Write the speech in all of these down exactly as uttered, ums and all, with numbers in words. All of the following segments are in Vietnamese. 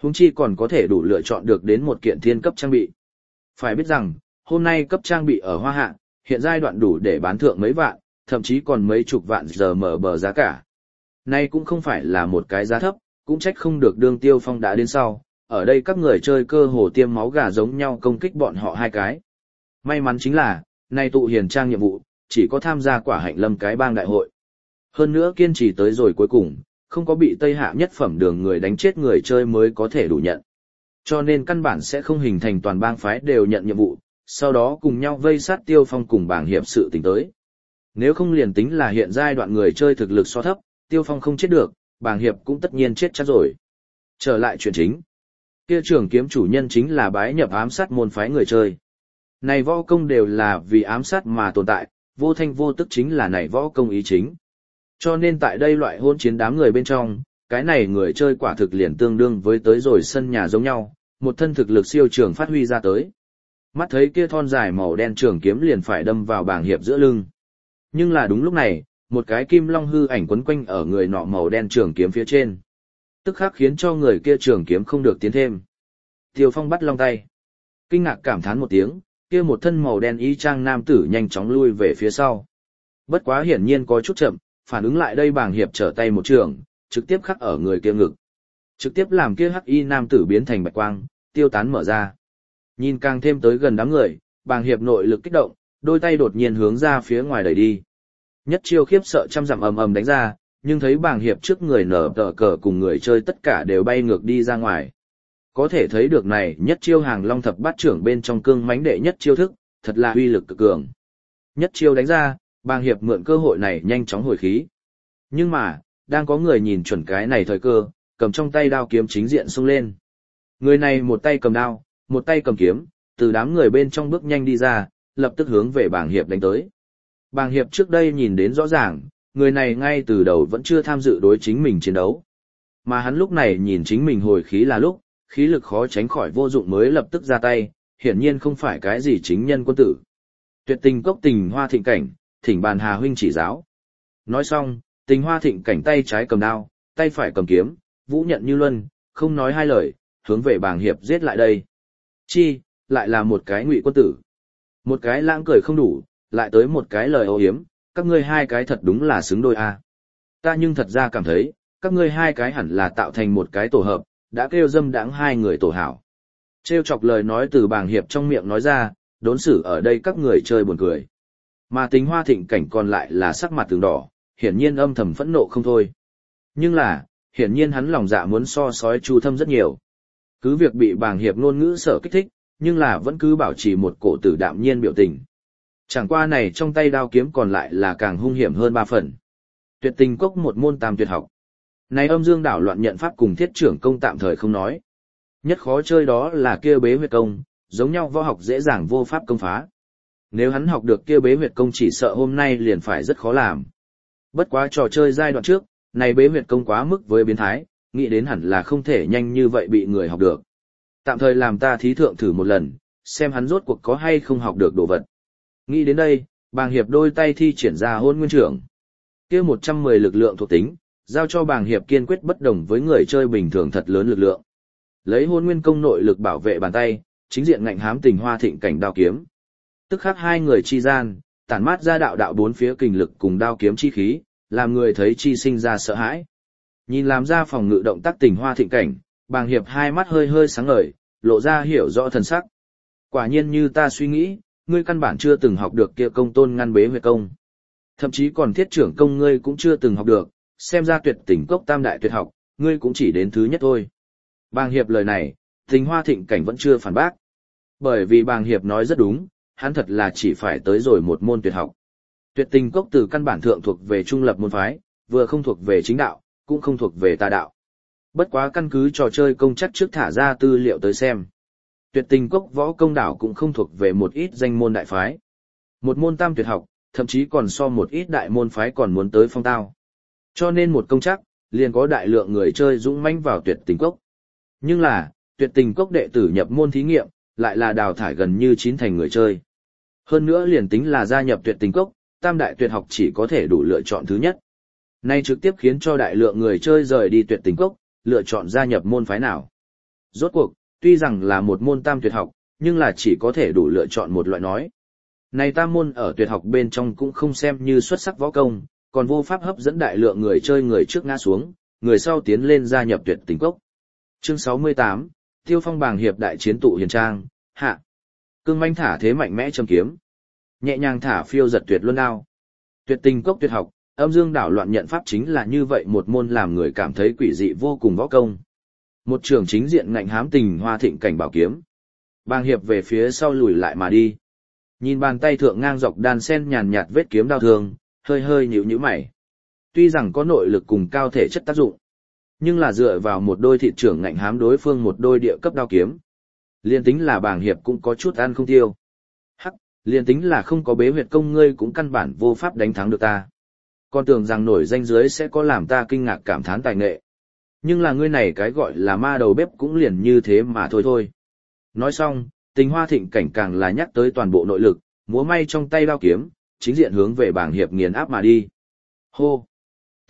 huống chi còn có thể đủ lựa chọn được đến một kiện thiên cấp trang bị. Phải biết rằng, hôm nay cấp trang bị ở Hoa Hạ, hiện giai đoạn đủ để bán thượng mấy vạn, thậm chí còn mấy chục vạn giờ mở bờ giá cả. Nay cũng không phải là một cái giá thấp, cũng trách không được đương Tiêu Phong đã đến sau, ở đây các người chơi cơ hồ tiêm máu gà giống nhau công kích bọn họ hai cái. May mắn chính là, nay tụ hiền trang nhiệm vụ, chỉ có tham gia quả hạnh lâm cái bang đại hội. Hơn nữa kiên trì tới rồi cuối cùng, không có bị Tây Hạ nhất phẩm đường người đánh chết người chơi mới có thể đủ nhận. Cho nên căn bản sẽ không hình thành toàn bang phái đều nhận nhiệm vụ, sau đó cùng nhau vây sát Tiêu Phong cùng bảng hiệp sự tình tới. Nếu không liền tính là hiện giai đoạn người chơi thực lực so thấp, Tiêu Phong không chết được, bảng hiệp cũng tất nhiên chết chắc rồi. Trở lại chuyện chính. Kia trưởng kiếm chủ nhân chính là bái nhập ám sát môn phái người chơi. Này võ công đều là vì ám sát mà tồn tại, vô thanh vô tức chính là này võ công ý chính. Cho nên tại đây loại hôn chiến đám người bên trong, cái này người chơi quả thực liền tương đương với tới rồi sân nhà giống nhau, một thân thực lực siêu trường phát huy ra tới. Mắt thấy kia thon dài màu đen trường kiếm liền phải đâm vào bảng hiệp giữa lưng. Nhưng là đúng lúc này, một cái kim long hư ảnh quấn quanh ở người nọ màu đen trường kiếm phía trên. Tức khắc khiến cho người kia trường kiếm không được tiến thêm. Tiêu Phong bắt long tay. Kinh ngạc cảm thán một tiếng, kia một thân màu đen y trang nam tử nhanh chóng lui về phía sau. Bất quá hiển nhiên có chút chậm, phản ứng lại đây bảng hiệp trở tay một trường, trực tiếp khắc ở người kia ngực. Trực tiếp làm kia hắc y nam tử biến thành bạch quang, tiêu tán mở ra. Nhìn càng thêm tới gần đám người, bảng hiệp nội lực kích động, đôi tay đột nhiên hướng ra phía ngoài đẩy đi. Nhất chiêu khiếp sợ trăm dặm ầm ầm đánh ra, nhưng thấy bảng hiệp trước người nở tờ cờ cùng người chơi tất cả đều bay ngược đi ra ngoài. Có thể thấy được này nhất chiêu hàng long thập bát trưởng bên trong cương mãnh đệ nhất chiêu thức, thật là uy lực cực cường. Nhất chiêu đánh ra, bảng hiệp mượn cơ hội này nhanh chóng hồi khí. Nhưng mà, đang có người nhìn chuẩn cái này thời cơ, cầm trong tay đao kiếm chính diện xông lên. Người này một tay cầm đao, một tay cầm kiếm, từ đám người bên trong bước nhanh đi ra, lập tức hướng về bảng hiệp đánh tới. Bảng hiệp trước đây nhìn đến rõ ràng, người này ngay từ đầu vẫn chưa tham dự đối chính mình chiến đấu. Mà hắn lúc này nhìn chính mình hồi khí là lúc, khí lực khó tránh khỏi vô dụng mới lập tức ra tay, hiển nhiên không phải cái gì chính nhân quân tử. Tuyệt tình cốc tình hoa thịnh cảnh, thỉnh bàn Hà huynh chỉ giáo. Nói xong, tình hoa thịnh cảnh tay trái cầm đao, tay phải cầm kiếm, vũ nhận như luân, không nói hai lời, hướng về bảng hiệp giết lại đây. Chi, lại là một cái ngụy quân tử. Một cái lãng cười không đủ, lại tới một cái lời ô hiếm, các ngươi hai cái thật đúng là xứng đôi a. Ta nhưng thật ra cảm thấy, các ngươi hai cái hẳn là tạo thành một cái tổ hợp, đã kêu dâm đãng hai người tổ hảo. Trêu chọc lời nói từ bảng hiệp trong miệng nói ra, đốn xử ở đây các người chơi buồn cười. Mà tính hoa thịnh cảnh còn lại là sắc mặt tường đỏ, hiển nhiên âm thầm phẫn nộ không thôi. Nhưng là, hiển nhiên hắn lòng dạ muốn so sói chu thâm rất nhiều. Cứ việc bị bảng hiệp ngôn ngữ sở kích thích, nhưng là vẫn cứ bảo trì một cổ tử đạm nhiên biểu tình. Chẳng qua này trong tay đao kiếm còn lại là càng hung hiểm hơn ba phần. Tuyệt tình cốc một môn tam tuyệt học. Này âm dương đảo loạn nhận pháp cùng thiết trưởng công tạm thời không nói. Nhất khó chơi đó là kia bế huyệt công, giống nhau võ học dễ dàng vô pháp công phá. Nếu hắn học được kia bế huyệt công chỉ sợ hôm nay liền phải rất khó làm. Bất quá trò chơi giai đoạn trước, này bế huyệt công quá mức với biến thái, nghĩ đến hẳn là không thể nhanh như vậy bị người học được. Tạm thời làm ta thí thượng thử một lần, xem hắn rốt cuộc có hay không học được đồ vật. Nghĩ đến đây, bàng hiệp đôi tay thi triển ra hôn nguyên trưởng. Kia một trăm mười lực lượng thuộc tính, giao cho bàng hiệp kiên quyết bất đồng với người chơi bình thường thật lớn lực lượng. Lấy hôn nguyên công nội lực bảo vệ bàn tay, chính diện ngạnh hám tình hoa thịnh cảnh đao kiếm. Tức khắc hai người chi gian, tản mát ra đạo đạo bốn phía kình lực cùng đao kiếm chi khí, làm người thấy chi sinh ra sợ hãi. Nhìn làm ra phòng ngự động tác tình hoa thịnh cảnh, bàng hiệp hai mắt hơi hơi sáng ngời, lộ ra hiểu rõ thần sắc. Quả nhiên như ta suy nghĩ, ngươi căn bản chưa từng học được kia công tôn ngăn bế huyệt công. Thậm chí còn thiết trưởng công ngươi cũng chưa từng học được, xem ra tuyệt tình cốc tam đại tuyệt học, ngươi cũng chỉ đến thứ nhất thôi. Bàng hiệp lời này, tình hoa thịnh cảnh vẫn chưa phản bác. Bởi vì bàng hiệp nói rất đúng, hắn thật là chỉ phải tới rồi một môn tuyệt học. Tuyệt tình cốc từ căn bản thượng thuộc về trung lập môn phái, vừa không thuộc về chính đạo, cũng không thuộc về tà đạo. Bất quá căn cứ trò chơi công chắc trước thả ra tư liệu tới xem. Tuyệt tình cốc võ công đảo cũng không thuộc về một ít danh môn đại phái. Một môn tam tuyệt học, thậm chí còn so một ít đại môn phái còn muốn tới phong tao. Cho nên một công chắc, liền có đại lượng người chơi dũng mãnh vào tuyệt tình cốc. Nhưng là, tuyệt tình cốc đệ tử nhập môn thí nghiệm, lại là đào thải gần như chín thành người chơi. Hơn nữa liền tính là gia nhập tuyệt tình cốc, tam đại tuyệt học chỉ có thể đủ lựa chọn thứ nhất. Nay trực tiếp khiến cho đại lượng người chơi rời đi tuyệt tình cốc, lựa chọn gia nhập môn phái nào. Rốt cuộc, tuy rằng là một môn tam tuyệt học, nhưng là chỉ có thể đủ lựa chọn một loại nói. Này tam môn ở tuyệt học bên trong cũng không xem như xuất sắc võ công, còn vô pháp hấp dẫn đại lượng người chơi người trước ngã xuống, người sau tiến lên gia nhập tuyệt tình cốc. Chương sáu mươi tám, Tiêu Phong bàng hiệp đại chiến tụ hiền trang, hạ. Cương manh thả thế mạnh mẽ châm kiếm. Nhẹ nhàng thả phiêu giật tuyệt luân đao. Tuyệt tình cốc tuyệt học, âm dương đảo loạn nhận pháp chính là như vậy một môn làm người cảm thấy quỷ dị vô cùng võ công. Một trường chính diện ngạnh hám tình hoa thịnh cảnh bảo kiếm. Bàng hiệp về phía sau lùi lại mà đi. Nhìn bàn tay thượng ngang dọc đan sen nhàn nhạt vết kiếm đao thương, hơi hơi nhíu nhíu mày. Tuy rằng có nội lực cùng cao thể chất tác dụng, nhưng là dựa vào một đôi thịt trưởng ngạnh hám đối phương một đôi địa cấp đao kiếm. Liên tính là bàng hiệp cũng có chút ăn không tiêu. Hắc, liên tính là không có bế huyệt công ngươi cũng căn bản vô pháp đánh thắng được ta. Con tưởng rằng nổi danh dưới sẽ có làm ta kinh ngạc cảm thán tài nghệ. Nhưng là ngươi này cái gọi là ma đầu bếp cũng liền như thế mà thôi thôi. Nói xong, tình hoa thịnh cảnh càng là nhắc tới toàn bộ nội lực, múa may trong tay đao kiếm, chính diện hướng về bàng hiệp nghiền áp mà đi. Hô! T!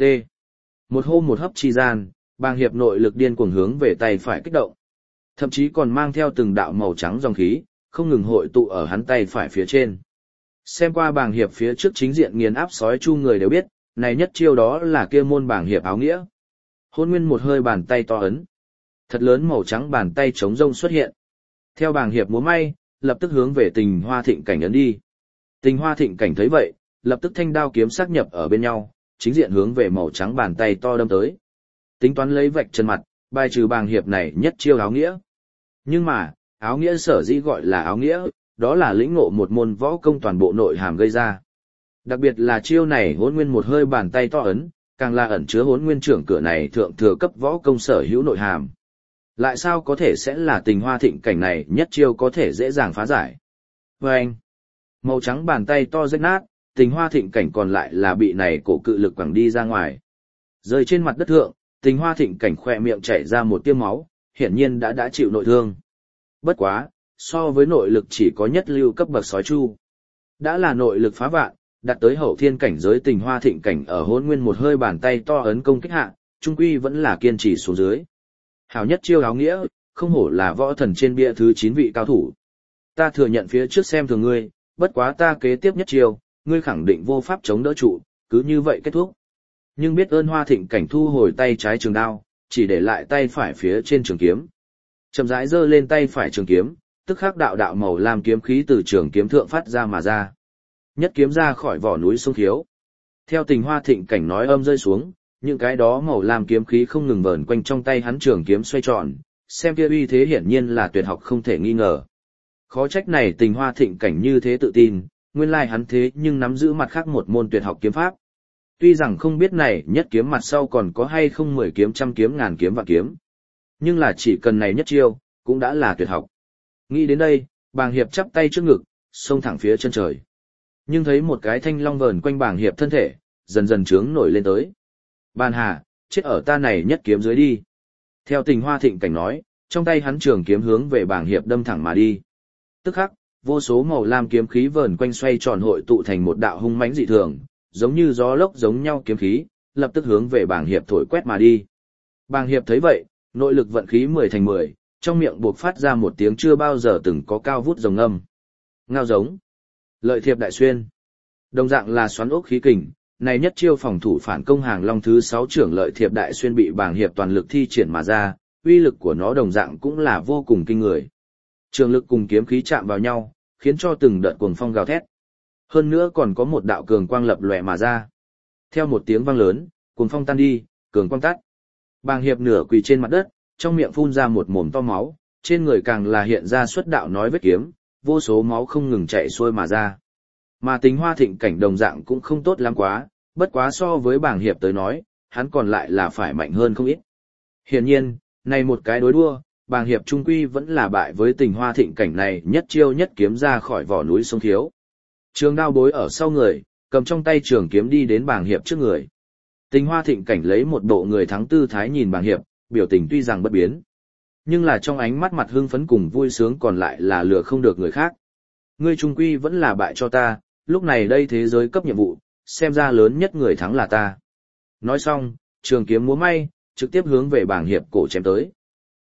Một hô một hấp chi gian, bàng hiệp nội lực điên cuồng hướng về tay phải kích động. Thậm chí còn mang theo từng đạo màu trắng dòng khí, không ngừng hội tụ ở hắn tay phải phía trên. Xem qua bàng hiệp phía trước chính diện nghiền áp sói chu người đều biết, này nhất chiêu đó là kia môn bàng hiệp áo nghĩa. Hôn nguyên một hơi bàn tay to ấn. Thật lớn màu trắng bàn tay trống rông xuất hiện. Theo bàng hiệp múa may, lập tức hướng về tình hoa thịnh cảnh ấn đi. Tình hoa thịnh cảnh thấy vậy, lập tức thanh đao kiếm xác nhập ở bên nhau, chính diện hướng về màu trắng bàn tay to đâm tới. Tính toán lấy vạch chân mặt, bài trừ bàng hiệp này nhất chiêu áo nghĩa. Nhưng mà, áo nghĩa sở dĩ gọi là áo nghĩa, đó là lĩnh ngộ một môn võ công toàn bộ nội hàm gây ra. Đặc biệt là chiêu này hỗn nguyên một hơi bàn tay to ấn, càng là ẩn chứa hỗn nguyên trưởng cửa này thượng thừa cấp võ công sở hữu nội hàm. Lại sao có thể sẽ là tình hoa thịnh cảnh này nhất chiêu có thể dễ dàng phá giải. Và anh, màu trắng bàn tay to rách nát, tình hoa thịnh cảnh còn lại là bị này cổ cự lực quẳng đi ra ngoài. Rơi trên mặt đất thượng, tình hoa thịnh cảnh khỏe miệng chảy ra một tia máu, hiển nhiên đã đã chịu nội thương. Bất quá, so với nội lực chỉ có nhất lưu cấp bậc sói chu. Đã là nội lực phá vạn, đạt tới hậu thiên cảnh giới tình hoa thịnh cảnh ở hỗn nguyên một hơi bàn tay to ấn công kích hạ, trung quy vẫn là kiên trì xuống dưới. Hảo nhất chiêu áo nghĩa, không hổ là võ thần trên bia thứ chín vị cao thủ. Ta thừa nhận phía trước xem thường ngươi, bất quá ta kế tiếp nhất chiêu, ngươi khẳng định vô pháp chống đỡ trụ, cứ như vậy kết thúc. Nhưng biết ơn hoa thịnh cảnh thu hồi tay trái trường đao, chỉ để lại tay phải phía trên trường kiếm. Chậm rãi giơ lên tay phải trường kiếm, tức khắc đạo đạo màu lam kiếm khí từ trường kiếm thượng phát ra mà ra. Nhất kiếm ra khỏi vỏ núi sông thiếu. Theo tình hoa thịnh cảnh nói âm rơi xuống, những cái đó màu lam kiếm khí không ngừng vờn quanh trong tay hắn trường kiếm xoay tròn, xem kia uy thế hiển nhiên là tuyệt học không thể nghi ngờ. Khó trách này tình hoa thịnh cảnh như thế tự tin, nguyên lai hắn thế nhưng nắm giữ mặt khác một môn tuyệt học kiếm pháp. Tuy rằng không biết này nhất kiếm mặt sau còn có hay không mười kiếm trăm kiếm ngàn kiếm vạn kiếm, nhưng là chỉ cần này nhất chiêu, cũng đã là tuyệt học. Nghĩ đến đây, bàng hiệp chắp tay trước ngực, xông thẳng phía chân trời. Nhưng thấy một cái thanh long vờn quanh bàng hiệp thân thể, dần dần trướng nổi lên tới. Bàn hà, chết ở ta này nhất kiếm dưới đi. Theo tình hoa thịnh cảnh nói, trong tay hắn trường kiếm hướng về bàng hiệp đâm thẳng mà đi. Tức khắc, vô số màu lam kiếm khí vờn quanh xoay tròn hội tụ thành một đạo hung mãnh dị thường, giống như gió lốc giống nhau kiếm khí, lập tức hướng về bàng hiệp thổi quét mà đi. Bàng hiệp thấy vậy, nội lực vận khí mười thành mười, trong miệng buộc phát ra một tiếng chưa bao giờ từng có cao vút rồng âm. Ngao giống. Lợi thiệp đại xuyên. Đồng dạng là xoắn ốc khí kình, này nhất chiêu phòng thủ phản công hàng long thứ sáu trưởng lợi thiệp đại xuyên bị bàng hiệp toàn lực thi triển mà ra, uy lực của nó đồng dạng cũng là vô cùng kinh người. Trường lực cùng kiếm khí chạm vào nhau, khiến cho từng đợt cuồng phong gào thét. Hơn nữa còn có một đạo cường quang lập lòe mà ra. Theo một tiếng vang lớn, cuồng phong tan đi, cường quang tắt. Bàng hiệp nửa quỳ trên mặt đất, trong miệng phun ra một mồm to máu, trên người càng là hiện ra xuất đạo nói vết kiếm, vô số máu không ngừng chảy xuôi mà ra. Mà tình hoa thịnh cảnh đồng dạng cũng không tốt lắm quá, bất quá so với bàng hiệp tới nói, hắn còn lại là phải mạnh hơn không ít. Hiển nhiên, này một cái đối đua, bàng hiệp trung quy vẫn là bại với tình hoa thịnh cảnh này nhất chiêu nhất kiếm ra khỏi vỏ núi sông thiếu. Trường đao bối ở sau người, cầm trong tay trường kiếm đi đến bàng hiệp trước người. Tình hoa thịnh cảnh lấy một bộ người thắng tư thái nhìn bàng hiệp, biểu tình tuy rằng bất biến. Nhưng là trong ánh mắt mặt hưng phấn cùng vui sướng còn lại là lừa không được người khác. Ngươi trung quy vẫn là bại cho ta, lúc này đây thế giới cấp nhiệm vụ, xem ra lớn nhất người thắng là ta. Nói xong, trường kiếm múa may, trực tiếp hướng về bàng hiệp cổ chém tới.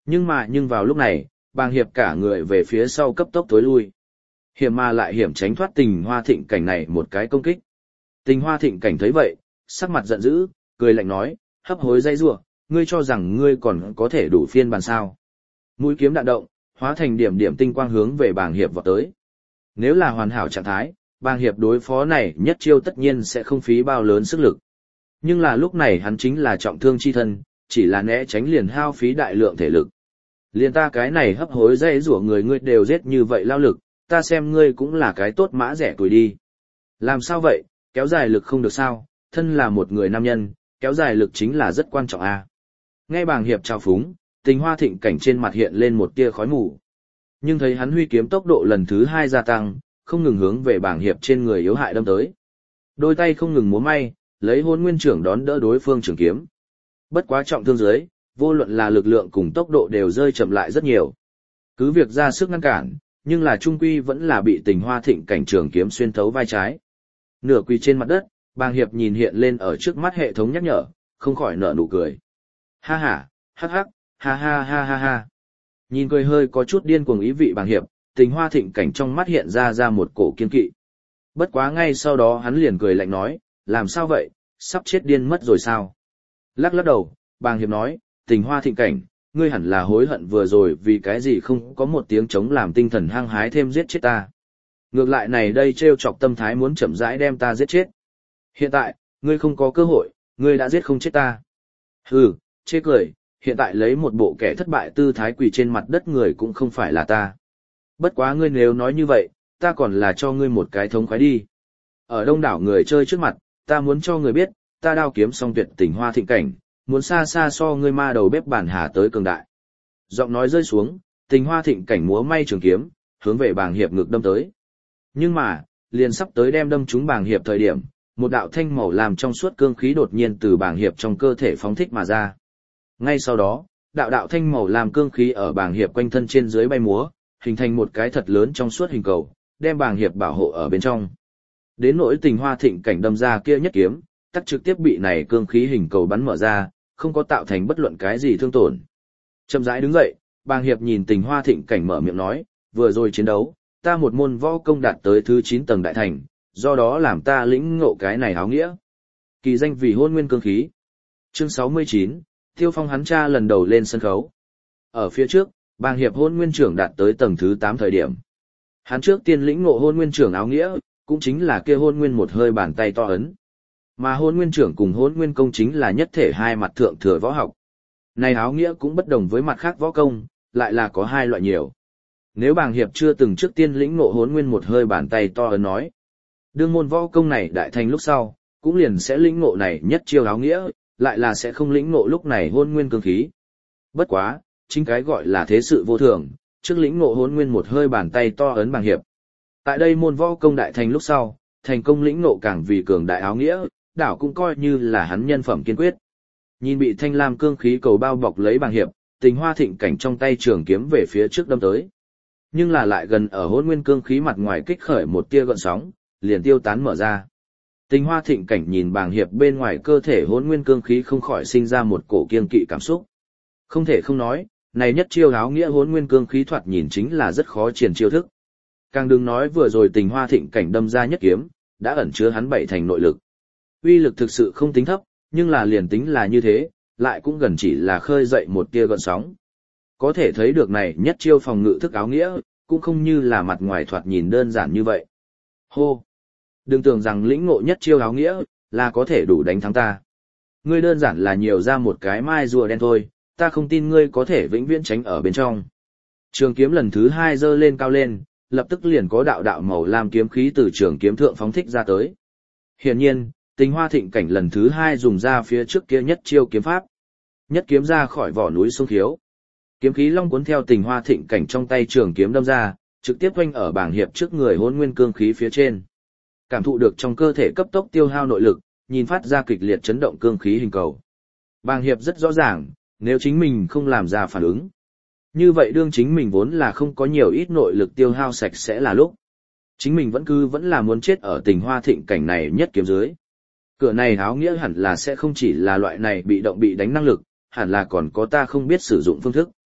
Nhưng mà nhưng vào lúc này, bàng hiệp cả người về phía sau cấp tốc tối lui. Hiểm mà lại hiểm tránh thoát tình hoa thịnh cảnh này một cái công kích. Tình hoa thịnh cảnh thấy vậy, sắc mặt giận dữ, cười lạnh nói, hấp hối dây rủa, ngươi cho rằng ngươi còn có thể đủ phiên bản sao. Mũi kiếm đạn động, hóa thành điểm điểm tinh quang hướng về bàng hiệp vọt tới. Nếu là hoàn hảo trạng thái, bàng hiệp đối phó này nhất chiêu tất nhiên sẽ không phí bao lớn sức lực. Nhưng là lúc này hắn chính là trọng thương chi thân, chỉ là né tránh liền hao phí đại lượng thể lực. Liền ta cái này hấp hối dây rủa người ngươi đều giết như vậy lao lực, ta xem ngươi cũng là cái tốt mã rẻ tuổi đi. Làm sao vậy, kéo dài lực không được sao, thân là một người nam nhân, kéo dài lực chính là rất quan trọng à. Nghe bàng hiệp trao phúng, tình hoa thịnh cảnh trên mặt hiện lên một tia khói mù. Nhưng thấy hắn huy kiếm tốc độ lần thứ hai gia tăng, không ngừng hướng về bàng hiệp trên người yếu hại đâm tới. Đôi tay không ngừng múa may, lấy hôn nguyên trưởng đón đỡ đối phương trường kiếm. Bất quá trọng thương dưới, vô luận là lực lượng cùng tốc độ đều rơi chậm lại rất nhiều. Cứ việc ra sức ngăn cản, nhưng là trung quy vẫn là bị tình hoa thịnh cảnh trường kiếm xuyên thấu vai trái. Nửa quỳ trên mặt đất, bàng hiệp nhìn hiện lên ở trước mắt hệ thống nhắc nhở, không khỏi nở nụ cười. Ha ha, hắc hắc, ha ha ha ha ha. Nhìn cười hơi có chút điên cuồng ý vị bàng hiệp, tình hoa thịnh cảnh trong mắt hiện ra ra một cổ kiên kỵ. Bất quá ngay sau đó hắn liền cười lạnh nói, làm sao vậy, sắp chết điên mất rồi sao? Lắc lắc đầu, bàng hiệp nói, tình hoa thịnh cảnh, ngươi hẳn là hối hận vừa rồi vì cái gì không có một tiếng chống làm tinh thần hăng hái thêm giết chết ta. Ngược lại này đây trêu chọc tâm thái muốn chậm rãi đem ta giết chết. Hiện tại, ngươi không có cơ hội, ngươi đã giết không chết ta. Hừ, chê cười, hiện tại lấy một bộ kẻ thất bại tư thái quỳ trên mặt đất người cũng không phải là ta. Bất quá ngươi nếu nói như vậy, ta còn là cho ngươi một cái thống khoái đi. Ở đông đảo người chơi trước mặt, ta muốn cho người biết, ta đao kiếm song tuyệt tình hoa thịnh cảnh, muốn xa xa so ngươi ma đầu bếp bản hà tới cường đại. Giọng nói rơi xuống, tình hoa thịnh cảnh múa may trường kiếm, hướng về bàng hiệp ngực đâm tới. Nhưng mà, liền sắp tới đem đâm trúng bàng hiệp thời điểm, một đạo thanh màu làm trong suốt cương khí đột nhiên từ bàng hiệp trong cơ thể phóng thích mà ra. Ngay sau đó, đạo đạo thanh màu làm cương khí ở bàng hiệp quanh thân trên dưới bay múa, hình thành một cái thật lớn trong suốt hình cầu, đem bàng hiệp bảo hộ ở bên trong. Đến nỗi tình hoa thịnh cảnh đâm ra kia nhất kiếm, tắc trực tiếp bị này cương khí hình cầu bắn mở ra, không có tạo thành bất luận cái gì thương tổn. Chậm rãi đứng dậy, bàng hiệp nhìn tình hoa thịnh cảnh mở miệng nói, vừa rồi chiến đấu, ta một môn võ công đạt tới thứ chín tầng đại thành, do đó làm ta lĩnh ngộ cái này áo nghĩa. Kỳ danh vì hôn nguyên cương khí. Chương sáu mươi chín, Tiêu Phong hắn cha lần đầu lên sân khấu. Ở phía trước, bàng hiệp hôn nguyên trưởng đạt tới tầng thứ tám thời điểm. Hắn trước tiên lĩnh ngộ hôn nguyên trưởng áo nghĩa, cũng chính là kia hôn nguyên một hơi bàn tay to ấn. Mà hôn nguyên trưởng cùng hôn nguyên công chính là nhất thể hai mặt thượng thừa võ học. Này áo nghĩa cũng bất đồng với mặt khác võ công, lại là có hai loại nhiều. Nếu bàng hiệp chưa từng trước tiên lĩnh ngộ hôn nguyên một hơi bàn tay to ấn nói, đương môn võ công này đại thành lúc sau, cũng liền sẽ lĩnh ngộ này nhất chiêu áo nghĩa, lại là sẽ không lĩnh ngộ lúc này hôn nguyên cương khí. Bất quá, chính cái gọi là thế sự vô thường, trước lĩnh ngộ hôn nguyên một hơi bàn tay to ấn bàng hiệp. Tại đây môn võ công đại thành lúc sau, thành công lĩnh ngộ càng vì cường đại áo nghĩa, đảo cũng coi như là hắn nhân phẩm kiên quyết. Nhìn bị thanh lam cương khí cầu bao bọc lấy bàng hiệp, tình hoa thịnh cảnh trong tay trường kiếm về phía trước đâm tới. Nhưng là lại gần ở hôn nguyên cương khí mặt ngoài kích khởi một tia gợn sóng, liền tiêu tán mở ra. Tình hoa thịnh cảnh nhìn bàng hiệp bên ngoài cơ thể hôn nguyên cương khí không khỏi sinh ra một cổ kiên kỵ cảm xúc. Không thể không nói, này nhất chiêu áo nghĩa hôn nguyên cương khí thoạt nhìn chính là rất khó triển chiêu thức. Càng đừng nói vừa rồi tình hoa thịnh cảnh đâm ra nhất kiếm, đã ẩn chứa hắn bảy thành nội lực. Uy lực thực sự không tính thấp, nhưng là liền tính là như thế, lại cũng gần chỉ là khơi dậy một tia gợn sóng. Có thể thấy được này nhất chiêu phòng ngự thức áo nghĩa, cũng không như là mặt ngoài thoạt nhìn đơn giản như vậy. Hô! Đừng tưởng rằng lĩnh ngộ nhất chiêu áo nghĩa, là có thể đủ đánh thắng ta. Ngươi đơn giản là nhiều ra một cái mai rùa đen thôi, ta không tin ngươi có thể vĩnh viễn tránh ở bên trong. Trường kiếm lần thứ hai giơ lên cao lên, lập tức liền có đạo đạo màu lam kiếm khí từ trường kiếm thượng phóng thích ra tới. Hiển nhiên, tình hoa thịnh cảnh lần thứ hai dùng ra phía trước kia nhất chiêu kiếm pháp. Nhất kiếm ra khỏi vỏ núi sông khiếu. Kiếm khí long cuốn theo tình hoa thịnh cảnh trong tay trường kiếm đâm ra, trực tiếp quanh ở bảng hiệp trước người hôn nguyên cương khí phía trên. Cảm thụ được trong cơ thể cấp tốc tiêu hao nội lực, nhìn phát ra kịch liệt chấn động cương khí hình cầu. Bàng hiệp rất rõ ràng, nếu chính mình không làm ra phản ứng, như vậy đương chính mình vốn là không có nhiều ít nội lực tiêu hao sạch sẽ là lúc. Chính mình vẫn cứ vẫn là muốn chết ở tình hoa thịnh cảnh này nhất kiếm dưới. Cửa này áo nghĩa hẳn là sẽ không chỉ là loại này bị động bị đánh năng lực, hẳn là còn có ta không biết sử dụng phương thức.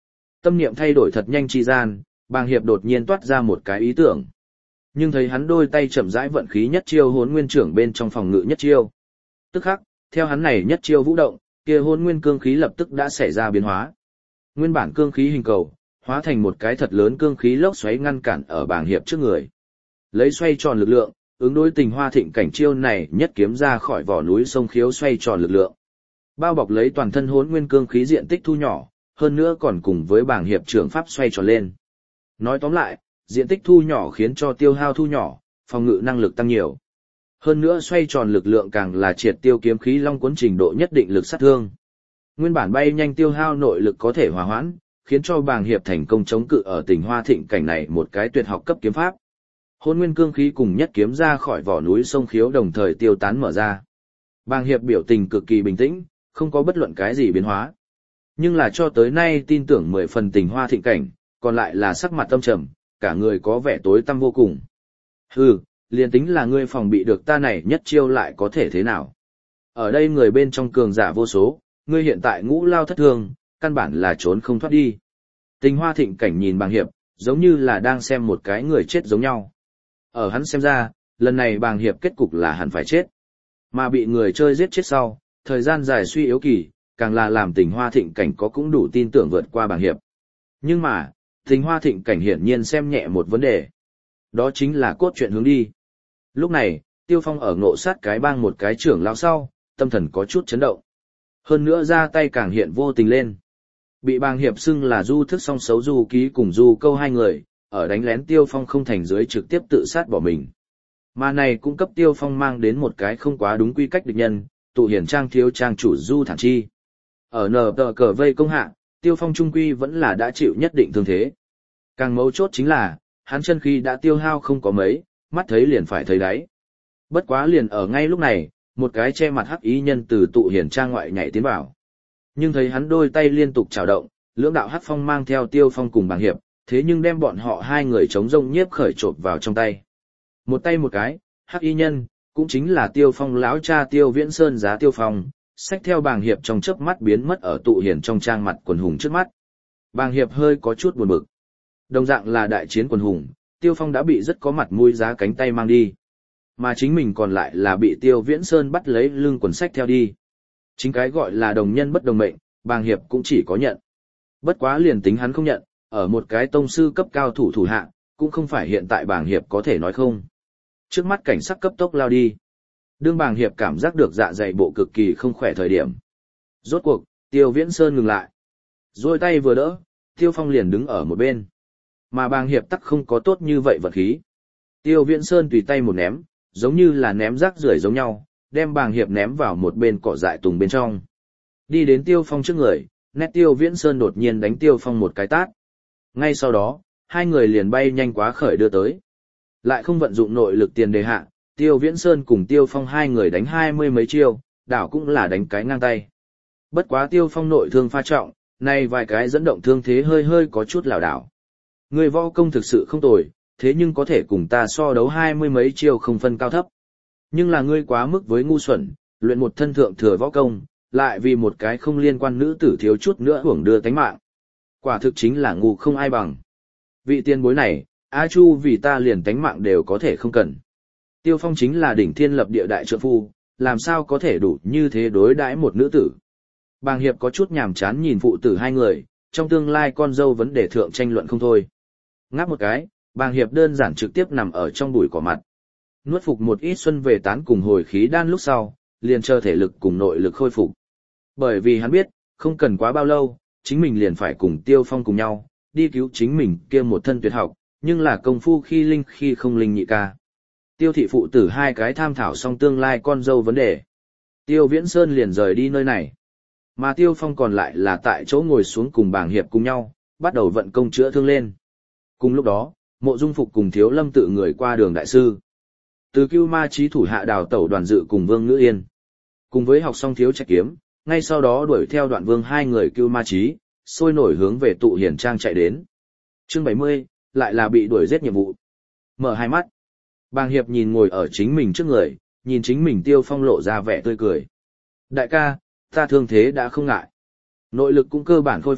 Tâm niệm thay đổi thật nhanh chi gian, Bàng Hiệp đột nhiên toát ra một cái ý tưởng. Nhưng thấy hắn đôi tay chậm rãi vận khí nhất chiêu Hỗn Nguyên trưởng bên trong phòng ngự nhất chiêu. Tức khắc, theo hắn này nhất chiêu vũ động, kia Hỗn Nguyên cương khí lập tức đã xảy ra biến hóa. Nguyên bản cương khí hình cầu, hóa thành một cái thật lớn cương khí lốc xoáy ngăn cản ở Bàng Hiệp trước người. Lấy xoay tròn lực lượng, ứng đối Tình Hoa Thịnh cảnh chiêu này nhất kiếm ra khỏi vỏ núi sông khiếu xoay tròn lực lượng. Bao bọc lấy toàn thân Hỗn Nguyên cương khí diện tích thu nhỏ, hơn nữa còn cùng với Bàng Hiệp trưởng pháp xoay tròn lên. Nói tóm lại, diện tích thu nhỏ khiến cho tiêu hao thu nhỏ, phòng ngự năng lực tăng nhiều. Hơn nữa xoay tròn lực lượng càng là triệt tiêu kiếm khí long cuốn trình độ nhất định lực sát thương. Nguyên bản bay nhanh tiêu hao nội lực có thể hòa hoãn, khiến cho Bàng Hiệp thành công chống cự ở Tình Hoa Thịnh cảnh này một cái tuyệt học cấp kiếm pháp. Hỗn Nguyên cương khí cùng nhất kiếm ra khỏi vỏ núi sông khiếu đồng thời tiêu tán mở ra. Bàng Hiệp biểu tình cực kỳ bình tĩnh, không có bất luận cái gì biến hóa. Nhưng là cho tới nay tin tưởng mười phần Tình Hoa Thịnh cảnh, còn lại là sắc mặt tâm trầm, cả người có vẻ tối tăm vô cùng. Hừ, liền tính là ngươi phòng bị được ta này nhất chiêu lại có thể thế nào? Ở đây người bên trong cường giả vô số, ngươi hiện tại ngũ lao thất thương, căn bản là trốn không thoát đi. Tình Hoa Thịnh cảnh nhìn Bàng Hiệp, giống như là đang xem một cái người chết giống nhau. Ở hắn xem ra, lần này Bàng Hiệp kết cục là hắn phải chết. Mà bị người chơi giết chết sau, thời gian dài suy yếu kỳ, càng là làm Tình Hoa Thịnh cảnh có cũng đủ tin tưởng vượt qua Bàng Hiệp. Nhưng mà, Tình Hoa Thịnh cảnh hiển nhiên xem nhẹ một vấn đề. Đó chính là cốt truyện hướng đi. Lúc này, Tiêu Phong ở ngộ sát cái bang một cái trưởng lão sau, tâm thần có chút chấn động. Hơn nữa ra tay càng hiện vô tình lên. Bị Bàng Hiệp xưng là du thức song xấu du ký cùng du câu hai người, ở đánh lén Tiêu Phong không thành dưới trực tiếp tự sát bỏ mình. Mà này cũng cấp Tiêu Phong mang đến một cái không quá đúng quy cách địch nhân, tụ hiển trang thiếu trang chủ Du Thản Chi. Ở nờ tờ cờ vây công hạ, Tiêu Phong trung quy vẫn là đã chịu nhất định thương thế. Càng mấu chốt chính là, hắn chân khí đã tiêu hao không có mấy, mắt thấy liền phải thấy đáy. Bất quá liền ở ngay lúc này, một cái che mặt hắc ý nhân từ tụ hiển trang ngoại nhảy tiến vào. Nhưng thấy hắn đôi tay liên tục chảo động, lưỡng đạo hắc phong mang theo Tiêu Phong cùng Bàng Hiệp, thế nhưng đem bọn họ hai người chống rông nhiếp khởi chộp vào trong tay. Một tay một cái, hắc y nhân, cũng chính là Tiêu Phong lão cha Tiêu Viễn Sơn giá Tiêu Phong, xách theo Bàng Hiệp trong chớp mắt biến mất ở tụ hiển trong trang mặt quần hùng trước mắt. Bàng Hiệp hơi có chút buồn bực. Đồng dạng là đại chiến quần hùng, Tiêu Phong đã bị rất có mặt mũi giá cánh tay mang đi. Mà chính mình còn lại là bị Tiêu Viễn Sơn bắt lấy lưng quần xách theo đi. Chính cái gọi là đồng nhân bất đồng mệnh, Bàng Hiệp cũng chỉ có nhận. Bất quá liền tính hắn không nhận, ở một cái tông sư cấp cao thủ thủ hạ, cũng không phải hiện tại Bàng Hiệp có thể nói không. Trước mắt cảnh sắc cấp tốc lao đi. Đương Bàng Hiệp cảm giác được dạ dày bộ cực kỳ không khỏe thời điểm. Rốt cuộc, Tiêu Viễn Sơn ngừng lại. Rồi tay vừa đỡ, Tiêu Phong liền đứng ở một bên. Mà Bàng Hiệp tắc không có tốt như vậy vật khí. Tiêu Viễn Sơn tùy tay một ném, giống như là ném rác rưởi giống nhau, đem Bàng Hiệp ném vào một bên cỏ dại tùng bên trong. Đi đến Tiêu Phong trước người, nét Tiêu Viễn Sơn đột nhiên đánh Tiêu Phong một cái tát. Ngay sau đó, hai người liền bay nhanh quá khởi đưa tới. Lại không vận dụng nội lực tiền đề hạ, Tiêu Viễn Sơn cùng Tiêu Phong hai người đánh hai mươi mấy chiêu, đảo cũng là đánh cái ngang tay. Bất quá Tiêu Phong nội thương pha trọng, nay vài cái dẫn động thương thế hơi hơi có chút lảo đảo. Người võ công thực sự không tồi, thế nhưng có thể cùng ta so đấu hai mươi mấy chiêu không phân cao thấp. Nhưng là ngươi quá mức với ngu xuẩn, luyện một thân thượng thừa võ công, lại vì một cái không liên quan nữ tử thiếu chút nữa hưởng đưa tánh mạng. Quả thực chính là ngu không ai bằng. Vị tiền bối này, A Chu vì ta liền tánh mạng đều có thể không cần. Tiêu Phong chính là đỉnh thiên lập địa đại trượng phu, làm sao có thể đủ như thế đối đãi một nữ tử. Bàng Hiệp có chút nhàm chán nhìn phụ tử hai người, trong tương lai con dâu vấn đề thượng tranh luận không thôi. Ngáp một cái, Bàng Hiệp đơn giản trực tiếp nằm ở trong bụi cỏ mặt. Nuốt phục một ít xuân về tán cùng hồi khí đan lúc sau, liền chờ thể lực cùng nội lực khôi phục. Bởi vì hắn biết, không cần quá bao lâu, chính mình liền phải cùng Tiêu Phong cùng nhau, đi cứu chính mình kia một thân tuyệt học, nhưng là công phu khi linh khi không linh nhị ca. Tiêu thị phụ tử hai cái tham thảo xong tương lai con dâu vấn đề. Tiêu Viễn Sơn liền rời đi nơi này. Mà Tiêu Phong còn lại là tại chỗ ngồi xuống cùng Bàng Hiệp cùng nhau, bắt đầu vận công chữa thương lên. Cùng lúc đó, Mộ Dung Phục cùng Thiếu Lâm tự người qua đường đại sư. Từ Cưu Ma Chí thủ hạ Đào Tẩu Đoàn Dự cùng Vương Ngữ Yên. Cùng với học xong Thiếu Trạch Kiếm, ngay sau đó đuổi theo Đoạn Vương hai người Cưu Ma Chí, sôi nổi hướng về tụ hiển trang chạy đến. Chương bảy mươi, lại là bị đuổi giết nhiệm vụ. Mở hai mắt. Bàng Hiệp nhìn ngồi ở chính mình trước người, nhìn chính mình Tiêu Phong lộ ra vẻ tươi cười. Đại ca, ta thương thế đã không ngại. Nội lực cũng cơ bản khôi phục,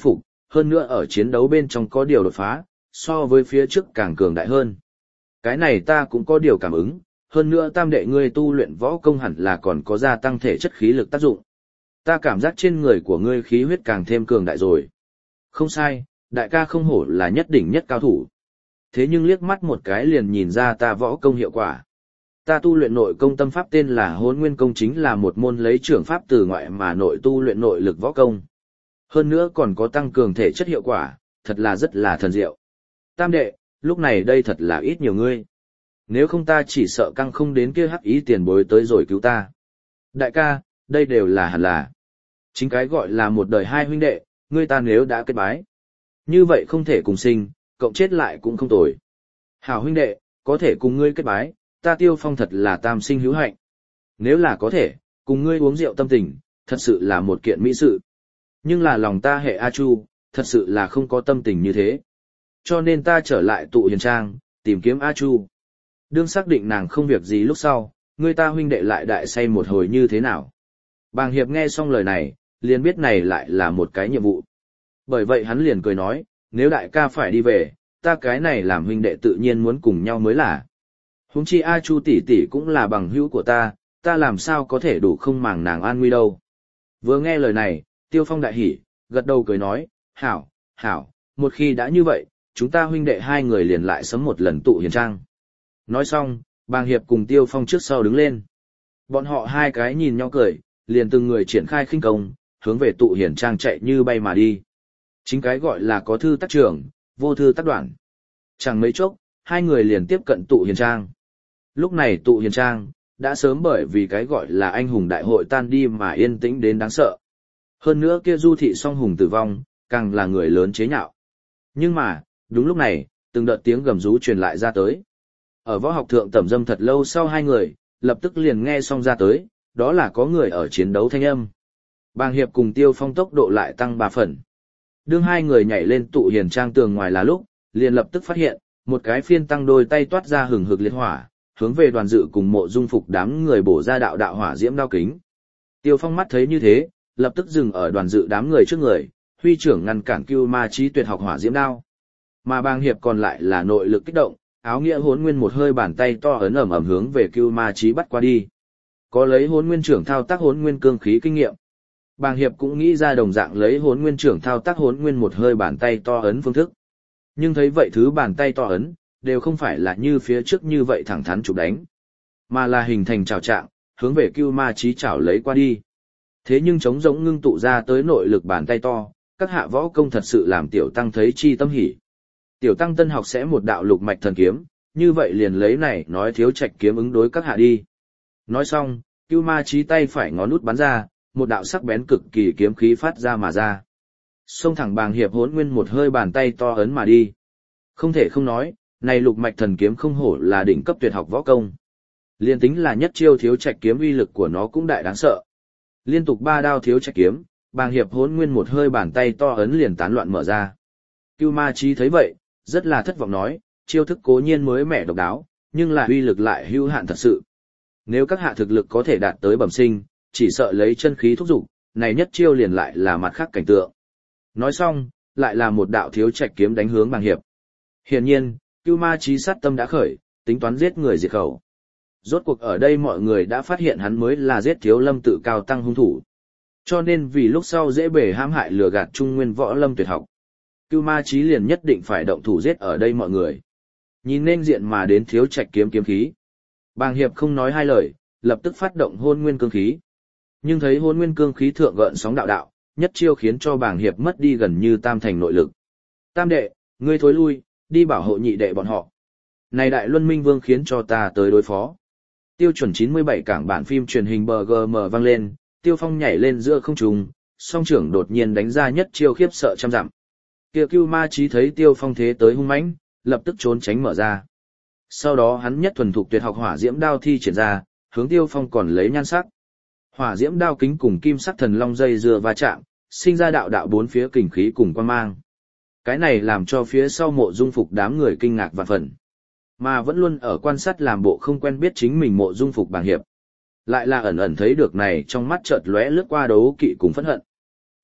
hơn nữa ở chiến đấu bên trong có điều đột phá, so với phía trước càng cường đại hơn. Cái này ta cũng có điều cảm ứng, hơn nữa tam đệ ngươi tu luyện võ công hẳn là còn có gia tăng thể chất khí lực tác dụng. Ta cảm giác trên người của ngươi khí huyết càng thêm cường đại rồi. Không sai, đại ca không hổ là nhất đỉnh nhất cao thủ. Thế nhưng liếc mắt một cái liền nhìn ra ta võ công hiệu quả. Ta tu luyện nội công tâm pháp tên là Hỗn Nguyên công, chính là một môn lấy trưởng pháp từ ngoại mà nội tu luyện nội lực võ công. Hơn nữa còn có tăng cường thể chất hiệu quả, thật là rất là thần diệu. Tam đệ, lúc này đây thật là ít nhiều ngươi. Nếu không ta chỉ sợ căng không đến kia hắc ý tiền bối tới rồi cứu ta. Đại ca, đây đều là hẳn là. Chính cái gọi là một đời hai huynh đệ, ngươi ta nếu đã kết bái. Như vậy không thể cùng sinh, cộng chết lại cũng không tồi. Hảo huynh đệ, có thể cùng ngươi kết bái, ta Tiêu Phong thật là tam sinh hữu hạnh. Nếu là có thể, cùng ngươi uống rượu tâm tình, thật sự là một kiện mỹ sự. Nhưng là lòng ta hệ A Chu, thật sự là không có tâm tình như thế. Cho nên ta trở lại tụ hiền trang, tìm kiếm A Chu. Đương xác định nàng không việc gì lúc sau, ngươi ta huynh đệ lại đại say một hồi như thế nào. Bàng Hiệp nghe xong lời này, liền biết này lại là một cái nhiệm vụ. Bởi vậy hắn liền cười nói, nếu đại ca phải đi về, ta cái này làm huynh đệ tự nhiên muốn cùng nhau mới là. Huống chi A Chu tỷ tỷ cũng là bằng hữu của ta, ta làm sao có thể đủ không màng nàng an nguy đâu. Vừa nghe lời này, Tiêu Phong đại hỉ, gật đầu cười nói, hảo, hảo, một khi đã như vậy, chúng ta huynh đệ hai người liền lại sớm một lần tụ hiền trang. Nói xong, Bàng Hiệp cùng Tiêu Phong trước sau đứng lên. Bọn họ hai cái nhìn nhau cười, liền từng người triển khai khinh công, hướng về tụ hiền trang chạy như bay mà đi. Chính cái gọi là có thư tác trưởng, vô thư tác đoạn. Chẳng mấy chốc, hai người liền tiếp cận tụ hiền trang. Lúc này tụ hiền trang, đã sớm bởi vì cái gọi là anh hùng đại hội tan đi mà yên tĩnh đến đáng sợ. Hơn nữa kia du thị song hùng tử vong, càng là người lớn chế nhạo. Nhưng mà, đúng lúc này, từng đợt tiếng gầm rú truyền lại ra tới. Ở võ học thượng tẩm dâm thật lâu sau hai người, lập tức liền nghe xong ra tới, đó là có người ở chiến đấu thanh âm. Bàng Hiệp cùng Tiêu Phong tốc độ lại tăng ba phần. Đương hai người nhảy lên tụ hiền trang tường ngoài là lúc, liền lập tức phát hiện, một cái phiên tăng đôi tay toát ra hừng hực liệt hỏa, hướng về đoàn dự cùng Mộ Dung Phục đám người bổ ra đạo đạo hỏa diễm đao kính. Tiêu Phong mắt thấy như thế, lập tức dừng ở đoàn dự đám người trước người, huy trưởng ngăn cản Cưu Ma Chí tuyệt học hỏa diễm đao. Mà Bàng Hiệp còn lại là nội lực kích động, áo nghĩa Hỗn Nguyên một hơi bàn tay to ấn ầm ầm hướng về Cưu Ma Chí bắt qua đi. Có lấy Hỗn Nguyên trưởng thao tác Hỗn Nguyên cương khí kinh nghiệm. Bàng Hiệp cũng nghĩ ra đồng dạng lấy Hỗn Nguyên trưởng thao tác Hỗn Nguyên một hơi bàn tay to ấn phương thức. Nhưng thấy vậy thứ bàn tay to ấn, đều không phải là như phía trước như vậy thẳng thắn chụp đánh, mà là hình thành trảo trạng, hướng về Cưu Ma Chí chảo lấy qua đi. Thế nhưng trống rỗng ngưng tụ ra tới nội lực bàn tay to, các hạ võ công thật sự làm tiểu tăng thấy chi tâm hỉ. Tiểu tăng tân học sẽ một đạo lục mạch thần kiếm, như vậy liền lấy này nói thiếu trạch kiếm ứng đối các hạ đi. Nói xong, Cưu Ma Chí tay phải ngón út bắn ra, một đạo sắc bén cực kỳ kiếm khí phát ra mà ra. Xông thẳng Bàng Hiệp Hỗn Nguyên một hơi bàn tay to ấn mà đi. Không thể không nói, này lục mạch thần kiếm không hổ là đỉnh cấp tuyệt học võ công. Liên tính là nhất chiêu thiếu trạch kiếm uy lực của nó cũng đại đáng sợ. Liên tục ba đao thiếu trạch kiếm, Bàng Hiệp Hỗn Nguyên một hơi bàn tay to ấn liền tán loạn mở ra. Cưu Ma Chí thấy vậy, rất là thất vọng nói, chiêu thức cố nhiên mới mẻ độc đáo, nhưng là uy lực lại hữu hạn thật sự. Nếu các hạ thực lực có thể đạt tới bẩm sinh, chỉ sợ lấy chân khí thúc dục, này nhất chiêu liền lại là mặt khác cảnh tượng. Nói xong, lại là một đạo thiếu trạch kiếm đánh hướng Bàng Hiệp. Hiển nhiên, Cưu Ma Chí sát tâm đã khởi, tính toán giết người diệt khẩu. Rốt cuộc ở đây mọi người đã phát hiện hắn mới là giết Thiếu Lâm tự cao tăng hung thủ. Cho nên vì lúc sau dễ bề hãm hại lừa gạt trung nguyên võ lâm tuyệt học, Cưu Ma Chí liền nhất định phải động thủ giết ở đây mọi người. Nhìn nên diện mà đến thiếu trạch kiếm kiếm khí. Bàng Hiệp không nói hai lời, lập tức phát động hôn nguyên cương khí. Nhưng thấy hôn nguyên cương khí thượng gợn sóng đạo đạo, nhất chiêu khiến cho Bàng Hiệp mất đi gần như tam thành nội lực. Tam đệ, ngươi thối lui, đi bảo hộ nhị đệ bọn họ. Này Đại Luân Minh Vương khiến cho ta tới đối phó. Tiêu chuẩn chín mươi bảy cảng bản phim truyền hình bê giê em vang lên, Tiêu Phong nhảy lên giữa không trung, song trưởng đột nhiên đánh ra nhất chiêu khiếp sợ trăm dặm. Kia Cưu Ma Chí thấy Tiêu Phong thế tới hung mãnh, lập tức trốn tránh mở ra. Sau đó hắn nhất thuần thục tuyệt học hỏa diễm đao thi triển ra, hướng Tiêu Phong còn lấy nhan sắc. Hỏa diễm đao kính cùng kim sắc thần long dây dưa va chạm, sinh ra đạo đạo bốn phía kình khí cùng quang mang. Cái này làm cho phía sau Mộ Dung Phục đám người kinh ngạc vạn phần. Mà vẫn luôn ở quan sát làm bộ không quen biết chính mình Mộ Dung Phục Bàng Hiệp. Lại là ẩn ẩn thấy được này trong mắt chợt lóe lướt qua đấu kỵ cùng phẫn hận.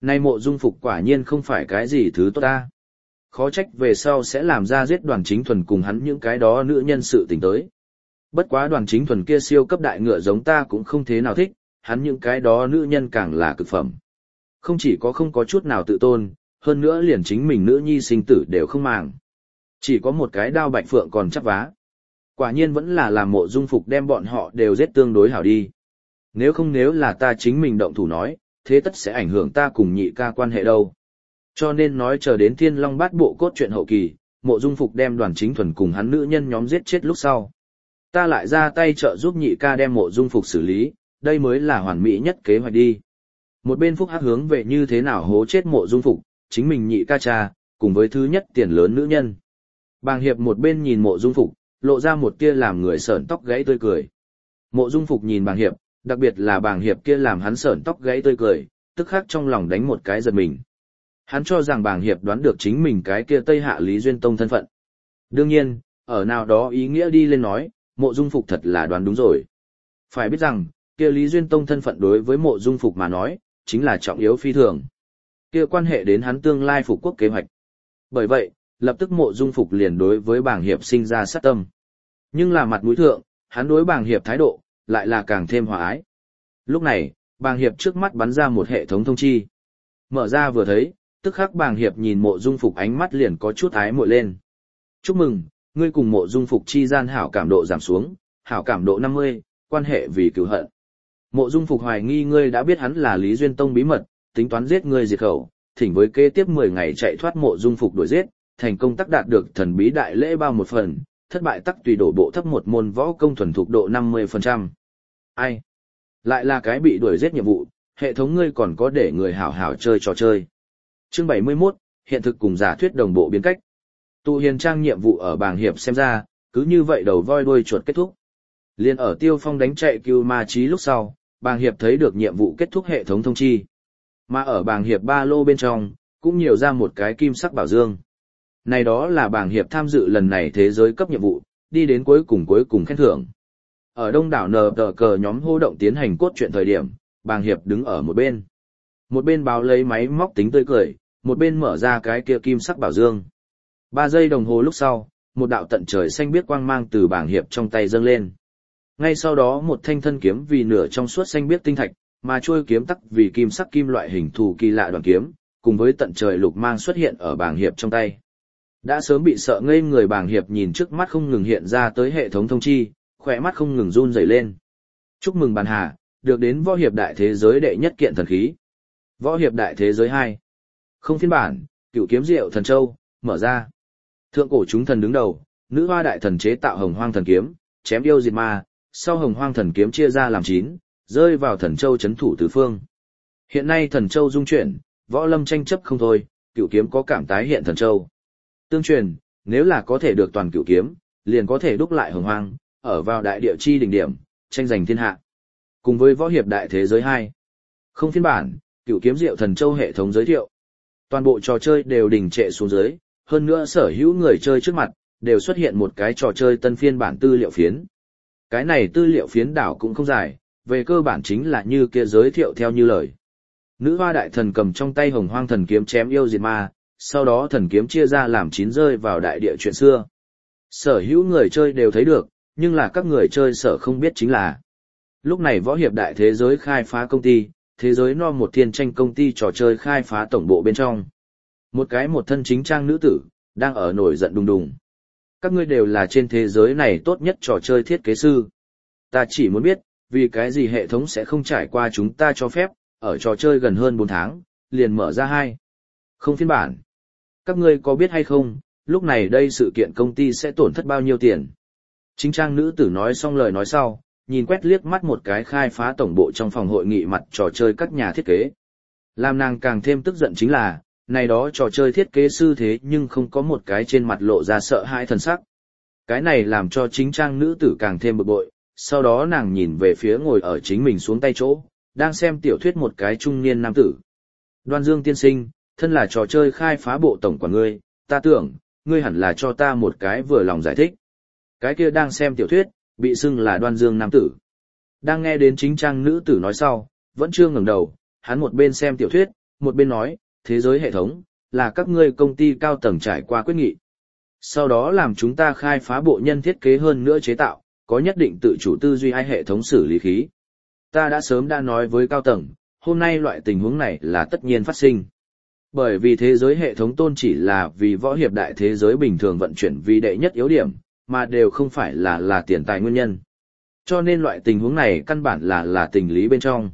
Nay Mộ Dung Phục quả nhiên không phải cái gì thứ tốt ta. Khó trách về sau sẽ làm ra giết Đoàn Chính Thuần cùng hắn những cái đó nữ nhân sự tình tới. Bất quá Đoàn Chính Thuần kia siêu cấp đại ngựa giống ta cũng không thế nào thích, hắn những cái đó nữ nhân càng là cực phẩm. Không chỉ có không có chút nào tự tôn, hơn nữa liền chính mình nữ nhi sinh tử đều không màng. Chỉ có một cái đao bạch phượng còn chắp vá. Quả nhiên vẫn là làm Mộ Dung Phục đem bọn họ đều giết tương đối hảo đi. Nếu không nếu là ta chính mình động thủ nói, thế tất sẽ ảnh hưởng ta cùng nhị ca quan hệ đâu. Cho nên nói chờ đến Thiên Long Bát Bộ cốt truyện hậu kỳ, Mộ Dung Phục đem Đoàn Chính Thuần cùng hắn nữ nhân nhóm giết chết lúc sau. Ta lại ra tay trợ giúp nhị ca đem Mộ Dung Phục xử lý, đây mới là hoàn mỹ nhất kế hoạch đi. Một bên Phúc Hắc hướng về như thế nào hố chết Mộ Dung Phục, chính mình nhị ca cha, cùng với thứ nhất tiền lớn nữ nhân. Bàng Hiệp một bên nhìn Mộ Dung Phục, lộ ra một tia làm người sởn tóc gáy tươi cười. Mộ Dung Phục nhìn Bàng Hiệp, đặc biệt là Bàng Hiệp kia làm hắn sởn tóc gáy tươi cười, tức khắc trong lòng đánh một cái giật mình. Hắn cho rằng Bàng Hiệp đoán được chính mình cái kia Tây Hạ Lý Duyên Tông thân phận. Đương nhiên, ở nào đó ý nghĩa đi lên nói, Mộ Dung Phục thật là đoán đúng rồi. Phải biết rằng, kia Lý Duyên Tông thân phận đối với Mộ Dung Phục mà nói, chính là trọng yếu phi thường. Kia quan hệ đến hắn tương lai phục quốc kế hoạch. Bởi vậy, lập tức Mộ Dung Phục liền đối với Bàng Hiệp sinh ra sát tâm. Nhưng là mặt mũi thượng, hắn đối Bàng Hiệp thái độ, lại là càng thêm hòa ái. Lúc này, Bàng Hiệp trước mắt bắn ra một hệ thống thông chi. Mở ra vừa thấy, tức khắc Bàng Hiệp nhìn Mộ Dung Phục ánh mắt liền có chút ái muội lên. Chúc mừng, ngươi cùng Mộ Dung Phục chi gian hảo cảm độ giảm xuống, hảo cảm độ năm mươi, quan hệ vì cửu hận. Mộ Dung Phục hoài nghi ngươi đã biết hắn là Lý Duyên Tông bí mật, tính toán giết ngươi diệt khẩu, thỉnh với kế tiếp mười ngày chạy thoát Mộ Dung Phục đuổi giết, thành công tác đạt được thần bí đại lễ bao một phần, thất bại tắc tùy đổ bộ thấp một môn võ công thuần thục độ năm mươi phần trăm. Ai? Lại là cái bị đuổi giết nhiệm vụ, hệ thống ngươi còn có để người hảo hảo chơi trò chơi. Chương bảy mươi mốt, hiện thực cùng giả thuyết đồng bộ biến cách. Tụ hiền trang nhiệm vụ ở Bàng Hiệp xem ra, cứ như vậy đầu voi đuôi chuột kết thúc. Liên ở Tiêu Phong đánh chạy Cưu Ma Chí lúc sau, Bàng Hiệp thấy được nhiệm vụ kết thúc hệ thống thông chi. Mà ở Bàng Hiệp ba lô bên trong, cũng nhiều ra một cái kim sắc bảo dương. Này đó là Bàng Hiệp tham dự lần này thế giới cấp nhiệm vụ, đi đến cuối cùng cuối cùng khen thưởng. Ở đông đảo nờ tờ cờ nhóm hô động tiến hành cốt truyện thời điểm, Bàng Hiệp đứng ở một bên. Một bên báo lấy máy móc tính tươi cười, một bên mở ra cái kia kim sắc bảo dương. Ba giây đồng hồ lúc sau, một đạo tận trời xanh biếc quang mang từ Bàng Hiệp trong tay dâng lên. Ngay sau đó một thanh thân kiếm vì nửa trong suốt xanh biếc tinh thạch, mà chuôi kiếm tắc vì kim sắc kim loại hình thù kỳ lạ đoàn kiếm, cùng với tận trời lục mang xuất hiện ở Bàng Hiệp trong tay. Đã sớm bị sợ ngây người Bàng Hiệp nhìn trước mắt không ngừng hiện ra tới hệ thống thông chi, khỏe mắt không ngừng run rẩy lên. Chúc mừng Bàn Hà, được đến Võ Hiệp Đại Thế Giới đệ nhất kiện thần khí. Võ Hiệp Đại Thế Giới hai. Không phiên bản, Cửu Kiếm Diệu Thần Châu, mở ra. Thượng cổ chúng thần đứng đầu, nữ hoa đại thần chế tạo Hồng Hoang thần kiếm, chém yêu diệt ma, sau Hồng Hoang thần kiếm chia ra làm chín, rơi vào Thần Châu trấn thủ tứ phương. Hiện nay Thần Châu dung chuyển, võ lâm tranh chấp không thôi, Cửu Kiếm có cảm tái hiện Thần Châu. Tương truyền, nếu là có thể được toàn Cửu Kiếm, liền có thể đúc lại Hồng Hoang, ở vào đại địa chi đỉnh điểm, tranh giành thiên hạ. Cùng với Võ Hiệp Đại Thế Giới hai. Không phiên bản, Cửu Kiếm Diệu Thần Châu hệ thống giới thiệu. Toàn bộ trò chơi đều đình trệ xuống dưới, hơn nữa sở hữu người chơi trước mặt, đều xuất hiện một cái trò chơi tân phiên bản tư liệu phiến. Cái này tư liệu phiến đảo cũng không dài, về cơ bản chính là như kia giới thiệu theo như lời. Nữ hoa đại thần cầm trong tay Hồng Hoang thần kiếm chém yêu diệt ma, sau đó thần kiếm chia ra làm chín rơi vào đại địa chuyện xưa. Sở hữu người chơi đều thấy được, nhưng là các người chơi sở không biết chính là. Lúc này Võ Hiệp Đại Thế Giới khai phá công ty, Thế giới no một thiên tranh công ty trò chơi khai phá tổng bộ bên trong. Một cái một thân chính trang nữ tử, đang ở nổi giận đùng đùng. Các ngươi đều là trên thế giới này tốt nhất trò chơi thiết kế sư. Ta chỉ muốn biết, vì cái gì hệ thống sẽ không trải qua chúng ta cho phép, ở trò chơi gần hơn bốn tháng, liền mở ra hai. Không phiên bản. Các ngươi có biết hay không, lúc này đây sự kiện công ty sẽ tổn thất bao nhiêu tiền? Chính trang nữ tử nói xong lời nói sau, nhìn quét liếc mắt một cái khai phá tổng bộ trong phòng hội nghị mặt trò chơi các nhà thiết kế. Làm nàng càng thêm tức giận chính là, này đó trò chơi thiết kế sư thế nhưng không có một cái trên mặt lộ ra sợ hãi thần sắc. Cái này làm cho chính trang nữ tử càng thêm bực bội, sau đó nàng nhìn về phía ngồi ở chính mình xuống tay chỗ, đang xem tiểu thuyết một cái trung niên nam tử. Đoan Dương tiên sinh, thân là trò chơi khai phá bộ tổng của ngươi, ta tưởng, ngươi hẳn là cho ta một cái vừa lòng giải thích. Cái kia đang xem tiểu thuyết, bị xưng là Đoan Dương nam tử. Đang nghe đến chính trang nữ tử nói sau, vẫn chưa ngẩng đầu, hắn một bên xem tiểu thuyết, một bên nói, thế giới hệ thống, là các ngươi công ty cao tầng trải qua quyết nghị. Sau đó làm chúng ta khai phá bộ nhân thiết kế hơn nữa chế tạo, có nhất định tự chủ tư duy hay hệ thống xử lý khí. Ta đã sớm đã nói với cao tầng, hôm nay loại tình huống này là tất nhiên phát sinh. Bởi vì thế giới hệ thống tôn chỉ là vì võ hiệp đại thế giới bình thường vận chuyển vì đệ nhất yếu điểm, mà đều không phải là là tiền tài nguyên nhân. Cho nên loại tình huống này căn bản là là tình lý bên trong.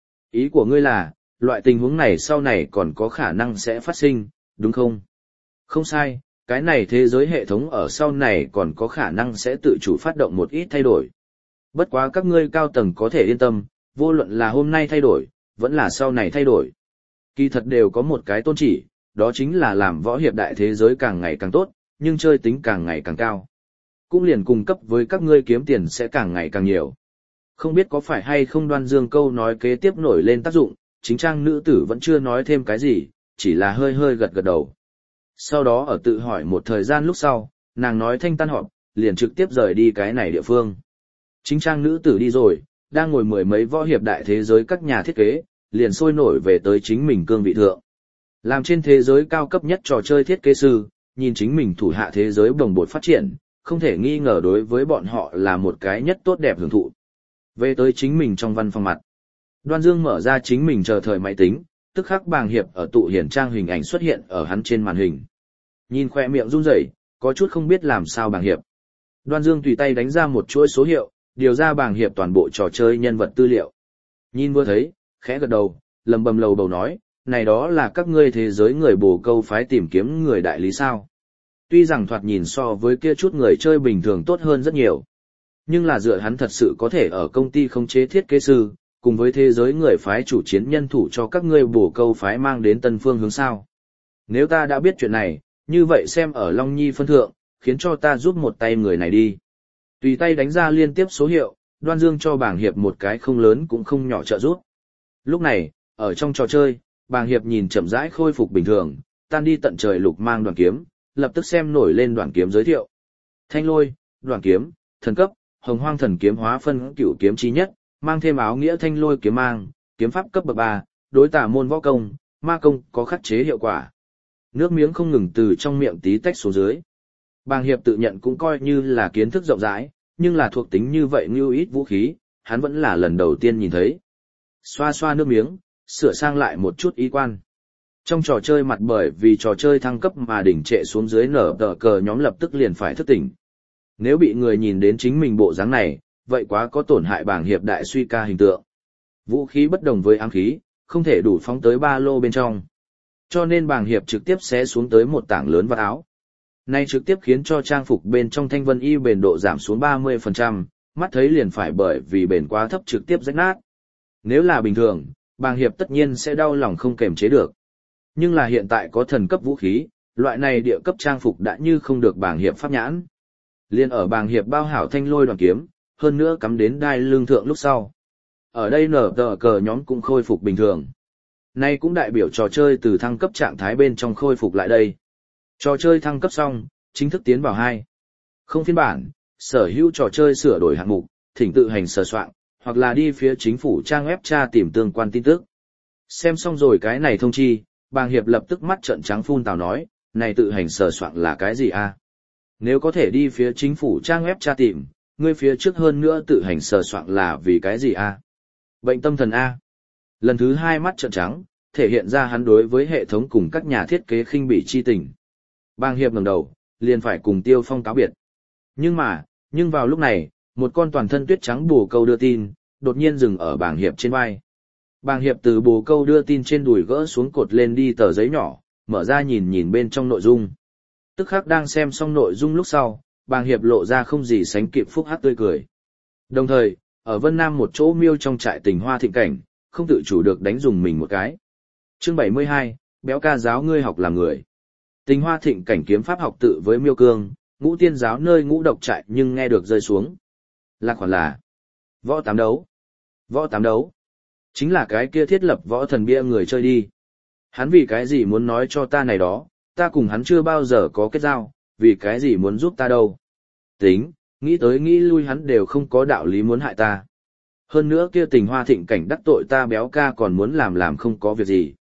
Ý của ngươi là, loại tình huống này sau này còn có khả năng sẽ phát sinh, đúng không? Không sai, cái này thế giới hệ thống ở sau này còn có khả năng sẽ tự chủ phát động một ít thay đổi. Bất quá các ngươi cao tầng có thể yên tâm, vô luận là hôm nay thay đổi, vẫn là sau này thay đổi. Kỳ thật đều có một cái tôn chỉ, đó chính là làm võ hiệp đại thế giới càng ngày càng tốt, nhưng chơi tính càng ngày càng cao. Cũng liền cung cấp với các ngươi kiếm tiền sẽ càng ngày càng nhiều. Không biết có phải hay không Đoan Dương câu nói kế tiếp nổi lên tác dụng, chính trang nữ tử vẫn chưa nói thêm cái gì, chỉ là hơi hơi gật gật đầu. Sau đó ở tự hỏi một thời gian lúc sau, nàng nói thanh tan họp, liền trực tiếp rời đi cái này địa phương. Chính trang nữ tử đi rồi, đang ngồi mười mấy võ hiệp đại thế giới các nhà thiết kế, liền sôi nổi về tới chính mình cương vị thượng. Làm trên thế giới cao cấp nhất trò chơi thiết kế sư, nhìn chính mình thủ hạ thế giới đồng bột phát triển, không thể nghi ngờ đối với bọn họ là một cái nhất tốt đẹp hưởng thụ. Về tới chính mình trong văn phòng mặt. Đoan Dương mở ra chính mình chờ thời máy tính, tức khắc Bàng Hiệp ở tụ hiển trang hình ảnh xuất hiện ở hắn trên màn hình. Nhìn khoe miệng run rẩy, có chút không biết làm sao Bàng Hiệp. Đoan Dương tùy tay đánh ra một chuỗi số hiệu, điều ra Bàng Hiệp toàn bộ trò chơi nhân vật tư liệu. Nhìn vừa thấy, khẽ gật đầu, lầm bầm lầu bầu nói, này đó là các ngươi thế giới người bồ câu phái tìm kiếm người đại lý sao. Tuy rằng thoạt nhìn so với kia chút người chơi bình thường tốt hơn rất nhiều. Nhưng là dựa hắn thật sự có thể ở công ty khống chế thiết kế sư, cùng với thế giới người phái chủ chiến nhân thủ cho các ngươi bổ câu phái mang đến tân phương hướng sao. Nếu ta đã biết chuyện này, như vậy xem ở Long Nhi phân thượng, khiến cho ta giúp một tay người này đi. Tùy tay đánh ra liên tiếp số hiệu, Đoan Dương cho Bàng Hiệp một cái không lớn cũng không nhỏ trợ giúp. Lúc này, ở trong trò chơi, Bàng Hiệp nhìn chậm rãi khôi phục bình thường, tan đi tận trời lục mang đoàn kiếm, lập tức xem nổi lên đoàn kiếm giới thiệu. Thanh lôi, đoàn kiếm, thần cấp, hồng hoang thần kiếm hóa phân cửu kiếm chí nhất, mang thêm áo nghĩa thanh lôi kiếm mang, kiếm pháp cấp bậc ba, đối tả môn võ công, ma công có khắc chế hiệu quả. Nước miếng không ngừng từ trong miệng tí tách xuống dưới. Bàng Hiệp tự nhận cũng coi như là kiến thức rộng rãi, nhưng là thuộc tính như vậy như ít vũ khí, hắn vẫn là lần đầu tiên nhìn thấy. Xoa xoa nước miếng, sửa sang lại một chút ý quan. Trong trò chơi mặt bởi vì trò chơi thăng cấp mà đỉnh trệ xuống dưới nở tờ cờ nhóm lập tức liền phải thức tỉnh. Nếu bị người nhìn đến chính mình bộ dáng này, vậy quá có tổn hại Bàng Hiệp đại suy ca hình tượng. Vũ khí bất đồng với ám khí, không thể đủ phóng tới ba lô bên trong. Cho nên Bàng Hiệp trực tiếp xé xuống tới một tảng lớn vạt áo. Nay trực tiếp khiến cho trang phục bên trong thanh vân y bền độ giảm xuống ba mươi phần trăm, mắt thấy liền phải bởi vì bền quá thấp trực tiếp rách nát. Nếu là bình thường, Bàng Hiệp tất nhiên sẽ đau lòng không kềm chế được. Nhưng là hiện tại có thần cấp vũ khí, loại này địa cấp trang phục đã như không được Bàng Hiệp pháp nhãn. Liên ở Bàng Hiệp bao hảo thanh lôi đoàn kiếm, hơn nữa cắm đến đai lưng thượng lúc sau. Ở đây nở tờ cờ nhóm cũng khôi phục bình thường. Nay cũng đại biểu trò chơi từ thăng cấp trạng thái bên trong khôi phục lại đây. Trò chơi thăng cấp xong, chính thức tiến vào hai. Không phiên bản, sở hữu trò chơi sửa đổi hạng mục, thỉnh tự hành sửa soạn, hoặc là đi phía chính phủ trang web tra tìm tương quan tin tức. Xem xong rồi cái này thông chi, Bàng Hiệp lập tức mắt trợn trắng phun tào nói, này tự hành sửa soạn là cái gì a? Nếu có thể đi phía chính phủ trang web tra tìm, ngươi phía trước hơn nữa tự hành sửa soạn là vì cái gì a? Bệnh tâm thần a? Lần thứ hai mắt trợn trắng, thể hiện ra hắn đối với hệ thống cùng các nhà thiết kế khinh bỉ chi tình. Bàng Hiệp ngẩng đầu, liền phải cùng Tiêu Phong cáo biệt. Nhưng mà, nhưng vào lúc này, một con toàn thân tuyết trắng bồ câu đưa tin, đột nhiên dừng ở Bàng Hiệp trên vai. Bàng Hiệp từ bồ câu đưa tin trên đùi gỡ xuống cột lên đi tờ giấy nhỏ, mở ra nhìn nhìn bên trong nội dung. Tức khắc đang xem xong nội dung lúc sau, Bàng Hiệp lộ ra không gì sánh kịp phúc hắc tươi cười. Đồng thời, ở Vân Nam một chỗ miêu trong trại Tình Hoa thịnh cảnh, không tự chủ được đánh dùng mình một cái. Chương bảy mươi hai, béo ca giáo ngươi học làm người. Tình Hoa thịnh cảnh kiếm pháp học tự với miêu cương, ngũ tiên giáo nơi ngũ độc trại nhưng nghe được rơi xuống. Là khoản là võ tám đấu. Võ tám đấu. Chính là cái kia thiết lập võ thần bia người chơi đi. Hắn vì cái gì muốn nói cho ta này đó, ta cùng hắn chưa bao giờ có kết giao, vì cái gì muốn giúp ta đâu. Tính, nghĩ tới nghĩ lui hắn đều không có đạo lý muốn hại ta. Hơn nữa kia Tình Hoa thịnh cảnh đắc tội ta béo ca còn muốn làm làm không có việc gì.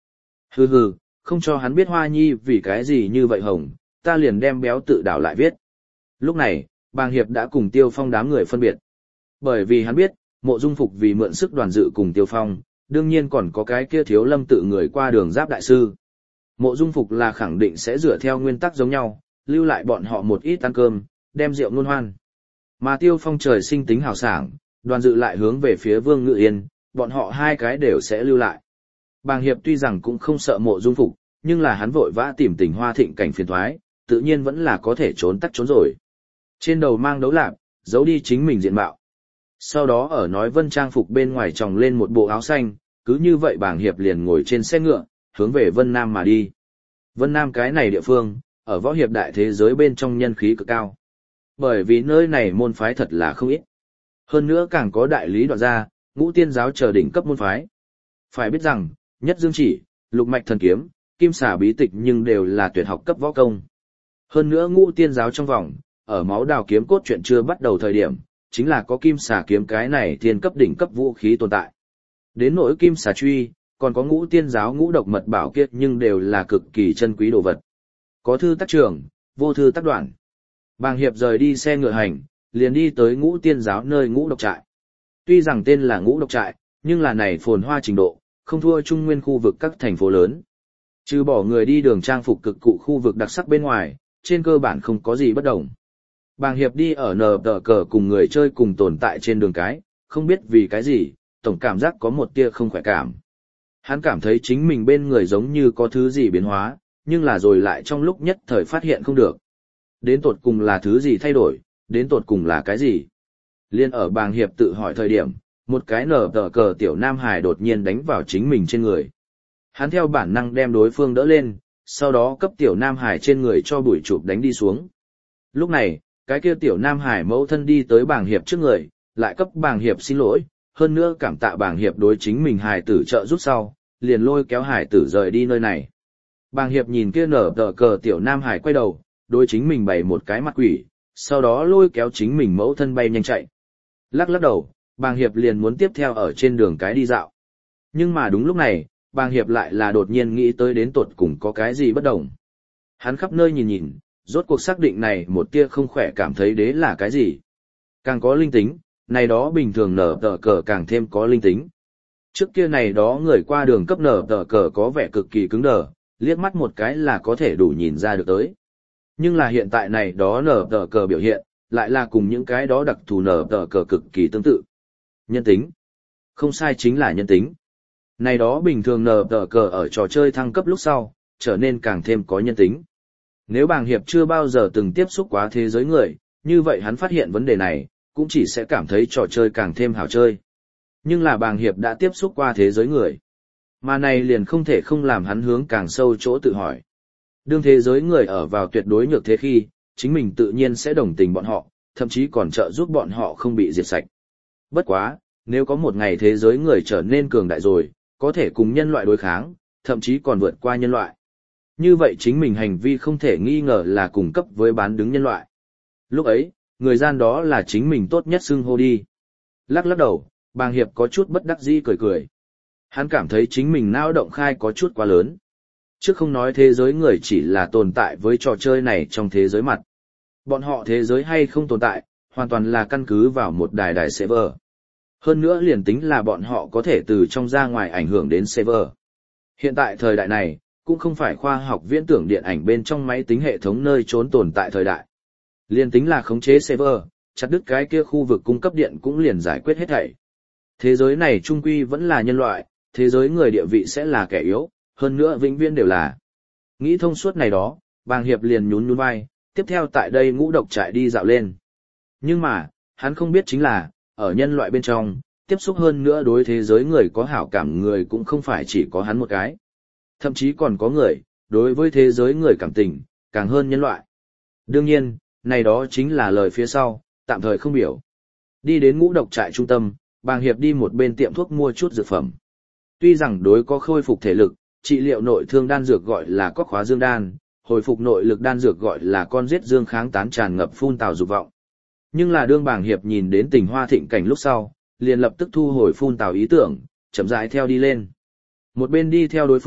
Hừ hừ, không cho hắn biết Hoa Nhi vì cái gì như vậy hồng, ta liền đem béo tự đảo lại viết. Lúc này, Bàng Hiệp đã cùng Tiêu Phong đám người phân biệt. Bởi vì hắn biết, Mộ Dung Phục vì mượn sức đoàn dự cùng Tiêu Phong, đương nhiên còn có cái kia Thiếu Lâm tự người qua đường giáp đại sư. Mộ Dung Phục là khẳng định sẽ dựa theo nguyên tắc giống nhau, lưu lại bọn họ một ít ăn cơm, đem rượu ngôn hoan. Mà Tiêu Phong trời sinh tính hào sảng, đoàn dự lại hướng về phía Vương Ngự Yên, bọn họ hai cái đều sẽ lưu lại. Bàng Hiệp tuy rằng cũng không sợ Mộ Dung Phục, nhưng là hắn vội vã tìm tình hoa thịnh cảnh phiền thoái, tự nhiên vẫn là có thể trốn tắt trốn rồi. Trên đầu mang đấu lạp, giấu đi chính mình diện mạo. Sau đó ở nói vân trang phục bên ngoài tròng lên một bộ áo xanh, cứ như vậy Bàng Hiệp liền ngồi trên xe ngựa, hướng về Vân Nam mà đi. Vân Nam cái này địa phương, ở võ hiệp đại thế giới bên trong nhân khí cực cao. Bởi vì nơi này môn phái thật là không ít. Hơn nữa càng có đại lý đoạn gia, ngũ tiên giáo chờ đỉnh cấp môn phái. Phải biết rằng, nhất dương chỉ, lục mạch thần kiếm, kim xà bí tịch nhưng đều là tuyệt học cấp võ công. Hơn nữa ngũ tiên giáo trong vòng, ở máu đào kiếm cốt truyện chưa bắt đầu thời điểm, chính là có kim xà kiếm cái này thiên cấp đỉnh cấp vũ khí tồn tại. Đến nỗi kim xà truy, còn có ngũ tiên giáo ngũ độc mật bảo kiệt nhưng đều là cực kỳ chân quý đồ vật. Có thư tác trường, vô thư tác đoạn. Bàng Hiệp rời đi xe ngựa hành, liền đi tới ngũ tiên giáo nơi ngũ độc trại. Tuy rằng tên là ngũ độc trại, nhưng là này phồn hoa trình độ, không thua trung nguyên khu vực các thành phố lớn. Trừ bỏ người đi đường trang phục cực cụ khu vực đặc sắc bên ngoài, trên cơ bản không có gì bất đồng. Bàng Hiệp đi ở nờ tờ cờ cùng người chơi cùng tồn tại trên đường cái, không biết vì cái gì, tổng cảm giác có một tia không khỏe cảm. Hắn cảm thấy chính mình bên người giống như có thứ gì biến hóa, nhưng là rồi lại trong lúc nhất thời phát hiện không được. Đến tột cùng là thứ gì thay đổi, đến tột cùng là cái gì? Liên ở Bàng Hiệp tự hỏi thời điểm, một cái nở tờ cờ tiểu nam hài đột nhiên đánh vào chính mình trên người. Hắn theo bản năng đem đối phương đỡ lên, sau đó cấp tiểu nam hải trên người cho bụi chụp đánh đi xuống. Lúc này, cái kia tiểu nam hải mẫu thân đi tới Bàng Hiệp trước người, lại cấp Bàng Hiệp xin lỗi, hơn nữa cảm tạ Bàng Hiệp đối chính mình hài tử trợ giúp sau, liền lôi kéo hài tử rời đi nơi này. Bàng Hiệp nhìn kia nở tờ cờ tiểu nam hải quay đầu, đối chính mình bày một cái mặt quỷ, sau đó lôi kéo chính mình mẫu thân bay nhanh chạy. Lắc lắc đầu, Bàng Hiệp liền muốn tiếp theo ở trên đường cái đi dạo. Nhưng mà đúng lúc này, Bàng Hiệp lại là đột nhiên nghĩ tới đến tột cùng có cái gì bất đồng. Hắn khắp nơi nhìn nhìn, rốt cuộc xác định này một tia không khỏe cảm thấy đế là cái gì. Càng có linh tính, này đó bình thường nở tờ cờ càng thêm có linh tính. Trước kia này đó người qua đường cấp nở tờ cờ có vẻ cực kỳ cứng đờ, liếc mắt một cái là có thể đủ nhìn ra được tới. Nhưng là hiện tại này đó nở tờ cờ biểu hiện, lại là cùng những cái đó đặc thù nở tờ cờ cực kỳ tương tự. Nhân tính. Không sai chính là nhân tính. Này đó bình thường nở tờ cờ ở trò chơi thăng cấp lúc sau, trở nên càng thêm có nhân tính. Nếu Bàng Hiệp chưa bao giờ từng tiếp xúc quá thế giới người, như vậy hắn phát hiện vấn đề này, cũng chỉ sẽ cảm thấy trò chơi càng thêm hảo chơi. Nhưng là Bàng Hiệp đã tiếp xúc qua thế giới người. Mà này liền không thể không làm hắn hướng càng sâu chỗ tự hỏi. Đương thế giới người ở vào tuyệt đối nhược thế khi, chính mình tự nhiên sẽ đồng tình bọn họ, thậm chí còn trợ giúp bọn họ không bị diệt sạch. Bất quá, nếu có một ngày thế giới người trở nên cường đại rồi, có thể cùng nhân loại đối kháng, thậm chí còn vượt qua nhân loại. Như vậy chính mình hành vi không thể nghi ngờ là cùng cấp với bán đứng nhân loại. Lúc ấy, người gian đó là chính mình tốt nhất xưng hô đi. Lắc lắc đầu, Bàng Hiệp có chút bất đắc dĩ cười cười. Hắn cảm thấy chính mình não động khai có chút quá lớn. Trước không nói thế giới người chỉ là tồn tại với trò chơi này trong thế giới mặt. Bọn họ thế giới hay không tồn tại, hoàn toàn là căn cứ vào một đài đài server. Hơn nữa liền tính là bọn họ có thể từ trong ra ngoài ảnh hưởng đến server. Hiện tại thời đại này, cũng không phải khoa học viễn tưởng điện ảnh bên trong máy tính hệ thống nơi trốn tồn tại thời đại. Liền tính là khống chế server, chặt đứt cái kia khu vực cung cấp điện cũng liền giải quyết hết thảy. Thế giới này trung quy vẫn là nhân loại, thế giới người địa vị sẽ là kẻ yếu, hơn nữa vĩnh viễn đều là. Nghĩ thông suốt này đó, Bàng Hiệp liền nhún nhún vai, tiếp theo tại đây ngũ độc trại đi dạo lên. Nhưng mà, hắn không biết chính là, ở nhân loại bên trong, tiếp xúc hơn nữa đối thế giới người có hảo cảm người cũng không phải chỉ có hắn một cái. Thậm chí còn có người, đối với thế giới người cảm tình, càng hơn nhân loại. Đương nhiên, này đó chính là lời phía sau, tạm thời không biểu. Đi đến ngũ độc trại trung tâm, Bàng Hiệp đi một bên tiệm thuốc mua chút dược phẩm. Tuy rằng đối có khôi phục thể lực, trị liệu nội thương đan dược gọi là cóc khóa dương đan, hồi phục nội lực đan dược gọi là con giết dương kháng tán tràn ngập phun tào dục vọng. Nhưng là đương Bàng Hiệp nhìn đến tình hoa thịnh cảnh lúc sau, liền lập tức thu hồi phun tào ý tưởng, chậm rãi theo đi lên. Một bên đi theo đối phương,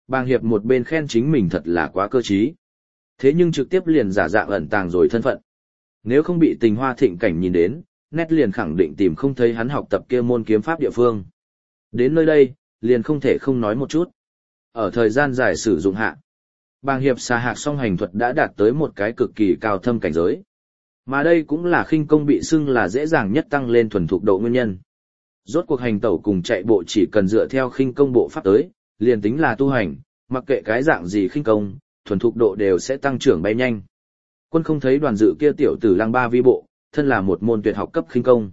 Bàng Hiệp một bên khen chính mình thật là quá cơ trí. Thế nhưng trực tiếp liền giả dạng ẩn tàng rồi thân phận. Nếu không bị Tình Hoa Thịnh Cảnh nhìn đến, nét liền khẳng định tìm không thấy hắn học tập kia môn kiếm pháp địa phương. Đến nơi đây, liền không thể không nói một chút. Ở thời gian dài sử dụng hạ, Bàng Hiệp xà hạc song hành thuật đã đạt tới một cái cực kỳ cao thâm cảnh giới. Mà đây cũng là khinh công bị xưng là dễ dàng nhất tăng lên thuần thục độ nguyên nhân. Rốt cuộc hành tẩu cùng chạy bộ chỉ cần dựa theo khinh công bộ pháp tới, liền tính là tu hành, mặc kệ cái dạng gì khinh công, thuần thục độ đều sẽ tăng trưởng bay nhanh. Quân không thấy Đoàn Dự kia tiểu tử Lăng Ba Vi bộ, thân là một môn tuyệt học cấp khinh công.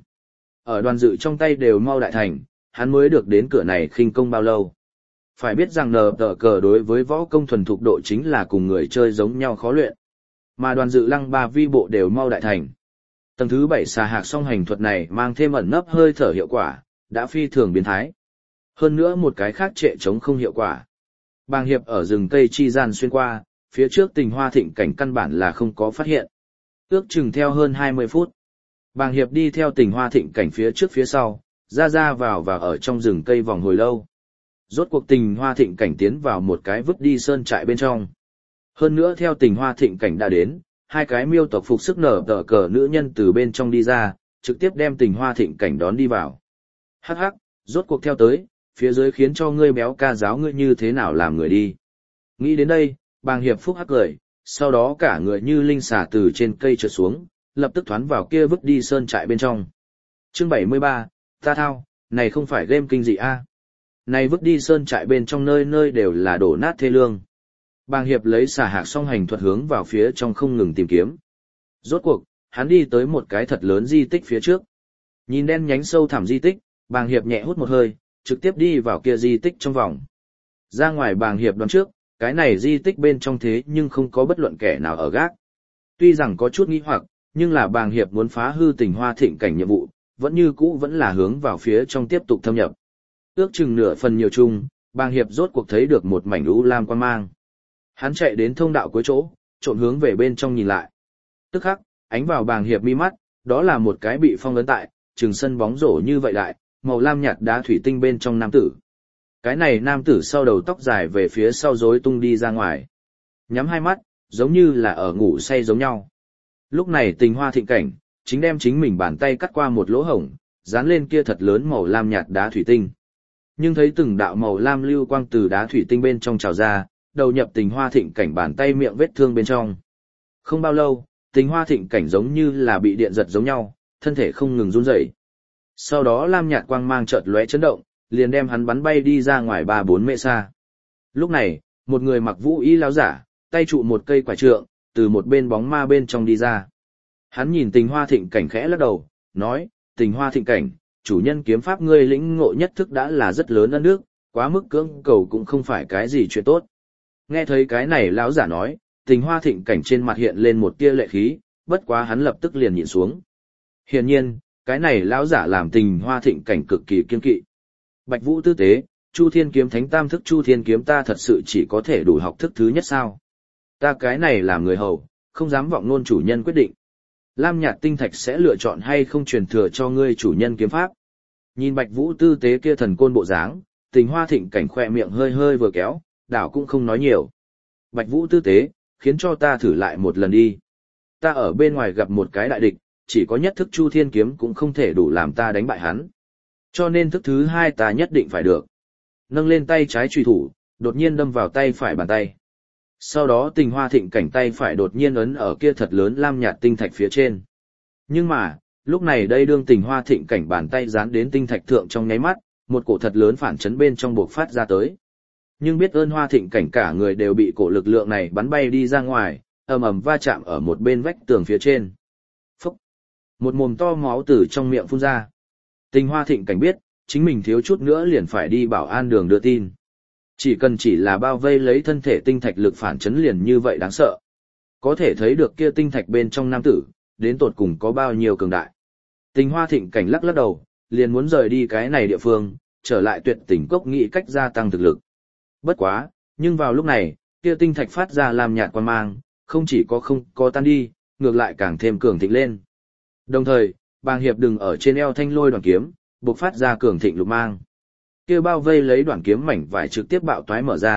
Ở Đoàn Dự trong tay đều mau đại thành, hắn mới được đến cửa này khinh công bao lâu. Phải biết rằng nờ tờ cờ đối với võ công thuần thục độ chính là cùng người chơi giống nhau khó luyện. Mà Đoàn Dự Lăng Ba Vi bộ đều mau đại thành. Tầng thứ bảy xà hạc song hành thuật này mang thêm ẩn nấp hơi thở hiệu quả, đã phi thường biến thái. Hơn nữa một cái khác trệ chống không hiệu quả. Bàng Hiệp ở rừng cây chi gian xuyên qua, phía trước Tình Hoa Thịnh Cảnh căn bản là không có phát hiện. Ước chừng theo hơn hai mươi phút. Bàng Hiệp đi theo Tình Hoa Thịnh Cảnh phía trước phía sau, ra ra vào và ở trong rừng cây vòng hồi lâu. Rốt cuộc Tình Hoa Thịnh Cảnh tiến vào một cái vứt đi sơn trại bên trong. Hơn nữa theo Tình Hoa Thịnh Cảnh đã đến, hai cái miêu tộc phục sức nở tờ cờ nữ nhân từ bên trong đi ra, trực tiếp đem Tình Hoa Thịnh Cảnh đón đi vào. Hắc hắc, rốt cuộc theo tới, phía dưới khiến cho ngươi béo ca giáo ngươi như thế nào làm người đi. Nghĩ đến đây, Bàng Hiệp phúc hắc cười, sau đó cả người như linh xà từ trên cây trượt xuống, lập tức thoán vào kia vứt đi sơn trại bên trong. Chương bảy mươi ba, ta thao, này không phải game kinh dị a? Này vứt đi sơn trại bên trong nơi nơi đều là đổ nát thê lương. Bàng Hiệp lấy xà hạc song hành thuật hướng vào phía trong không ngừng tìm kiếm. Rốt cuộc, hắn đi tới một cái thật lớn di tích phía trước. Nhìn đen nhánh sâu thẳm di tích, Bàng Hiệp nhẹ hút một hơi, trực tiếp đi vào kia di tích trong vòng. Ra ngoài Bàng Hiệp đoán trước, cái này di tích bên trong thế nhưng không có bất luận kẻ nào ở gác. Tuy rằng có chút nghi hoặc, nhưng là Bàng Hiệp muốn phá hư Tình Hoa Thịnh Cảnh nhiệm vụ, vẫn như cũ vẫn là hướng vào phía trong tiếp tục thâm nhập. Ước chừng nửa phần nhiều chung, Bàng Hiệp rốt cuộc thấy được một mảnh u lam quang mang. Hắn chạy đến thông đạo cuối chỗ, trộn hướng về bên trong nhìn lại. Tức khắc, ánh vào Bàng Hiệp mi mắt, đó là một cái bị phong ấn tại, trường sân bóng rổ như vậy đại, màu lam nhạt đá thủy tinh bên trong nam tử. Cái này nam tử sau đầu tóc dài về phía sau rối tung đi ra ngoài. Nhắm hai mắt, giống như là ở ngủ say giống nhau. Lúc này Tình Hoa Thịnh Cảnh, chính đem chính mình bàn tay cắt qua một lỗ hổng, dán lên kia thật lớn màu lam nhạt đá thủy tinh. Nhưng thấy từng đạo màu lam lưu quang từ đá thủy tinh bên trong trào ra, đầu nhập Tình Hoa Thịnh Cảnh bàn tay miệng vết thương bên trong. Không bao lâu, Tình Hoa Thịnh Cảnh giống như là bị điện giật giống nhau, thân thể không ngừng run rẩy. Sau đó lam nhạt quang mang chợt lóe chấn động, liền đem hắn bắn bay đi ra ngoài ba bốn mệ xa. Lúc này, một người mặc vũ y lão giả, tay trụ một cây quả trượng, từ một bên bóng ma bên trong đi ra. Hắn nhìn Tình Hoa Thịnh Cảnh khẽ lắc đầu, nói, Tình Hoa Thịnh Cảnh, chủ nhân kiếm pháp ngươi lĩnh ngộ nhất thức đã là rất lớn ân đức, quá mức cưỡng cầu cũng không phải cái gì chuyện tốt. Nghe thấy cái này lão giả nói, Tình Hoa Thịnh Cảnh trên mặt hiện lên một tia lệ khí, bất quá hắn lập tức liền nhịn xuống. Hiển nhiên, cái này lão giả làm Tình Hoa Thịnh Cảnh cực kỳ kiên kỵ. Bạch Vũ tư tế, Chu Thiên kiếm thánh tam thức Chu Thiên kiếm ta thật sự chỉ có thể đủ học thức thứ nhất sao? Ta cái này làm người hầu, không dám vọng nôn chủ nhân quyết định. Lam nhạt tinh thạch sẽ lựa chọn hay không truyền thừa cho ngươi chủ nhân kiếm pháp. Nhìn Bạch Vũ tư tế kia thần côn bộ dáng, Tình Hoa Thịnh Cảnh khỏe miệng hơi hơi vừa kéo, đảo cũng không nói nhiều. Bạch Vũ tư tế, khiến cho ta thử lại một lần đi. Ta ở bên ngoài gặp một cái đại địch, chỉ có nhất thức Chu Thiên kiếm cũng không thể đủ làm ta đánh bại hắn. Cho nên thức thứ hai ta nhất định phải được. Nâng lên tay trái chùy thủ, đột nhiên đâm vào tay phải bàn tay. Sau đó Tình Hoa Thịnh Cảnh tay phải đột nhiên ấn ở kia thật lớn lam nhạt tinh thạch phía trên. Nhưng mà, lúc này đây đương Tình Hoa Thịnh Cảnh bàn tay dán đến tinh thạch thượng trong nháy mắt, một cổ thật lớn phản chấn bên trong bộc phát ra tới. Nhưng biết ơn Hoa Thịnh Cảnh cả người đều bị cổ lực lượng này bắn bay đi ra ngoài, ầm ầm va chạm ở một bên vách tường phía trên. Phúc! Một mồm to máu từ trong miệng phun ra. Tình Hoa Thịnh Cảnh biết, chính mình thiếu chút nữa liền phải đi bảo an đường đưa tin. Chỉ cần chỉ là bao vây lấy thân thể tinh thạch lực phản chấn liền như vậy đáng sợ. Có thể thấy được kia tinh thạch bên trong nam tử, đến tột cùng có bao nhiêu cường đại. Tình Hoa Thịnh Cảnh lắc lắc đầu, liền muốn rời đi cái này địa phương, trở lại Tuyệt Tình Cốc nghĩ cách gia tăng thực lực. Bất quá, nhưng vào lúc này, kia tinh thạch phát ra làm nhạt quang mang, không chỉ có không có tan đi, ngược lại càng thêm cường thịnh lên. Đồng thời, Bàng Hiệp đừng ở trên eo thanh lôi đoạn kiếm, bộc phát ra cường thịnh lục mang. Kia bao vây lấy đoạn kiếm mảnh vải trực tiếp bạo toái mở ra,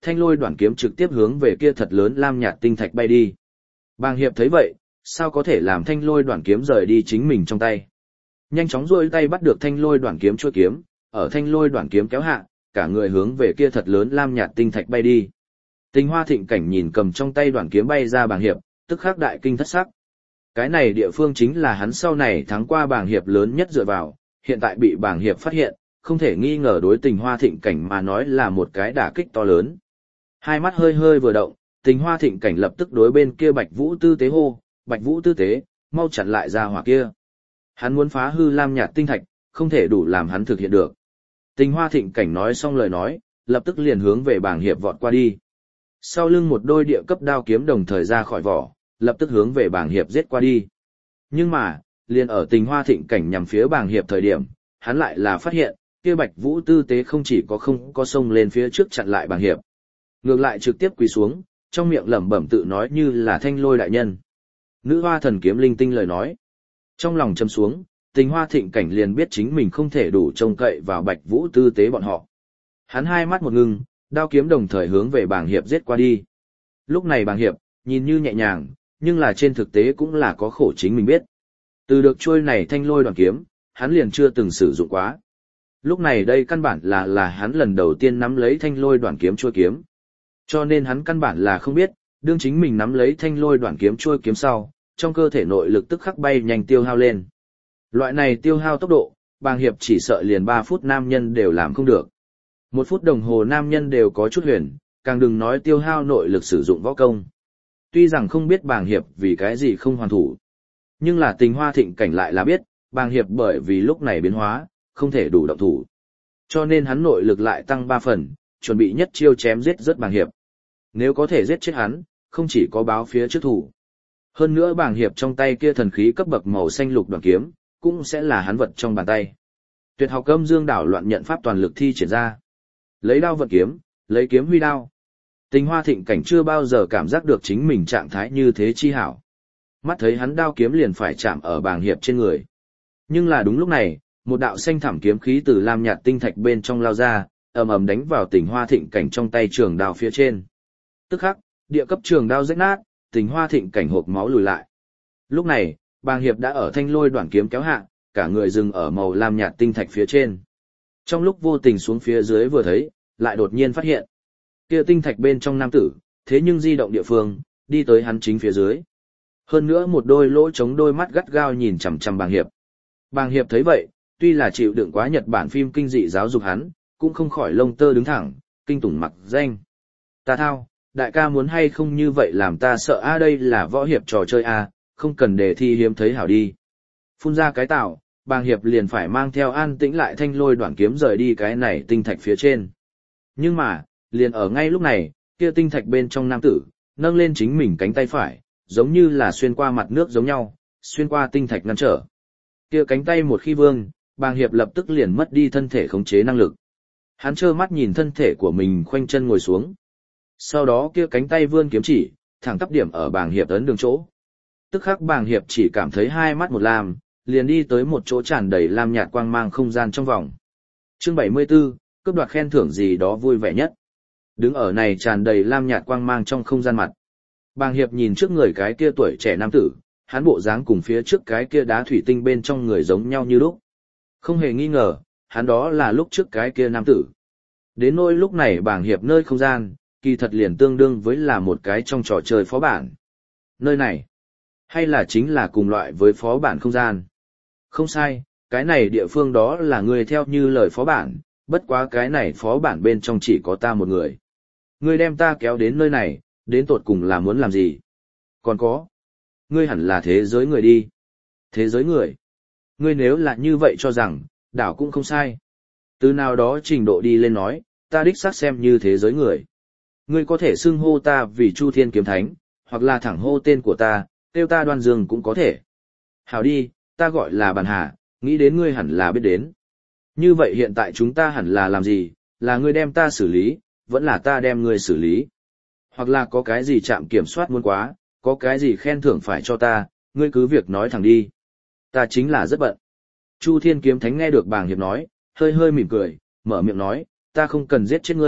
thanh lôi đoạn kiếm trực tiếp hướng về kia thật lớn lam nhạt tinh thạch bay đi. Bàng Hiệp thấy vậy, sao có thể làm thanh lôi đoạn kiếm rời đi chính mình trong tay. Nhanh chóng duỗi tay bắt được thanh lôi đoạn kiếm chuôi kiếm, ở thanh lôi đoạn kiếm kéo hạ, cả người hướng về kia thật lớn lam nhạt tinh thạch bay đi. Tình Hoa Thịnh Cảnh nhìn cầm trong tay đoạn kiếm bay ra Bàng Hiệp, tức khắc đại kinh thất sắc. Cái này địa phương chính là hắn sau này thắng qua Bàng Hiệp lớn nhất dựa vào, hiện tại bị Bàng Hiệp phát hiện, không thể nghi ngờ đối Tình Hoa Thịnh Cảnh mà nói là một cái đả kích to lớn. Hai mắt hơi hơi vừa động, Tình Hoa Thịnh Cảnh lập tức đối bên kia Bạch Vũ Tư Tế hô, Bạch Vũ Tư Tế, mau chặn lại ra hỏa kia. Hắn muốn phá hư lam nhạt tinh thạch, không thể đủ làm hắn thực hiện được. Tình Hoa Thịnh Cảnh nói xong lời nói, lập tức liền hướng về Bàng Hiệp vọt qua đi. Sau lưng một đôi địa cấp đao kiếm đồng thời ra khỏi vỏ, lập tức hướng về Bàng Hiệp giết qua đi. Nhưng mà, liền ở Tình Hoa Thịnh Cảnh nhằm phía Bàng Hiệp thời điểm, hắn lại là phát hiện, kia Bạch Vũ Tư Tế không chỉ có không có xông lên phía trước chặn lại Bàng Hiệp, ngược lại trực tiếp quỳ xuống, trong miệng lẩm bẩm tự nói như là Thanh Lôi đại nhân. Nữ Hoa Thần Kiếm linh tinh lời nói. Trong lòng châm xuống, Tình Hoa Thịnh Cảnh liền biết chính mình không thể đủ trông cậy vào Bạch Vũ Tư Tế bọn họ. Hắn hai mắt một ngưng, đao kiếm đồng thời hướng về Bàng Hiệp giết qua đi. Lúc này Bàng Hiệp, nhìn như nhẹ nhàng, nhưng là trên thực tế cũng là có khổ chính mình biết. Từ được trôi này thanh lôi đoạn kiếm, hắn liền chưa từng sử dụng quá. Lúc này đây căn bản là là hắn lần đầu tiên nắm lấy thanh lôi đoạn kiếm trôi kiếm. Cho nên hắn căn bản là không biết, đương chính mình nắm lấy thanh lôi đoạn kiếm trôi kiếm sau, trong cơ thể nội lực tức khắc bay nhanh tiêu hao lên. Loại này tiêu hao tốc độ, Bàng Hiệp chỉ sợ liền ba phút nam nhân đều làm không được. Một phút đồng hồ nam nhân đều có chút huyền, càng đừng nói tiêu hao nội lực sử dụng võ công. Tuy rằng không biết Bàng Hiệp vì cái gì không hoàn thủ, nhưng là Tình Hoa Thịnh Cảnh lại là biết, Bàng Hiệp bởi vì lúc này biến hóa, không thể đủ động thủ. Cho nên hắn nội lực lại tăng ba phần, chuẩn bị nhất chiêu chém giết rất Bàng Hiệp. Nếu có thể giết chết hắn, không chỉ có báo phía trước thủ. Hơn nữa Bàng Hiệp trong tay kia thần khí cấp bậc màu xanh lục đoạn kiếm, cũng sẽ là hắn vật trong bàn tay. Tuyệt học Âm Dương đảo loạn nhận pháp toàn lực thi triển ra. Lấy đao vận kiếm, lấy kiếm huy đao. Tình Hoa Thịnh Cảnh chưa bao giờ cảm giác được chính mình trạng thái như thế chi hảo. Mắt thấy hắn đao kiếm liền phải chạm ở Bàng Hiệp trên người. Nhưng là đúng lúc này, một đạo xanh thẳm kiếm khí từ lam nhạt tinh thạch bên trong lao ra, ầm ầm đánh vào Tình Hoa Thịnh Cảnh trong tay trường đao phía trên. Tức khắc, địa cấp trường đao rách nát, Tình Hoa Thịnh Cảnh hộc máu lùi lại. Lúc này, Bàng Hiệp đã ở thanh lôi đoạn kiếm kéo hạ, cả người dừng ở màu lam nhạt tinh thạch phía trên. Trong lúc vô tình xuống phía dưới vừa thấy, lại đột nhiên phát hiện, kia tinh thạch bên trong nam tử, thế nhưng di động địa phương, đi tới hắn chính phía dưới. Hơn nữa một đôi lỗ trống đôi mắt gắt gao nhìn chằm chằm Bàng Hiệp. Bàng Hiệp thấy vậy, tuy là chịu đựng quá Nhật Bản phim kinh dị giáo dục hắn, cũng không khỏi lông tơ đứng thẳng, kinh tủng mặc danh. Ta thao, đại ca muốn hay không như vậy làm ta sợ a, đây là võ hiệp trò chơi a, không cần đề thi hiếm thấy hảo đi. Phun ra cái tạo, Bàng Hiệp liền phải mang theo an tĩnh lại thanh lôi đoạn kiếm rời đi cái này tinh thạch phía trên. Nhưng mà, liền ở ngay lúc này, kia tinh thạch bên trong nam tử, nâng lên chính mình cánh tay phải, giống như là xuyên qua mặt nước giống nhau, xuyên qua tinh thạch ngăn trở. Kia cánh tay một khi vương, Bàng Hiệp lập tức liền mất đi thân thể khống chế năng lực. Hắn trơ mắt nhìn thân thể của mình khoanh chân ngồi xuống. Sau đó kia cánh tay vươn kiếm chỉ, thẳng tắp điểm ở Bàng Hiệp ấn đường chỗ. Tức khắc Bàng Hiệp chỉ cảm thấy hai mắt một lam, liền đi tới một chỗ tràn đầy lam nhạt quang mang không gian trong vòng. Chương bảy mươi 74, cướp đoạt khen thưởng gì đó vui vẻ nhất. Đứng ở này tràn đầy lam nhạt quang mang trong không gian mặt. Bàng Hiệp nhìn trước người cái kia tuổi trẻ nam tử, hắn bộ dáng cùng phía trước cái kia đá thủy tinh bên trong người giống nhau như lúc. Không hề nghi ngờ, hắn đó là lúc trước cái kia nam tử. Đến nỗi lúc này Bàng Hiệp nơi không gian, kỳ thật liền tương đương với là một cái trong trò chơi phó bản. Nơi này, hay là chính là cùng loại với phó bản không gian. Không sai, cái này địa phương đó là người theo như lời phó bản, bất quá cái này phó bản bên trong chỉ có ta một người. Ngươi đem ta kéo đến nơi này, đến tột cùng là muốn làm gì? Còn có, ngươi hẳn là thế giới người đi. Thế giới người? Ngươi nếu là như vậy cho rằng, đảo cũng không sai. Từ nào đó trình độ đi lên nói, ta đích xác xem như thế giới người. Ngươi có thể xưng hô ta vì Chu Thiên Kiếm Thánh, hoặc là thẳng hô tên của ta, tiêu ta Đoan Dương cũng có thể. Hảo đi, ta gọi là Bàn Hà, nghĩ đến ngươi hẳn là biết đến. Như vậy hiện tại chúng ta hẳn là làm gì, là ngươi đem ta xử lý, vẫn là ta đem ngươi xử lý. Hoặc là có cái gì chạm kiểm soát muốn quá, có cái gì khen thưởng phải cho ta, ngươi cứ việc nói thẳng đi. Ta chính là rất bận. Chu Thiên Kiếm Thánh nghe được Bàng Hiệp nói, hơi hơi mỉm cười, mở miệng nói, ta không cần giết chết ngươi,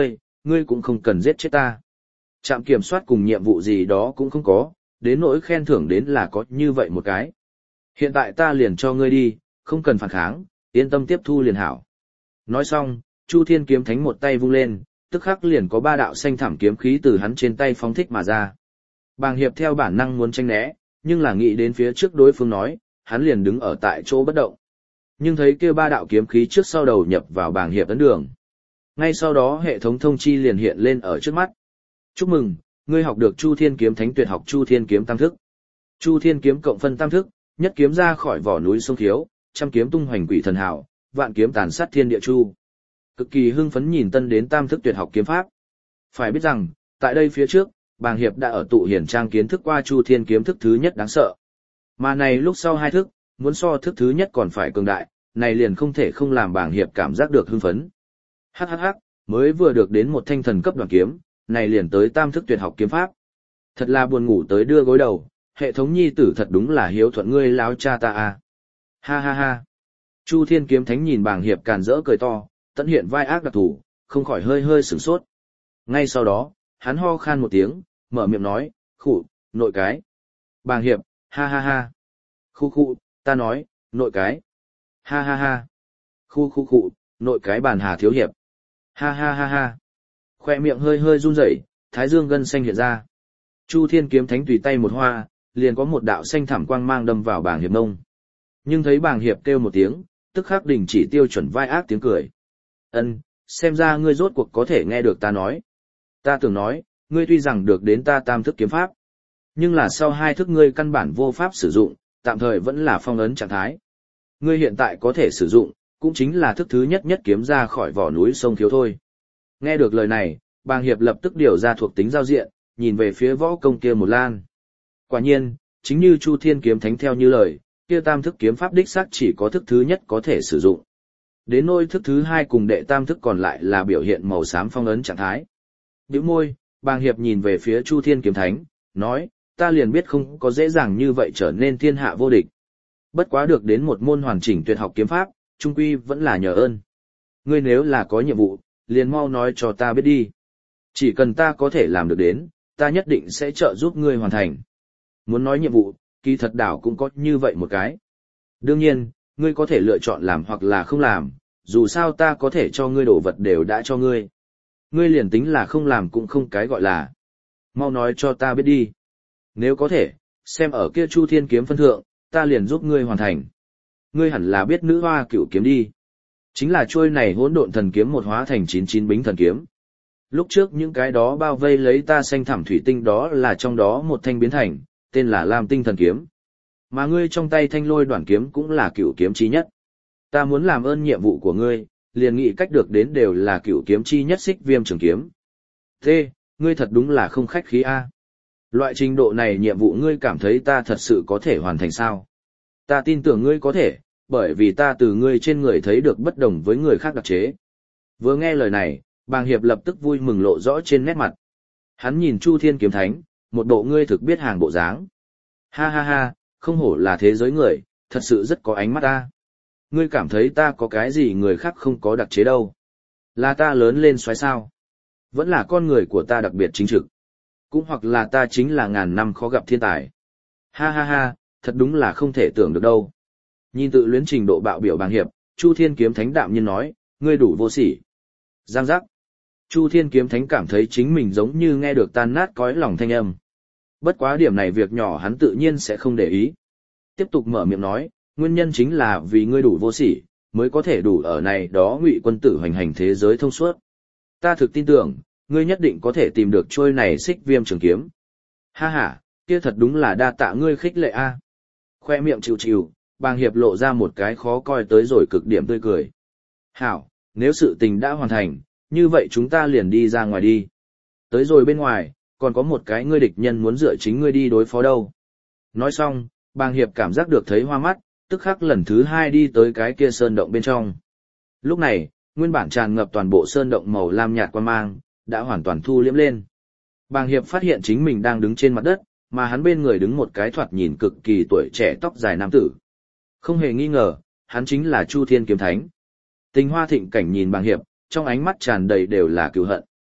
ngươi cũng không cần giết chết ta. Trạm kiểm soát cùng nhiệm vụ gì đó cũng không có, đến nỗi khen thưởng đến là có như vậy một cái. Hiện tại ta liền cho ngươi đi, không cần phản kháng, yên tâm tiếp thu liền hảo. Nói xong, Chu Thiên kiếm thánh một tay vung lên, tức khắc liền có ba đạo xanh thảm kiếm khí từ hắn trên tay phóng thích mà ra. Bàng Hiệp theo bản năng muốn tránh né, nhưng là nghĩ đến phía trước đối phương nói, hắn liền đứng ở tại chỗ bất động. Nhưng thấy kia ba đạo kiếm khí trước sau đầu nhập vào Bàng Hiệp ấn đường. Ngay sau đó hệ thống thông chi liền hiện lên ở trước mắt. Chúc mừng, ngươi học được Chu Thiên kiếm thánh tuyệt học Chu Thiên kiếm tam thức. Chu Thiên kiếm cộng phân tam thức, nhất kiếm ra khỏi vỏ núi sông khiếu, trăm kiếm tung hoành quỷ thần hảo, vạn kiếm tàn sát thiên địa chu. Cực kỳ hưng phấn nhìn tân đến tam thức tuyệt học kiếm pháp. Phải biết rằng, tại đây phía trước, Bàng Hiệp đã ở tụ hiển trang kiến thức qua Chu Thiên kiếm thức thứ nhất đáng sợ. Mà này lúc sau hai thức, muốn so thức thứ nhất còn phải cường đại, này liền không thể không làm Bàng Hiệp cảm giác được hưng phấn. Hắc hắc hắc, mới vừa được đến một thanh thần cấp đoàn kiếm, này liền tới tam thức tuyệt học kiếm pháp. Thật là buồn ngủ tới đưa gối đầu, hệ thống nhi tử thật đúng là hiếu thuận ngươi láo cha ta à. Ha ha ha. Chu Thiên kiếm thánh nhìn Bàng Hiệp càn rỡ cười to, tận hiện vai ác đặc thủ, không khỏi hơi hơi sửng sốt. Ngay sau đó, hắn ho khan một tiếng, mở miệng nói, khụ, nội cái. Bàng Hiệp, ha ha ha. Khu khu, ta nói, nội cái. Ha ha ha. Khu khu khu, nội cái bàn hà thiếu hiệp. Ha ha ha ha. Khoe miệng hơi hơi run rẩy, thái dương gân xanh hiện ra. Chu Thiên kiếm thánh tùy tay một hoa, liền có một đạo xanh thẳm quang mang đâm vào Bàng Hiệp nông. Nhưng thấy Bàng Hiệp kêu một tiếng, tức khắc đình chỉ tiêu chuẩn vai ác tiếng cười. Ân, xem ra ngươi rốt cuộc có thể nghe được ta nói. Ta tưởng nói, ngươi tuy rằng được đến ta tam thức kiếm pháp, nhưng là sau hai thức ngươi căn bản vô pháp sử dụng, tạm thời vẫn là phong ấn trạng thái. Ngươi hiện tại có thể sử dụng, cũng chính là thức thứ nhất nhất kiếm ra khỏi vỏ núi sông thiếu thôi. Nghe được lời này, Bàng Hiệp lập tức điều ra thuộc tính giao diện, nhìn về phía võ công kia một lan. Quả nhiên, chính như Chu Thiên kiếm thánh theo như lời, kia tam thức kiếm pháp đích xác chỉ có thức thứ nhất có thể sử dụng. Đến nôi thức thứ hai cùng đệ tam thức còn lại là biểu hiện màu xám phong ấn trạng thái. Nhíu môi, Bàng Hiệp nhìn về phía Chu Thiên kiếm thánh, nói, ta liền biết không có dễ dàng như vậy trở nên thiên hạ vô địch. Bất quá được đến một môn hoàn chỉnh tuyệt học kiếm pháp, trung quy vẫn là nhờ ơn. Ngươi nếu là có nhiệm vụ, liền mau nói cho ta biết đi. Chỉ cần ta có thể làm được đến, ta nhất định sẽ trợ giúp ngươi hoàn thành. Muốn nói nhiệm vụ, kỳ thật đảo cũng có như vậy một cái. Đương nhiên, ngươi có thể lựa chọn làm hoặc là không làm, dù sao ta có thể cho ngươi đồ vật đều đã cho ngươi. Ngươi liền tính là không làm cũng không cái gọi là. Mau nói cho ta biết đi. Nếu có thể, xem ở kia Chu Thiên kiếm phân thượng, ta liền giúp ngươi hoàn thành. Ngươi hẳn là biết nữ hoa cửu kiếm đi. Chính là chuôi này hỗn độn thần kiếm một hóa thành chín chín bính thần kiếm. Lúc trước những cái đó bao vây lấy ta xanh thảm thủy tinh đó là trong đó một thanh biến thành, tên là Lam Tinh thần kiếm. Mà ngươi trong tay thanh lôi đoạn kiếm cũng là cửu kiếm chi nhất. Ta muốn làm ơn nhiệm vụ của ngươi, liền nghĩ cách được đến đều là cửu kiếm chi nhất xích viêm trường kiếm. Thế, ngươi thật đúng là không khách khí a. Loại trình độ này nhiệm vụ ngươi cảm thấy ta thật sự có thể hoàn thành sao? Ta tin tưởng ngươi có thể, bởi vì ta từ ngươi trên người thấy được bất đồng với người khác đặc chế. Vừa nghe lời này, Bàng Hiệp lập tức vui mừng lộ rõ trên nét mặt. Hắn nhìn Chu Thiên kiếm thánh, một bộ ngươi thực biết hàng bộ dáng. Ha ha ha, không hổ là thế giới người, thật sự rất có ánh mắt ta. Ngươi cảm thấy ta có cái gì người khác không có đặc chế đâu. Là ta lớn lên xoáy sao? Vẫn là con người của ta đặc biệt chính trực. Cũng hoặc là ta chính là ngàn năm khó gặp thiên tài. Ha ha ha, thật đúng là không thể tưởng được đâu. Nhìn tự luyến trình độ bạo biểu Bàng Hiệp, Chu Thiên kiếm thánh đạm nhiên nói, ngươi đủ vô sỉ. Giang giác. Chu Thiên kiếm thánh cảm thấy chính mình giống như nghe được tan nát cõi lòng thanh âm. Bất quá điểm này việc nhỏ hắn tự nhiên sẽ không để ý. Tiếp tục mở miệng nói, nguyên nhân chính là vì ngươi đủ vô sỉ, mới có thể đủ ở này đó ngụy quân tử hoành hành thế giới thông suốt. Ta thực tin tưởng, ngươi nhất định có thể tìm được trôi này xích viêm trường kiếm. Ha ha, kia thật đúng là đa tạ ngươi khích lệ a. Khoe miệng chịu chịu, Bàng Hiệp lộ ra một cái khó coi tới rồi cực điểm tươi cười. Hảo, nếu sự tình đã hoàn thành, như vậy chúng ta liền đi ra ngoài đi. Tới rồi bên ngoài, còn có một cái ngươi địch nhân muốn dựa chính ngươi đi đối phó đâu. Nói xong, Bàng Hiệp cảm giác được thấy hoa mắt, tức khắc lần thứ hai đi tới cái kia sơn động bên trong. Lúc này, nguyên bản tràn ngập toàn bộ sơn động màu lam nhạt quang mang, đã hoàn toàn thu liễm lên. Bàng Hiệp phát hiện chính mình đang đứng trên mặt đất, mà hắn bên người đứng một cái thoạt nhìn cực kỳ tuổi trẻ tóc dài nam tử. Không hề nghi ngờ, hắn chính là Chu Thiên kiếm thánh. Tình Hoa Thịnh Cảnh nhìn Bàng Hiệp, trong ánh mắt tràn đầy đều là cừu hận.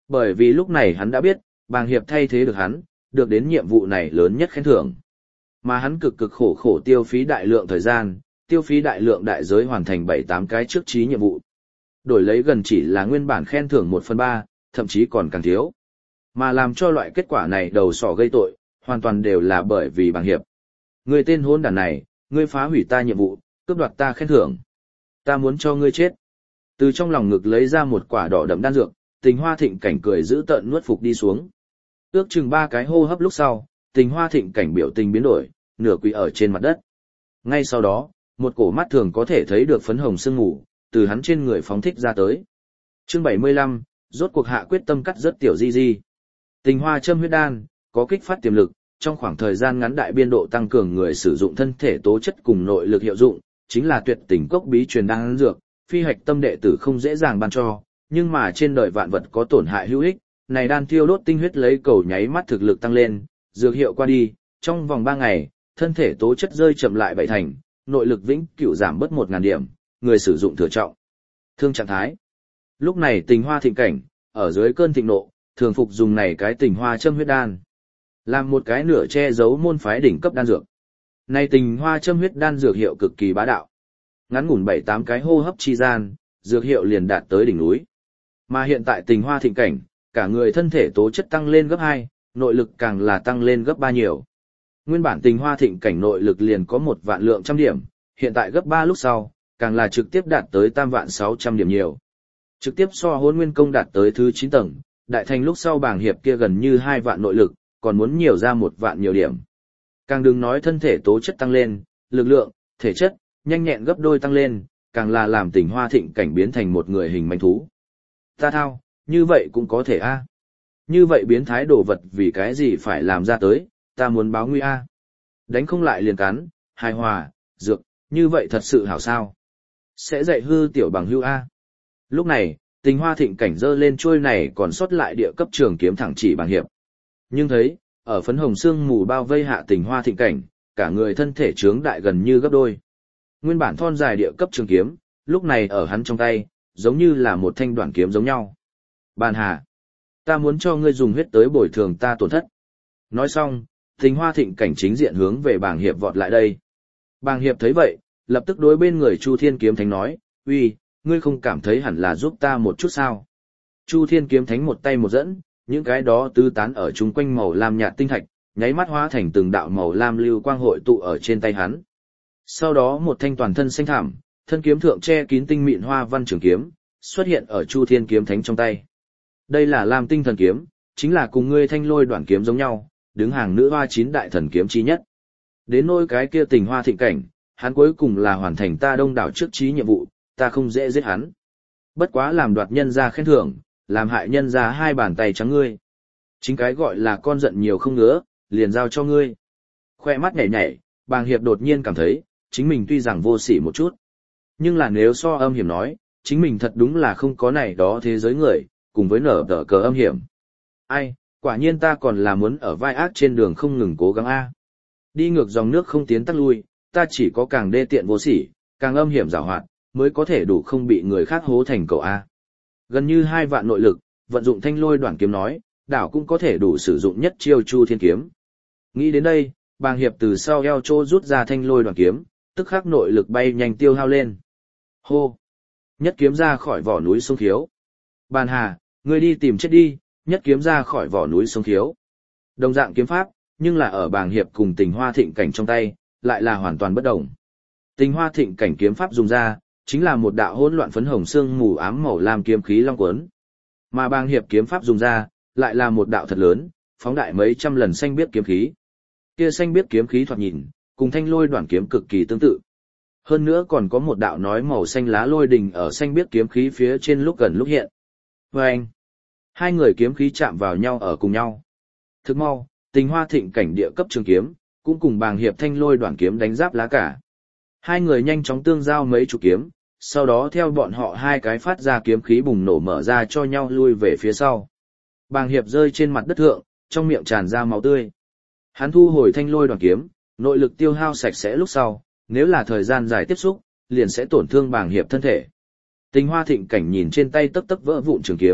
Bởi vì lúc này hắn đã biết, bàng hiệp thay thế được hắn, được đến nhiệm vụ này lớn nhất khen thưởng. Mà hắn cực cực khổ khổ tiêu phí đại lượng thời gian, tiêu phí đại lượng đại giới hoàn thành bảy tám cái trước trí nhiệm vụ. Đổi lấy gần chỉ là nguyên bản khen thưởng một phần ba, thậm chí còn càng thiếu. Mà làm cho loại kết quả này đầu sỏ gây tội, hoàn toàn đều là bởi vì bàng hiệp. Người tên hôn đàn này, ngươi phá hủy ta nhiệm vụ, cướp đoạt ta khen thưởng. Ta muốn cho ngươi chết. Từ trong lòng ngực lấy ra một quả đỏ đậm đan dược, Tình Hoa Thịnh Cảnh cười giữ tợn nuốt phục đi xuống. Ước chừng ba cái hô hấp lúc sau, Tình Hoa Thịnh Cảnh biểu tình biến đổi, nửa quỳ ở trên mặt đất. Ngay sau đó, một cổ mắt thường có thể thấy được phấn hồng sương mù, từ hắn trên người phóng thích ra tới. Chương bảy mươi lăm, rốt cuộc hạ quyết tâm cắt rất tiểu di di. Tình Hoa châm huyết đan, có kích phát tiềm lực, trong khoảng thời gian ngắn đại biên độ tăng cường người sử dụng thân thể tố chất cùng nội lực hiệu dụng, chính là tuyệt tình cốc bí truyền đan dược, phi hạch tâm đệ tử không dễ dàng ban cho, nhưng mà trên đời vạn vật có tổn hại hữu ích, này đan tiêu đốt tinh huyết lấy cầu nháy mắt thực lực tăng lên, dược hiệu qua đi, trong vòng ba ngày, thân thể tố chất rơi chậm lại bảy thành, nội lực vĩnh cửu giảm bớt một nghìn điểm, người sử dụng thừa trọng thương trạng thái. Lúc này Tình Hoa Thịnh Cảnh, ở dưới cơn thịnh nộ, thường phục dùng này cái Tình Hoa châm huyết đan, làm một cái nửa che giấu môn phái đỉnh cấp đan dược. Này Tình Hoa châm huyết đan dược hiệu cực kỳ bá đạo. Ngắn ngủn bảy tám cái hô hấp chi gian, dược hiệu liền đạt tới đỉnh núi. Mà hiện tại Tình Hoa Thịnh Cảnh, cả người thân thể tố chất tăng lên gấp hai, nội lực càng là tăng lên gấp ba nhiều. Nguyên bản Tình Hoa Thịnh Cảnh nội lực liền có một vạn lượng trăm điểm, hiện tại gấp ba lúc sau, càng là trực tiếp đạt tới tam vạn sáu trăm điểm nhiều. Trực tiếp so Hỗn Nguyên Công đạt tới thứ chín tầng, đại thành lúc sau bảng hiệp kia gần như hai vạn nội lực, còn muốn nhiều ra một vạn nhiều điểm. Càng đừng nói thân thể tố chất tăng lên, lực lượng, thể chất, nhanh nhẹn gấp đôi tăng lên, càng là làm Tình Hoa Thịnh Cảnh biến thành một người hình manh thú. Ta thao, như vậy cũng có thể a. Như vậy biến thái đồ vật vì cái gì phải làm ra tới, ta muốn báo nguy a. Đánh không lại liền cắn, hài hòa, dược, như vậy thật sự hảo sao. Sẽ dạy hư tiểu bằng hưu a. Lúc này, Tình Hoa Thịnh Cảnh giơ lên chuôi này còn sót lại địa cấp trường kiếm thẳng chỉ bàng hiệp. Nhưng thấy, ở phấn hồng sương mù bao vây hạ Tình Hoa Thịnh Cảnh, cả người thân thể trướng đại gần như gấp đôi. Nguyên bản thon dài địa cấp trường kiếm, lúc này ở hắn trong tay, giống như là một thanh đoạn kiếm giống nhau. Bàn hà, ta muốn cho ngươi dùng huyết tới bồi thường ta tổn thất. Nói xong, Tình Hoa Thịnh Cảnh chính diện hướng về bàng hiệp vọt lại đây. Bàng hiệp thấy vậy, lập tức đối bên người Chu Thiên Kiếm Thánh nói, uy, ngươi không cảm thấy hẳn là giúp ta một chút sao? Chu Thiên Kiếm Thánh một tay một dẫn, những cái đó tứ tán ở chung quanh màu lam nhạt tinh thạch, nháy mắt hóa thành từng đạo màu lam lưu quang hội tụ ở trên tay hắn. Sau đó một thanh toàn thân xanh thảm, thân kiếm thượng che kín tinh mịn hoa văn trường kiếm, xuất hiện ở Chu Thiên Kiếm Thánh trong tay. Đây là Lam Tinh Thần Kiếm, chính là cùng ngươi thanh lôi đoạn kiếm giống nhau, đứng hàng nữ hoa chín đại thần kiếm chí nhất. Đến nỗi cái kia Tình Hoa Thịnh Cảnh, hắn cuối cùng là hoàn thành ta đông đảo trước trí nhiệm vụ, ta không dễ giết hắn. Bất quá làm đoạt nhân ra khen thưởng, làm hại nhân ra hai bàn tay trắng ngươi. Chính cái gọi là con giận nhiều không ngứa, liền giao cho ngươi. Khoe mắt nhảy nhảy, bàng hiệp đột nhiên cảm thấy, chính mình tuy rằng vô sỉ một chút. Nhưng là nếu so âm hiểm nói, chính mình thật đúng là không có này đó thế giới người, cùng với nở tờ cờ âm hiểm. Ai, quả nhiên ta còn là muốn ở vai ác trên đường không ngừng cố gắng a. Đi ngược dòng nước không tiến tắc lui, ta chỉ có càng đê tiện vô sỉ, càng âm hiểm giảo hoạt, mới có thể đủ không bị người khác hố thành cậu a. Gần như hai vạn nội lực, vận dụng thanh lôi đoạn kiếm nói, đảo cũng có thể đủ sử dụng nhất chiêu Chu Thiên Kiếm. Nghĩ đến đây, bàng hiệp từ sau eo trô rút ra thanh lôi đoạn kiếm, tức khắc nội lực bay nhanh tiêu hao lên. Hô! Nhất kiếm ra khỏi vỏ núi sông khiếu. Bàn hà, ngươi đi tìm chết đi, nhất kiếm ra khỏi vỏ núi sông khiếu. Đồng dạng kiếm pháp, nhưng là ở bàng hiệp cùng Tình Hoa Thịnh Cảnh trong tay, lại là hoàn toàn bất đồng. Tình Hoa Thịnh Cảnh kiếm pháp dùng ra, chính là một đạo hỗn loạn phấn hồng xương mù ám màu lam kiếm khí long cuốn. Mà bàng hiệp kiếm pháp dùng ra, lại là một đạo thật lớn, phóng đại mấy trăm lần xanh biếc kiếm khí. Kia xanh biếc kiếm khí thoạt nhìn, cùng thanh lôi đoạn kiếm cực kỳ tương tự. Hơn nữa còn có một đạo nói màu xanh lá lôi đình ở xanh biếc kiếm khí phía trên lúc gần lúc hiện. Và anh, hai người kiếm khí chạm vào nhau ở cùng nhau. Thức mau, Tình Hoa Thịnh Cảnh địa cấp trường kiếm, cũng cùng bàng hiệp thanh lôi đoạn kiếm đánh giáp lá cả. Hai người nhanh chóng tương giao mấy chục kiếm, sau đó theo bọn họ hai cái phát ra kiếm khí bùng nổ mở ra cho nhau lui về phía sau. Bàng hiệp rơi trên mặt đất thượng, trong miệng tràn ra máu tươi. Hắn thu hồi thanh lôi đoạn kiếm, nội lực tiêu hao sạch sẽ lúc sau, nếu là thời gian dài tiếp xúc, liền sẽ tổn thương bàng hiệp thân thể. Tình Hoa Thịnh Cảnh nhìn trên tay tấc tấc vỡ vụn trường kiếm,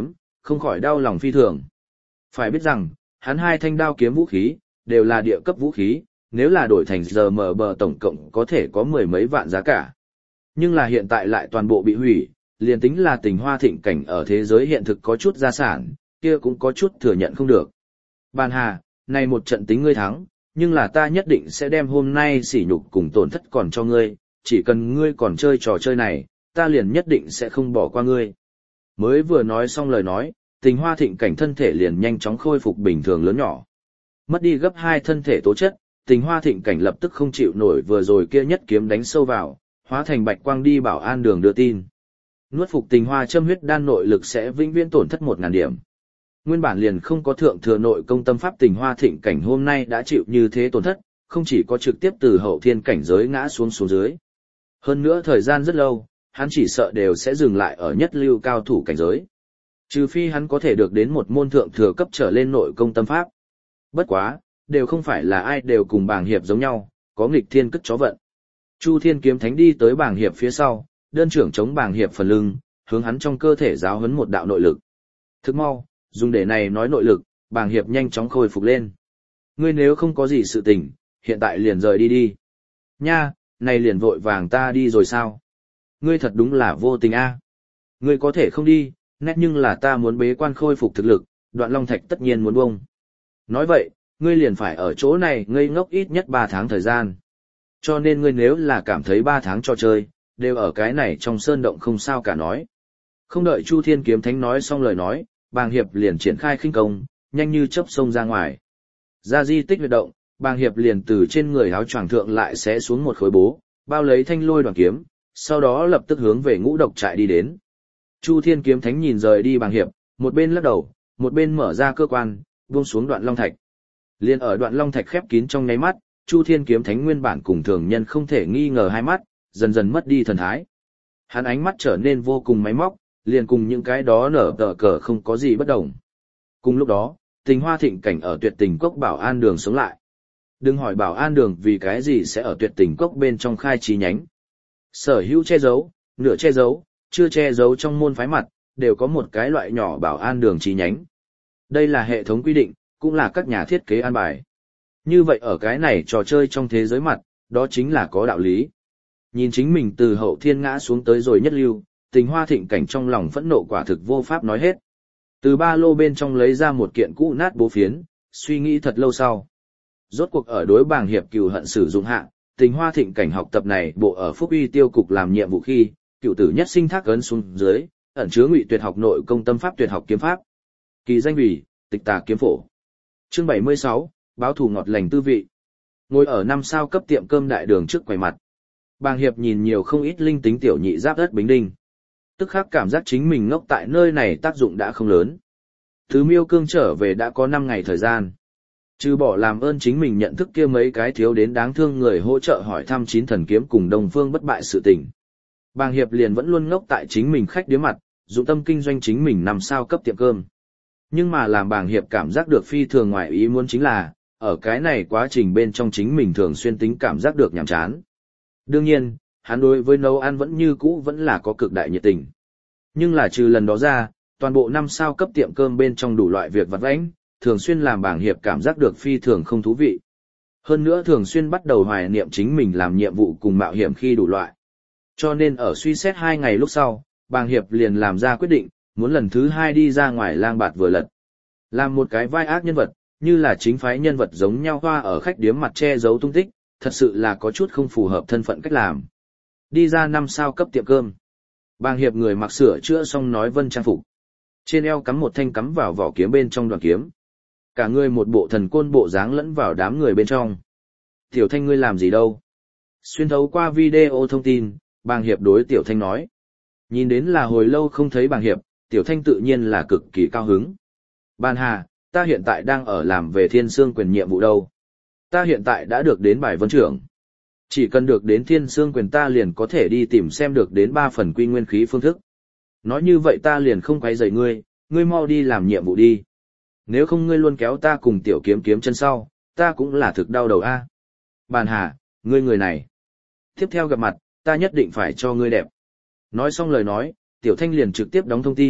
không khỏi đau lòng phi thường. Phải biết rằng, hắn hai thanh đao kiếm vũ khí, đều là địa cấp vũ khí, nếu là đổi thành giờ mở bờ tổng cộng có thể có mười mấy vạn giá cả. Nhưng là hiện tại lại toàn bộ bị hủy, liền tính là tình hoa thịnh cảnh ở thế giới hiện thực có chút gia sản, kia cũng có chút thừa nhận không được. Bàn hà, này một trận tính ngươi thắng, nhưng là ta nhất định sẽ đem hôm nay sỉ nhục cùng tổn thất còn cho ngươi, chỉ cần ngươi còn chơi trò chơi này, ta liền nhất định sẽ không bỏ qua ngươi. Mới vừa nói xong lời nói, tình hoa thịnh cảnh thân thể liền nhanh chóng khôi phục bình thường lớn nhỏ. Mất đi gấp hai thân thể tố chất, tình hoa thịnh cảnh lập tức không chịu nổi vừa rồi kia nhất kiếm đánh sâu vào, hóa thành bạch quang đi bảo an đường đưa tin. Nuốt phục tình hoa châm huyết đan nội lực sẽ vĩnh viễn tổn thất một ngàn điểm. Nguyên bản liền không có thượng thừa nội công tâm pháp tình hoa thịnh cảnh hôm nay đã chịu như thế tổn thất, không chỉ có trực tiếp từ hậu thiên cảnh giới ngã xuống xuống dưới. Hơn nữa thời gian rất lâu, hắn chỉ sợ đều sẽ dừng lại ở nhất lưu cao thủ cảnh giới. Trừ phi hắn có thể được đến một môn thượng thừa cấp trở lên nội công tâm pháp. Bất quá, đều không phải là ai đều cùng bàng hiệp giống nhau, có nghịch thiên cất chó vận. Chu Thiên kiếm thánh đi tới bàng hiệp phía sau, đơn trưởng chống bàng hiệp phần lưng, hướng hắn trong cơ thể giáo huấn một đạo nội lực. Thức mau, dùng để này nói nội lực, bàng hiệp nhanh chóng khôi phục lên. Ngươi nếu không có gì sự tình, hiện tại liền rời đi đi. Nha, này liền vội vàng ta đi rồi sao? Ngươi thật đúng là vô tình a. Ngươi có thể không đi, nét nhưng là ta muốn bế quan khôi phục thực lực, Đoạn Long Thạch tất nhiên muốn bông. Nói vậy, ngươi liền phải ở chỗ này ngây ngốc ít nhất ba tháng thời gian. Cho nên ngươi nếu là cảm thấy ba tháng cho chơi, đều ở cái này trong sơn động không sao cả nói. Không đợi Chu Thiên kiếm thánh nói xong lời nói, bàng hiệp liền triển khai khinh công, nhanh như chớp xông ra ngoài. Ra di tích huyệt động, bàng hiệp liền từ trên người áo choàng thượng lại xé xuống một khối bố, bao lấy thanh lôi đoàn kiếm, sau đó lập tức hướng về ngũ độc trại đi đến. Chu Thiên kiếm thánh nhìn rời đi bàng hiệp, một bên lắc đầu, một bên mở ra cơ quan, buông xuống Đoạn Long Thạch. Liên ở Đoạn Long Thạch khép kín trong nháy mắt, Chu Thiên kiếm thánh nguyên bản cùng thường nhân không thể nghi ngờ hai mắt, dần dần mất đi thần thái. Hắn ánh mắt trở nên vô cùng máy móc, liền cùng những cái đó nở tờ cờ không có gì bất đồng. Cùng lúc đó, tình hoa thịnh cảnh ở tuyệt tình cốc bảo an đường sống lại. Đừng hỏi bảo an đường vì cái gì sẽ ở tuyệt tình cốc bên trong khai chi nhánh. Sở hữu che giấu, nửa che giấu, chưa che giấu trong môn phái mặt, đều có một cái loại nhỏ bảo an đường chi nhánh. Đây là hệ thống quy định, cũng là các nhà thiết kế an bài. Như vậy ở cái này trò chơi trong thế giới mặt, đó chính là có đạo lý. Nhìn chính mình từ hậu thiên ngã xuống tới rồi nhất lưu, tình hoa thịnh cảnh trong lòng phẫn nộ quả thực vô pháp nói hết. Từ ba lô bên trong lấy ra một kiện cũ nát bố phiến, suy nghĩ thật lâu sau. Rốt cuộc ở đối bàng hiệp cừu hận sử dụng hạ, tình hoa thịnh cảnh học tập này bộ ở Phúc Uy tiêu cục làm nhiệm vụ khi, cựu tử nhất sinh thác ấn xuống dưới, ẩn chứa ngụy tuyệt học nội công tâm pháp tuyệt học kiếm pháp. Kỳ danh vì, tịch tà kiếm phổ. Chương bảy mươi sáu, báo thù ngọt lành tư vị. Ngồi ở năm sao cấp tiệm cơm đại đường trước quầy mặt. Bàng hiệp nhìn nhiều không ít linh tính tiểu nhị giáp đất bính đinh. Tức khắc cảm giác chính mình ngốc tại nơi này tác dụng đã không lớn. Thứ miêu cương trở về đã có năm ngày thời gian. Trừ bỏ làm ơn chính mình nhận thức kia mấy cái thiếu đến đáng thương người hỗ trợ hỏi thăm chín thần kiếm cùng đồng phương bất bại sự tình. Bàng hiệp liền vẫn luôn ngốc tại chính mình khách điếm mặt, dụng tâm kinh doanh chính mình năm sao cấp tiệm cơm. Nhưng mà làm bàng hiệp cảm giác được phi thường ngoài ý muốn chính là, ở cái này quá trình bên trong chính mình thường xuyên tính cảm giác được nhàm chán. Đương nhiên, hắn đối với nấu ăn vẫn như cũ vẫn là có cực đại nhiệt tình. Nhưng là trừ lần đó ra, toàn bộ năm sao cấp tiệm cơm bên trong đủ loại việc vặt vãnh, thường xuyên làm bàng hiệp cảm giác được phi thường không thú vị. Hơn nữa thường xuyên bắt đầu hoài niệm chính mình làm nhiệm vụ cùng mạo hiểm khi đủ loại. Cho nên ở suy xét hai ngày lúc sau, bàng hiệp liền làm ra quyết định, muốn lần thứ hai đi ra ngoài lang bạt vừa lật. Làm một cái vai ác nhân vật, như là chính phái nhân vật giống nhau hoa ở khách điếm mặt che giấu tung tích, thật sự là có chút không phù hợp thân phận cách làm. Đi ra năm sao cấp tiệm cơm. Bàng hiệp người mặc sửa chữa xong nói vân trang phục. Trên eo cắm một thanh cắm vào vỏ kiếm bên trong đoàn kiếm. Cả người một bộ thần côn bộ dáng lẫn vào đám người bên trong. Tiểu Thanh ngươi làm gì đâu? Xuyên thấu qua video thông tin, bàng hiệp đối Tiểu Thanh nói. Nhìn đến là hồi lâu không thấy bàng hiệp, Tiểu Thanh tự nhiên là cực kỳ cao hứng. Bàn hà, ta hiện tại đang ở làm về thiên sương quyền nhiệm vụ đâu. Ta hiện tại đã được đến bài vấn trưởng. Chỉ cần được đến thiên sương quyền ta liền có thể đi tìm xem được đến ba phần quy nguyên khí phương thức. Nói như vậy ta liền không quấy rầy ngươi, ngươi mau đi làm nhiệm vụ đi. Nếu không ngươi luôn kéo ta cùng Tiểu Kiếm kiếm chân sau, ta cũng là thực đau đầu a. À. Bàn hà, ngươi người này. Tiếp theo gặp mặt, ta nhất định phải cho ngươi đẹp. Nói xong lời nói, Tiểu Thanh liền trực tiếp đóng thông tin,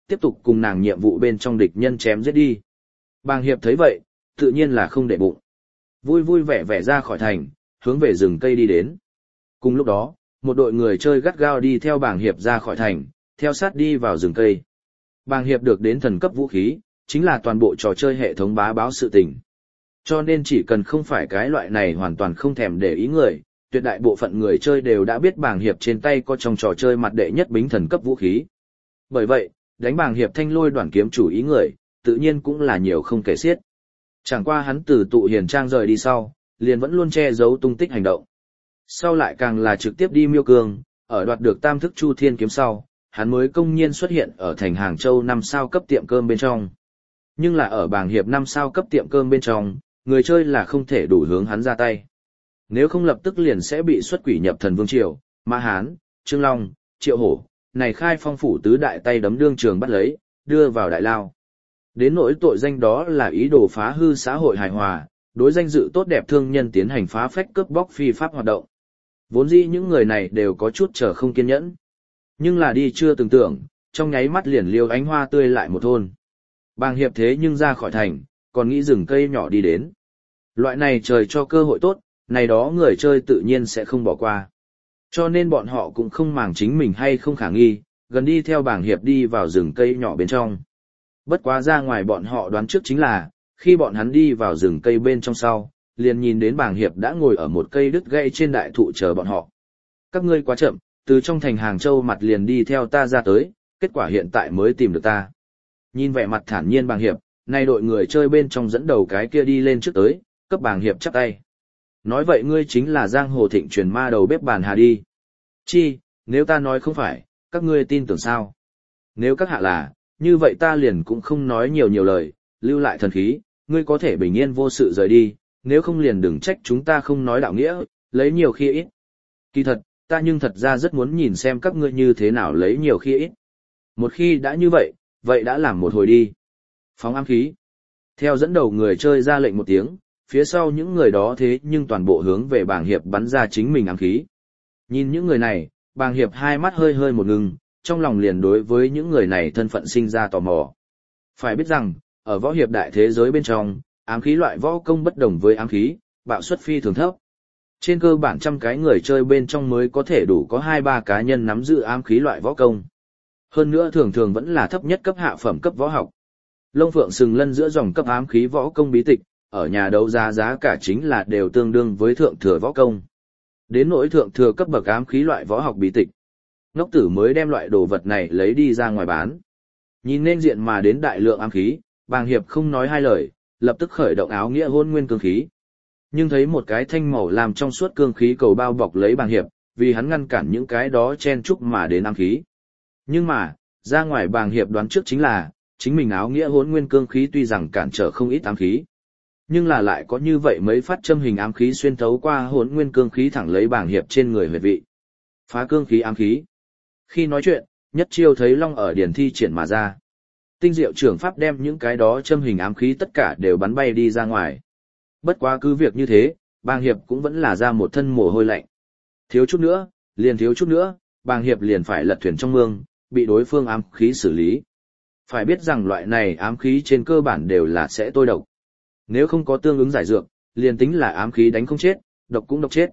tiếp tục cùng nàng nhiệm vụ bên trong địch nhân chém giết đi. Bàng hiệp thấy vậy, tự nhiên là không để bụng. Vui vui vẻ vẻ ra khỏi thành, hướng về rừng cây đi đến. Cùng lúc đó, một đội người chơi gắt gao đi theo bàng hiệp ra khỏi thành, theo sát đi vào rừng cây. Bàng hiệp được đến thần cấp vũ khí, chính là toàn bộ trò chơi hệ thống bá báo sự tình. Cho nên chỉ cần không phải cái loại này hoàn toàn không thèm để ý người, tuyệt đại bộ phận người chơi đều đã biết bàng hiệp trên tay có trong trò chơi mặt đệ nhất bính thần cấp vũ khí. Bởi vậy, đánh bàng hiệp thanh lôi đoàn kiếm chủ ý người, tự nhiên cũng là nhiều không kể xiết. Chẳng qua hắn từ tụ hiền trang rời đi sau, liền vẫn luôn che giấu tung tích hành động. Sau lại càng là trực tiếp đi miêu cương, ở đoạt được tam thức chu thiên kiếm sau, hắn mới công nhiên xuất hiện ở thành Hàng Châu năm sao cấp tiệm cơm bên trong. Nhưng là ở bàng hiệp năm sao cấp tiệm cơm bên trong, người chơi là không thể đủ hướng hắn ra tay. Nếu không lập tức liền sẽ bị xuất quỷ nhập thần vương triều, Ma Hán, Trương Long, Triệu Hổ, này khai phong phủ tứ đại tay đấm đương trường bắt lấy, đưa vào đại lao. Đến nỗi tội danh đó là ý đồ phá hư xã hội hài hòa, đối danh dự tốt đẹp thương nhân tiến hành phá phách cướp bóc phi pháp hoạt động. Vốn dĩ những người này đều có chút chờ không kiên nhẫn. Nhưng là đi chưa từng tưởng, trong nháy mắt liền liêu ánh hoa tươi lại một thôn. Bàng hiệp thế nhưng ra khỏi thành, còn nghĩ rừng cây nhỏ đi đến. Loại này trời cho cơ hội tốt, này đó người chơi tự nhiên sẽ không bỏ qua. Cho nên bọn họ cũng không màng chính mình hay không khả nghi, gần đi theo bàng hiệp đi vào rừng cây nhỏ bên trong. Bất quá ra ngoài bọn họ đoán trước chính là, khi bọn hắn đi vào rừng cây bên trong sau, liền nhìn đến bàng hiệp đã ngồi ở một cây đứt gãy trên đại thụ chờ bọn họ. Các ngươi quá chậm, từ trong thành Hàng Châu mặt liền đi theo ta ra tới, kết quả hiện tại mới tìm được ta. Nhìn vẻ mặt thản nhiên bàng hiệp, nay đội người chơi bên trong dẫn đầu cái kia đi lên trước tới, cấp bàng hiệp chắp tay. Nói vậy ngươi chính là giang hồ thịnh truyền ma đầu bếp bàn hà đi. Chi, nếu ta nói không phải, các ngươi tin tưởng sao? Nếu các hạ là, như vậy ta liền cũng không nói nhiều nhiều lời, lưu lại thần khí, ngươi có thể bình yên vô sự rời đi, nếu không liền đừng trách chúng ta không nói đạo nghĩa, lấy nhiều khi ít. Kỳ thật, ta nhưng thật ra rất muốn nhìn xem các ngươi như thế nào lấy nhiều khi ít. Một khi đã như vậy, vậy đã làm một hồi đi. Phóng ám khí. Theo dẫn đầu người chơi ra lệnh một tiếng, phía sau những người đó thế nhưng toàn bộ hướng về bàng hiệp bắn ra chính mình ám khí. Nhìn những người này, bàng hiệp hai mắt hơi hơi một ngừng, trong lòng liền đối với những người này thân phận sinh ra tò mò. Phải biết rằng, ở võ hiệp đại thế giới bên trong, ám khí loại võ công bất đồng với ám khí, bạo suất phi thường thấp. Trên cơ bản trăm cái người chơi bên trong mới có thể đủ có hai ba cá nhân nắm giữ ám khí loại võ công. Hơn nữa thường thường vẫn là thấp nhất cấp hạ phẩm cấp võ học. Long Phượng sừng lân giữa dòng cấp ám khí võ công bí tịch, ở nhà đấu giá giá cả chính là đều tương đương với thượng thừa võ công. Đến nỗi thượng thừa cấp bậc ám khí loại võ học bí tịch, ngốc tử mới đem loại đồ vật này lấy đi ra ngoài bán. Nhìn nên diện mà đến đại lượng ám khí, bàng hiệp không nói hai lời, lập tức khởi động áo nghĩa hôn nguyên cương khí. Nhưng thấy một cái thanh màu làm trong suốt cương khí cầu bao bọc lấy bàng hiệp, vì hắn ngăn cản những cái đó chen chúc mà đến ám khí. Nhưng mà, ra ngoài bàng hiệp đoán trước chính là, chính mình áo nghĩa hôn nguyên cương khí tuy rằng cản trở không ít ám khí, nhưng là lại có như vậy mấy phát châm hình ám khí xuyên thấu qua hôn nguyên cương khí thẳng lấy bàng hiệp trên người huyệt vị. Phá cương khí ám khí. Khi nói chuyện, nhất chiêu thấy long ở điển thi triển mà ra. Tinh diệu trưởng pháp đem những cái đó châm hình ám khí tất cả đều bắn bay đi ra ngoài. Bất quá cứ việc như thế, bàng hiệp cũng vẫn là ra một thân mồ hôi lạnh. Thiếu chút nữa, liền thiếu chút nữa, bàng hiệp liền phải lật thuyền trong mương, bị đối phương ám khí xử lý. Phải biết rằng loại này ám khí trên cơ bản đều là sẽ tôi độc. Nếu không có tương ứng giải dược, liền tính là ám khí đánh không chết, độc cũng độc chết.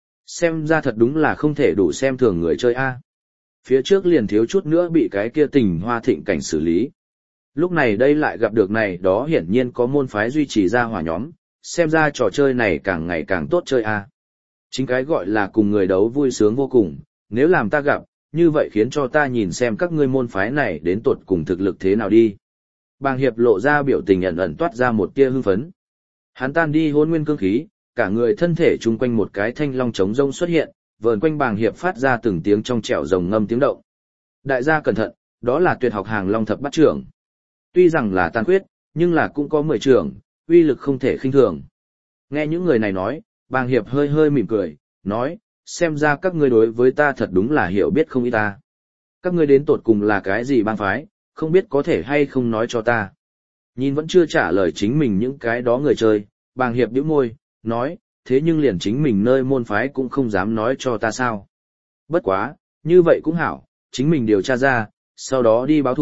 Xem ra thật đúng là không thể đủ xem thường người chơi A. Phía trước liền thiếu chút nữa bị cái kia tình hoa thịnh cảnh xử lý. Lúc này đây lại gặp được này đó hiển nhiên có môn phái duy trì ra hỏa nhóm, xem ra trò chơi này càng ngày càng tốt chơi A. Chính cái gọi là cùng người đấu vui sướng vô cùng, nếu làm ta gặp, như vậy khiến cho ta nhìn xem các ngươi môn phái này đến tột cùng thực lực thế nào đi. Bàng hiệp lộ ra biểu tình ẩn ẩn toát ra một tia hưng phấn. Hắn tan đi hôn nguyên cương khí, cả người thân thể chung quanh một cái thanh long trống rông xuất hiện, vờn quanh bàng hiệp phát ra từng tiếng trong trẻo rồng ngâm tiếng động. Đại gia cẩn thận, đó là tuyệt học hàng long thập bát trưởng. Tuy rằng là tàn khuyết, nhưng là cũng có mười trưởng, uy lực không thể khinh thường. Nghe những người này nói, bàng hiệp hơi hơi mỉm cười, nói, xem ra các ngươi đối với ta thật đúng là hiểu biết không ít ta. Các ngươi đến tột cùng là cái gì bang phái, không biết có thể hay không nói cho ta. Nhìn vẫn chưa trả lời chính mình những cái đó người chơi, bàng hiệp bĩu môi, nói, thế nhưng liền chính mình nơi môn phái cũng không dám nói cho ta sao. Bất quá, như vậy cũng hảo, chính mình điều tra ra, sau đó đi báo thủ,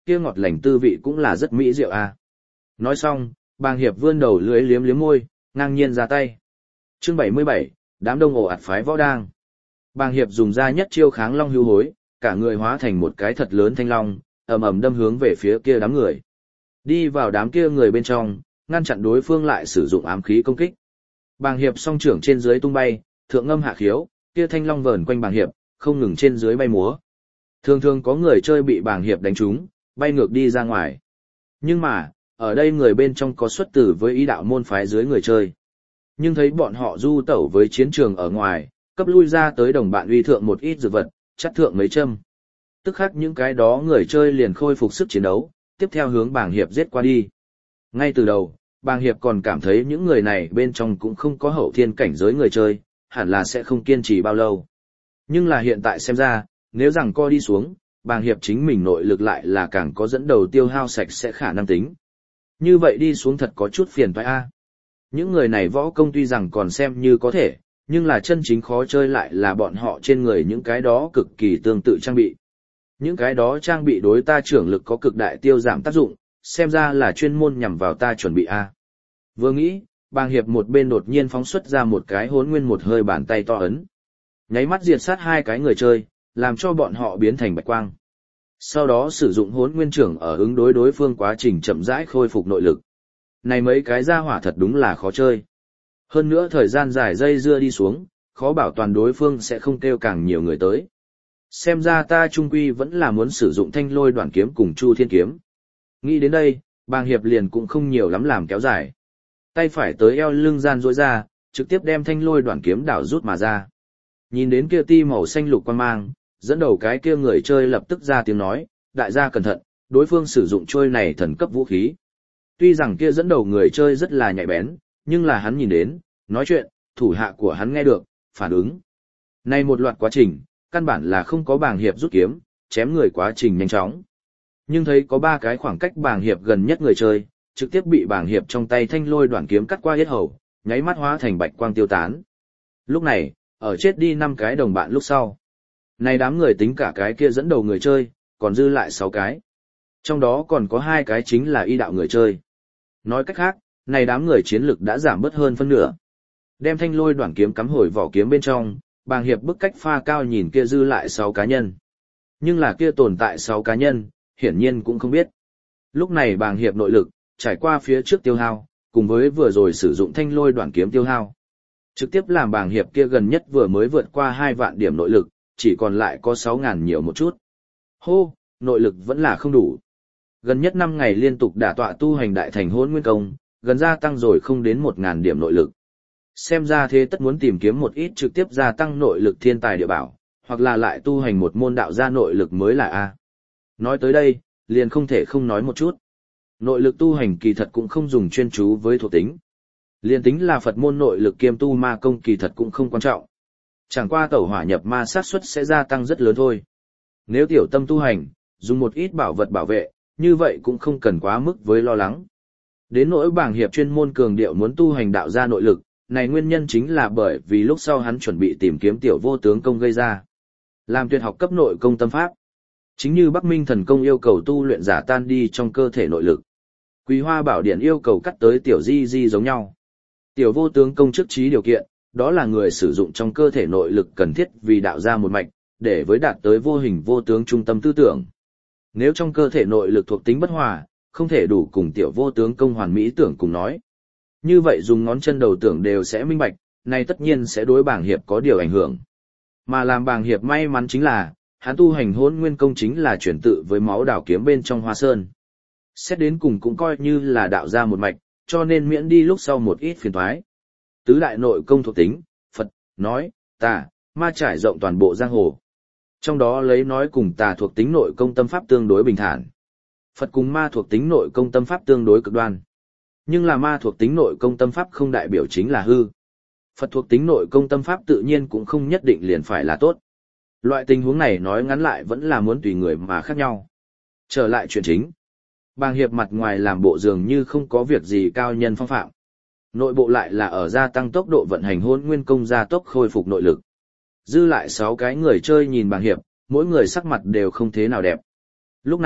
kia ngọt lành tư vị cũng là rất mỹ diệu à. Nói xong, bàng hiệp vươn đầu lưỡi liếm liếm môi, ngang nhiên ra tay. Chương bảy mươi bảy, đám đông ồ ạt phái võ đang. Bàng hiệp dùng ra nhất chiêu kháng long hưu hối, cả người hóa thành một cái thật lớn thanh long, ầm ầm đâm hướng về phía kia đám người. Đi vào đám kia người bên trong, ngăn chặn đối phương lại sử dụng ám khí công kích. Bàng hiệp song trưởng trên dưới tung bay, thượng ngâm hạ khiếu, kia thanh long vờn quanh bàng hiệp, không ngừng trên dưới bay múa. Thường thường có người chơi bị bàng hiệp đánh trúng, bay ngược đi ra ngoài. Nhưng mà, ở đây người bên trong có xuất tử với ý đạo môn phái dưới người chơi. Nhưng thấy bọn họ du tẩu với chiến trường ở ngoài, cấp lui ra tới đồng bạn uy thượng một ít dược vật, chắt thượng mấy châm. Tức khắc những cái đó người chơi liền khôi phục sức chiến đấu, tiếp theo hướng bàng hiệp giết qua đi. Ngay từ đầu, bàng hiệp còn cảm thấy những người này bên trong cũng không có hậu thiên cảnh giới người chơi, hẳn là sẽ không kiên trì bao lâu. Nhưng là hiện tại xem ra, nếu rằng co đi xuống, bàng hiệp chính mình nội lực lại là càng có dẫn đầu tiêu hao sạch sẽ khả năng tính. Như vậy đi xuống thật có chút phiền toái a. Những người này võ công tuy rằng còn xem như có thể, nhưng là chân chính khó chơi lại là bọn họ trên người những cái đó cực kỳ tương tự trang bị. Những cái đó trang bị đối ta trưởng lực có cực đại tiêu giảm tác dụng, xem ra là chuyên môn nhằm vào ta chuẩn bị a. Vừa nghĩ, bàng hiệp một bên đột nhiên phóng xuất ra một cái hốn nguyên một hơi bàn tay to ấn. Nháy mắt diệt sát hai cái người chơi, làm cho bọn họ biến thành bạch quang. Sau đó sử dụng hốn nguyên trưởng ở ứng đối đối phương quá trình chậm rãi khôi phục nội lực. Này mấy cái gia hỏa thật đúng là khó chơi. Hơn nữa thời gian dài dây dưa đi xuống, khó bảo toàn đối phương sẽ không kêu càng nhiều người tới. Xem ra ta trung quy vẫn là muốn sử dụng thanh lôi đoạn kiếm cùng chu thiên kiếm. Nghĩ đến đây, bàng hiệp liền cũng không nhiều lắm làm kéo dài. Tay phải tới eo lưng gian rỗi ra, trực tiếp đem thanh lôi đoạn kiếm đảo rút mà ra. Nhìn đến kia ti màu xanh lục quan mang, dẫn đầu cái kia người chơi lập tức ra tiếng nói, đại gia cẩn thận, đối phương sử dụng trôi này thần cấp vũ khí. Tuy rằng kia dẫn đầu người chơi rất là nhạy bén, nhưng là hắn nhìn đến, nói chuyện, thủ hạ của hắn nghe được, phản ứng. Này một loạt quá trình, căn bản là không có bàng hiệp rút kiếm, chém người quá trình nhanh chóng. Nhưng thấy có ba cái khoảng cách bàng hiệp gần nhất người chơi, trực tiếp bị bàng hiệp trong tay thanh lôi đoạn kiếm cắt qua yết hầu, nháy mắt hóa thành bạch quang tiêu tán. Lúc này, ở chết đi năm cái đồng bạn lúc sau. Này đám người tính cả cái kia dẫn đầu người chơi, còn dư lại sáu cái. Trong đó còn có hai cái chính là y đạo người chơi. Nói cách khác, này đám người chiến lực đã giảm bớt hơn phân nửa. Đem thanh lôi đoạn kiếm cắm hồi vỏ kiếm bên trong, bàng hiệp bức cách pha cao nhìn kia dư lại sáu cá nhân. Nhưng là kia tồn tại sáu cá nhân, hiển nhiên cũng không biết. Lúc này bàng hiệp nội lực, trải qua phía trước tiêu hao, cùng với vừa rồi sử dụng thanh lôi đoạn kiếm tiêu hao. Trực tiếp làm bàng hiệp kia gần nhất vừa mới vượt qua hai vạn điểm nội lực, chỉ còn lại có sáu ngàn nhiều một chút. Hô, nội lực vẫn là không đủ. Gần nhất năm ngày liên tục đả tọa tu hành đại thành hôn nguyên công, gần gia tăng rồi không đến một ngàn điểm nội lực. Xem ra thế tất muốn tìm kiếm một ít trực tiếp gia tăng nội lực thiên tài địa bảo, hoặc là lại tu hành một môn đạo gia nội lực mới là A. Nói tới đây, liền không thể không nói một chút. Nội lực tu hành kỳ thật cũng không dùng chuyên chú với thuộc tính. Liên tính là Phật môn nội lực kiêm tu ma công kỳ thật cũng không quan trọng. Chẳng qua tẩu hỏa nhập ma sát suất sẽ gia tăng rất lớn thôi. Nếu tiểu tâm tu hành, dùng một ít bảo vật bảo vệ, như vậy cũng không cần quá mức với lo lắng. Đến nỗi bảng hiệp chuyên môn cường điệu muốn tu hành đạo gia nội lực, này nguyên nhân chính là bởi vì lúc sau hắn chuẩn bị tìm kiếm tiểu vô tướng công gây ra. Làm tuyệt học cấp nội công tâm pháp. Chính như Bắc Minh thần công yêu cầu tu luyện giả tan đi trong cơ thể nội lực. Quý Hoa Bảo Điển yêu cầu cắt tới tiểu di di giống nhau. Tiểu vô tướng công trước trí điều kiện, đó là người sử dụng trong cơ thể nội lực cần thiết vì đạo ra một mạch, để với đạt tới vô hình vô tướng trung tâm tư tưởng. Nếu trong cơ thể nội lực thuộc tính bất hòa, không thể đủ cùng tiểu vô tướng công hoàn mỹ tưởng cùng nói. Như vậy dùng ngón chân đầu tưởng đều sẽ minh bạch, này tất nhiên sẽ đối bảng hiệp có điều ảnh hưởng. Mà làm bảng hiệp may mắn chính là, hắn tu hành hôn nguyên công chính là chuyển tự với máu đảo kiếm bên trong hoa sơn. Xét đến cùng cũng coi như là đạo ra một mạch, cho nên miễn đi lúc sau một ít phiền toái. Tứ đại nội công thuộc tính, Phật, nói, tà, ma trải rộng toàn bộ giang hồ. Trong đó lấy nói cùng tà thuộc tính nội công tâm pháp tương đối bình thản. Phật cùng ma thuộc tính nội công tâm pháp tương đối cực đoan. Nhưng là ma thuộc tính nội công tâm pháp không đại biểu chính là hư. Phật thuộc tính nội công tâm pháp tự nhiên cũng không nhất định liền phải là tốt. Loại tình huống này nói ngắn lại vẫn là muốn tùy người mà khác nhau. Trở lại chuyện chính. Bàng hiệp mặt ngoài làm bộ dường như không có việc gì cao nhân phong phạm. Nội bộ lại là ở gia tăng tốc độ vận hành hôn nguyên công gia tốc khôi phục nội lực. Dư lại sáu cái người chơi nhìn bàng hiệp, mỗi người sắc mặt đều không thế nào đẹp. Lúc này,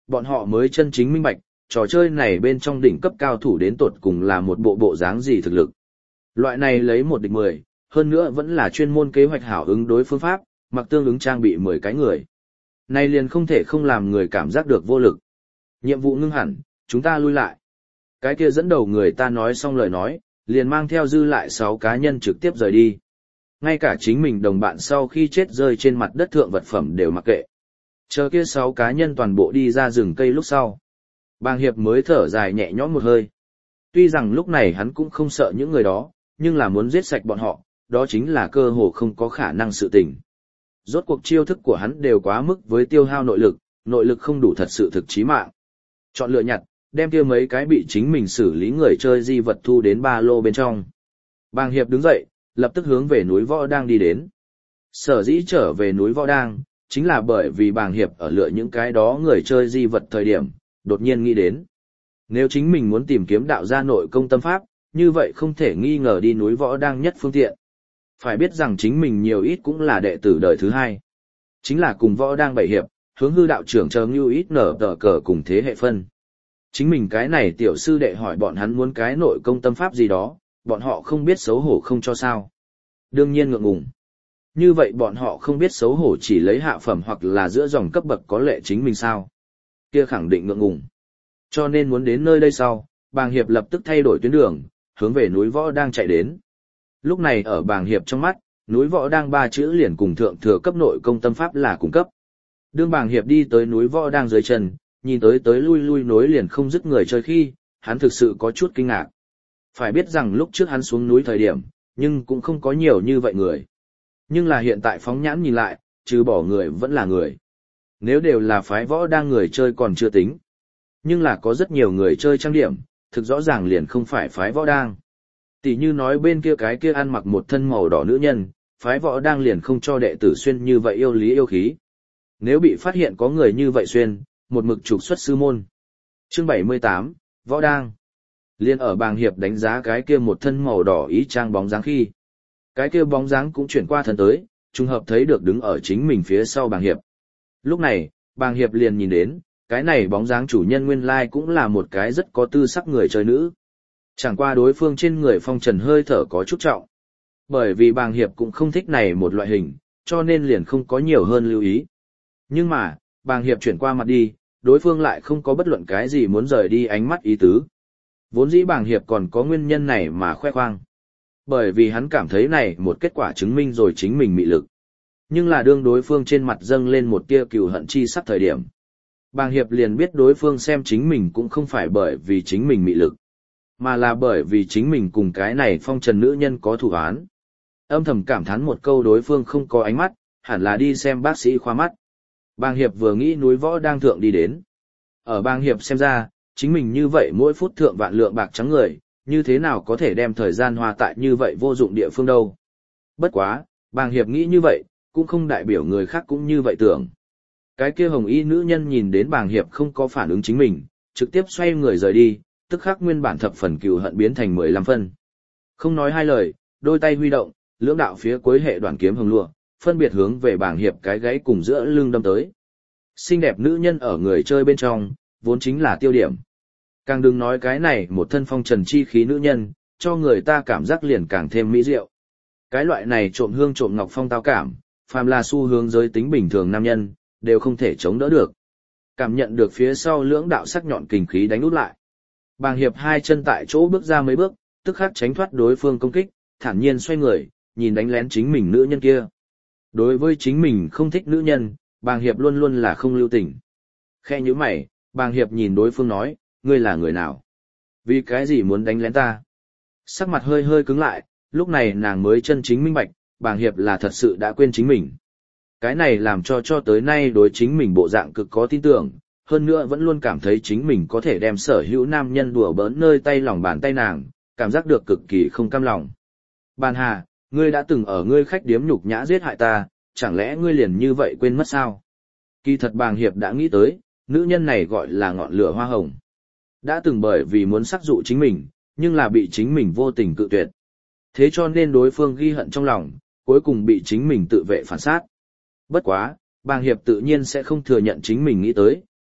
bọn họ mới chân chính minh bạch, trò chơi này bên trong đỉnh cấp cao thủ đến tột cùng là một bộ bộ dáng gì thực lực. Loại này lấy một địch mười, hơn nữa vẫn là chuyên môn kế hoạch hảo ứng đối phương pháp, mặc tương ứng trang bị mười cái người. Này liền không thể không làm người cảm giác được vô lực. Nhiệm vụ ngưng hẳn, chúng ta lui lại. Cái kia dẫn đầu người ta nói xong lời nói, liền mang theo dư lại sáu cá nhân trực tiếp rời đi. Ngay cả chính mình đồng bạn sau khi chết rơi trên mặt đất thượng vật phẩm đều mặc kệ. Chờ kia sáu cá nhân toàn bộ đi ra rừng cây lúc sau. Bàng Hiệp mới thở dài nhẹ nhõm một hơi. Tuy rằng lúc này hắn cũng không sợ những người đó, nhưng là muốn giết sạch bọn họ, đó chính là cơ hồ không có khả năng sự tình. Rốt cuộc chiêu thức của hắn đều quá mức với tiêu hao nội lực, nội lực không đủ thật sự thực chí mạng. Chọn lựa nhặt, đem kia mấy cái bị chính mình xử lý người chơi di vật thu đến ba lô bên trong. Bàng Hiệp đứng dậy, lập tức hướng về núi Võ Đang đi đến. Sở dĩ trở về núi Võ Đang, chính là bởi vì Bàng Hiệp ở lựa những cái đó người chơi di vật thời điểm, đột nhiên nghĩ đến. Nếu chính mình muốn tìm kiếm đạo gia nội công tâm pháp, như vậy không thể nghi ngờ đi núi Võ Đang nhất phương tiện. Phải biết rằng chính mình nhiều ít cũng là đệ tử đời thứ hai. Chính là cùng Võ Đang bảy hiệp, hướng hư đạo trưởng chờ như ít nở tờ cờ cùng thế hệ phân. Chính mình cái này tiểu sư đệ hỏi bọn hắn muốn cái nội công tâm pháp gì đó, bọn họ không biết xấu hổ không cho sao. Đương nhiên ngượng ngùng. Như vậy bọn họ không biết xấu hổ chỉ lấy hạ phẩm hoặc là giữa dòng cấp bậc có lệ chính mình sao. Kia khẳng định ngượng ngùng. Cho nên muốn đến nơi đây sau, Bàng Hiệp lập tức thay đổi tuyến đường, hướng về núi Võ Đang chạy đến. Lúc này ở Bàng Hiệp trong mắt, núi Võ Đang ba chữ liền cùng thượng thừa cấp nội công tâm pháp là cung cấp. Đương Bàng Hiệp đi tới núi Võ Đang dưới chân, nhìn tới tới lui lui nối liền không dứt người chơi khi, hắn thực sự có chút kinh ngạc. Phải biết rằng lúc trước hắn xuống núi thời điểm, nhưng cũng không có nhiều như vậy người. Nhưng là hiện tại phóng nhãn nhìn lại, trừ bỏ người vẫn là người. Nếu đều là phái Võ Đang người chơi còn chưa tính. Nhưng là có rất nhiều người chơi trang điểm, thực rõ ràng liền không phải phái Võ Đang. Tỷ như nói bên kia cái kia ăn mặc một thân màu đỏ nữ nhân, phái Võ Đang liền không cho đệ tử xuyên như vậy yêu lý yêu khí. Nếu bị phát hiện có người như vậy xuyên, một mực trục xuất sư môn. Chương bảy mươi tám, Võ Đang. Liên ở Bàng Hiệp đánh giá cái kia một thân màu đỏ ý trang bóng dáng khi. Cái kia bóng dáng cũng chuyển qua thân tới, trùng hợp thấy được đứng ở chính mình phía sau Bàng Hiệp. Lúc này, Bàng Hiệp liền nhìn đến, cái này bóng dáng chủ nhân nguyên lai cũng là một cái rất có tư sắc người chơi nữ. Chẳng qua đối phương trên người phong trần hơi thở có chút trọng. Bởi vì Bàng Hiệp cũng không thích này một loại hình, cho nên liền không có nhiều hơn lưu ý. Nhưng mà, Bàng Hiệp chuyển qua mặt đi, đối phương lại không có bất luận cái gì muốn rời đi ánh mắt ý tứ. Vốn dĩ Bàng Hiệp còn có nguyên nhân này mà khoe khoang. Bởi vì hắn cảm thấy này một kết quả chứng minh rồi chính mình mị lực. Nhưng là đương đối phương trên mặt dâng lên một tia cừu hận chi sắc thời điểm. Bàng Hiệp liền biết đối phương xem chính mình cũng không phải bởi vì chính mình mị lực, mà là bởi vì chính mình cùng cái này phong trần nữ nhân có thù án. Âm thầm cảm thán một câu đối phương không có ánh mắt, hẳn là đi xem bác sĩ khoa mắt. Bàng Hiệp vừa nghĩ núi Võ Đang thượng đi đến. Ở Bàng Hiệp xem ra, chính mình như vậy mỗi phút thượng vạn lượng bạc trắng người, như thế nào có thể đem thời gian hoa tại như vậy vô dụng địa phương đâu. Bất quá, Bàng Hiệp nghĩ như vậy, cũng không đại biểu người khác cũng như vậy tưởng. Cái kia hồng y nữ nhân nhìn đến Bàng Hiệp không có phản ứng chính mình, trực tiếp xoay người rời đi, tức khắc nguyên bản thập phần cừu hận biến thành mười lăm phân. Không nói hai lời, đôi tay huy động, lưỡng đạo phía cuối hệ đoàn kiếm hồng lụa, phân biệt hướng về Bàng Hiệp cái gáy cùng giữa lưng đâm tới. Xinh đẹp nữ nhân ở người chơi bên trong, vốn chính là tiêu điểm. Càng đừng nói cái này một thân phong trần chi khí nữ nhân, cho người ta cảm giác liền càng thêm mỹ diệu. Cái loại này trộm hương trộm ngọc phong tao cảm, phàm là xu hướng giới tính bình thường nam nhân, đều không thể chống đỡ được. Cảm nhận được phía sau lưỡng đạo sắc nhọn kình khí đánh út lại. Bàng Hiệp hai chân tại chỗ bước ra mấy bước, tức khắc tránh thoát đối phương công kích, thản nhiên xoay người, nhìn đánh lén chính mình nữ nhân kia. Đối với chính mình không thích nữ nhân, Bàng Hiệp luôn luôn là không lưu tình. Khe nhíu mày, Bàng Hiệp nhìn đối phương nói, ngươi là người nào? Vì cái gì muốn đánh lén ta? Sắc mặt hơi hơi cứng lại, lúc này nàng mới chân chính minh bạch, Bàng Hiệp là thật sự đã quên chính mình. Cái này làm cho cho tới nay đối chính mình bộ dạng cực có tin tưởng, hơn nữa vẫn luôn cảm thấy chính mình có thể đem sở hữu nam nhân đùa bỡn nơi tay lòng bàn tay nàng, cảm giác được cực kỳ không cam lòng. Bàn Hà, ngươi đã từng ở ngươi khách điếm nhục nhã giết hại ta, chẳng lẽ ngươi liền như vậy quên mất sao? Kỳ thật Bàng Hiệp đã nghĩ tới, nữ nhân này gọi là ngọn lửa hoa hồng. Đã từng bởi vì muốn sắc dụ chính mình, nhưng là bị chính mình vô tình cự tuyệt. Thế cho nên đối phương ghi hận trong lòng, cuối cùng bị chính mình tự vệ phản sát. Bất quá, Bàng Hiệp tự nhiên sẽ không thừa nhận chính mình nghĩ tới,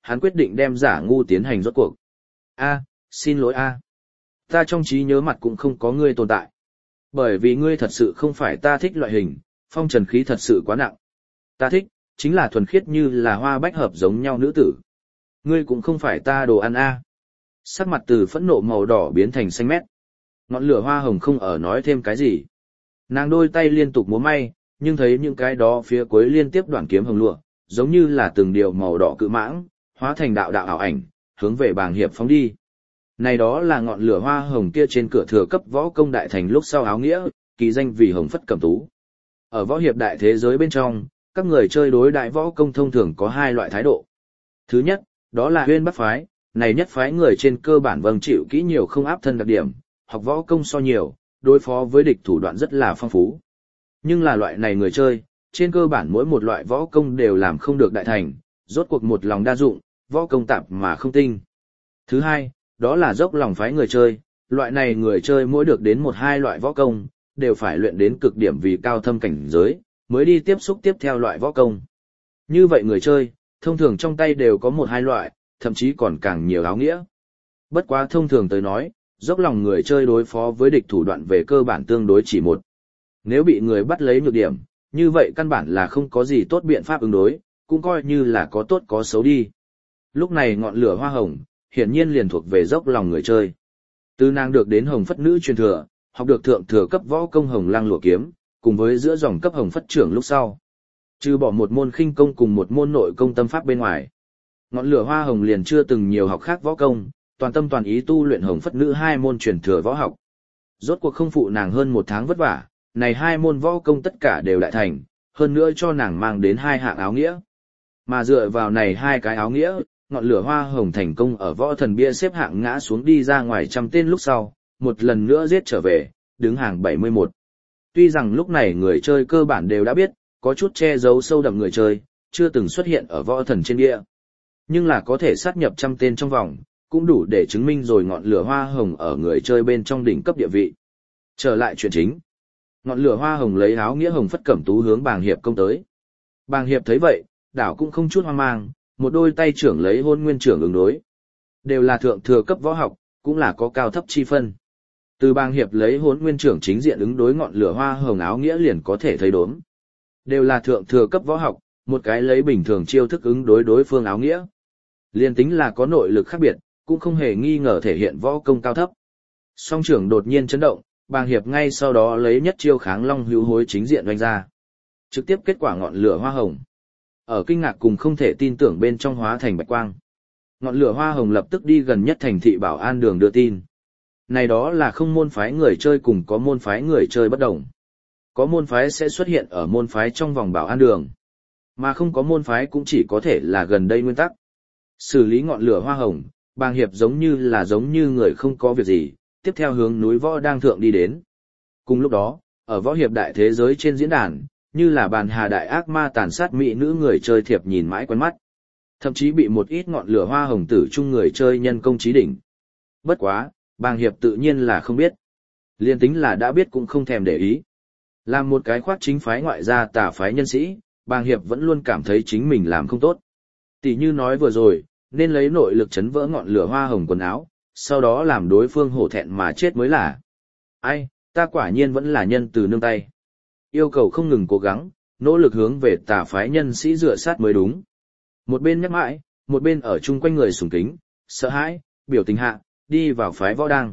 hắn quyết định đem giả ngu tiến hành rốt cuộc. A, xin lỗi a. Ta trong trí nhớ mặt cũng không có ngươi tồn tại. Bởi vì ngươi thật sự không phải ta thích loại hình, phong trần khí thật sự quá nặng. Ta thích, chính là thuần khiết như là hoa bách hợp giống nhau nữ tử. Ngươi cũng không phải ta đồ ăn a. Sắc mặt từ phẫn nộ màu đỏ biến thành xanh mét. Ngọn lửa hoa hồng không ở nói thêm cái gì. Nàng đôi tay liên tục múa may, nhưng thấy những cái đó phía cuối liên tiếp đoạn kiếm hồng lụa, giống như là từng điều màu đỏ cự mãng, hóa thành đạo đạo ảo ảnh, hướng về bàng hiệp phóng đi. Này đó là ngọn lửa hoa hồng kia trên cửa thừa cấp võ công đại thành lúc sau áo nghĩa, kỳ danh vì hồng phất cẩm tú. Ở võ hiệp đại thế giới bên trong, các người chơi đối đại võ công thông thường có hai loại thái độ. Thứ nhất, đó là huyên bắc phái, này nhất phái người trên cơ bản vâng chịu kỹ nhiều không áp thân đặc điểm, học võ công so nhiều, đối phó với địch thủ đoạn rất là phong phú. Nhưng là loại này người chơi, trên cơ bản mỗi một loại võ công đều làm không được đại thành, rốt cuộc một lòng đa dụng, võ công tạp mà không tinh. Thứ hai, đó là dốc lòng phái người chơi, loại này người chơi mỗi được đến một hai loại võ công, đều phải luyện đến cực điểm vì cao thâm cảnh giới, mới đi tiếp xúc tiếp theo loại võ công. Như vậy người chơi, thông thường trong tay đều có một hai loại, thậm chí còn càng nhiều áo nghĩa. Bất quá thông thường tới nói, dốc lòng người chơi đối phó với địch thủ đoạn về cơ bản tương đối chỉ một. Nếu bị người bắt lấy nhược điểm, như vậy căn bản là không có gì tốt biện pháp ứng đối, cũng coi như là có tốt có xấu đi. Lúc này ngọn lửa hoa hồng, hiển nhiên liền thuộc về dốc lòng người chơi. Từ nàng được đến hồng phất nữ truyền thừa, học được thượng thừa cấp võ công hồng lăng lụa kiếm, cùng với giữa dòng cấp hồng phất trưởng lúc sau. Trừ bỏ một môn khinh công cùng một môn nội công tâm pháp bên ngoài. Ngọn lửa hoa hồng liền chưa từng nhiều học khác võ công, toàn tâm toàn ý tu luyện hồng phất nữ hai môn truyền thừa võ học. Rốt cuộc không phụ nàng hơn một tháng vất vả, này hai môn võ công tất cả đều đại thành, hơn nữa cho nàng mang đến hai hạng áo nghĩa. Mà dựa vào này hai cái áo nghĩa, ngọn lửa hoa hồng thành công ở võ thần bia xếp hạng ngã xuống đi ra ngoài trăm tên lúc sau, một lần nữa giết trở về, đứng hàng bảy mươi mốt. Tuy rằng lúc này người chơi cơ bản đều đã biết, có chút che giấu sâu đậm người chơi, chưa từng xuất hiện ở võ thần trên bia. Nhưng là có thể sát nhập trăm tên trong vòng, cũng đủ để chứng minh rồi ngọn lửa hoa hồng ở người chơi bên trong đỉnh cấp địa vị. Trở lại chuyện chính. Ngọn lửa hoa hồng lấy áo nghĩa hồng phất cẩm tú hướng bàng hiệp công tới. Bàng hiệp thấy vậy, đảo cũng không chút hoang mang, một đôi tay trưởng lấy hôn nguyên trưởng ứng đối. Đều là thượng thừa cấp võ học, cũng là có cao thấp chi phân. Từ bàng hiệp lấy hôn nguyên trưởng chính diện ứng đối ngọn lửa hoa hồng áo nghĩa liền có thể thấy đốm. Đều là thượng thừa cấp võ học, một cái lấy bình thường chiêu thức ứng đối đối phương áo nghĩa. Liên tính là có nội lực khác biệt, cũng không hề nghi ngờ thể hiện võ công cao thấp. Song trưởng đột nhiên chấn động, bàng hiệp ngay sau đó lấy nhất chiêu kháng long hữu hối chính diện đánh ra. Trực tiếp kết quả ngọn lửa hoa hồng. Ở kinh ngạc cùng không thể tin tưởng bên trong hóa thành bạch quang. Ngọn lửa hoa hồng lập tức đi gần nhất thành thị Bảo An đường đưa tin. Này đó là không môn phái người chơi cùng có môn phái người chơi bất đồng. Có môn phái sẽ xuất hiện ở môn phái trong vòng Bảo An đường. Mà không có môn phái cũng chỉ có thể là gần đây nguyên tắc. Xử lý ngọn lửa hoa hồng, bàng hiệp giống như là giống như người không có việc gì, tiếp theo hướng núi võ đang thượng đi đến. Cùng lúc đó, ở võ hiệp đại thế giới trên diễn đàn, như là bàn hà đại ác ma tàn sát mỹ nữ người chơi thiệp nhìn mãi quen mắt. Thậm chí bị một ít ngọn lửa hoa hồng tử chung người chơi nhân công trí đỉnh. Bất quá, bàng hiệp tự nhiên là không biết. Liên tính là đã biết cũng không thèm để ý. Làm một cái khoác chính phái ngoại gia tà phái nhân sĩ, bàng hiệp vẫn luôn cảm thấy chính mình làm không tốt. Tỷ như nói vừa rồi, nên lấy nội lực chấn vỡ ngọn lửa hoa hồng quần áo, sau đó làm đối phương hổ thẹn mà chết mới là. Ai, ta quả nhiên vẫn là nhân từ nương tay. Yêu cầu không ngừng cố gắng, nỗ lực hướng về tà phái nhân sĩ dựa sát mới đúng. Một bên nhắc mãi, một bên ở chung quanh người sùng kính, sợ hãi, biểu tình hạ, đi vào phái võ đang.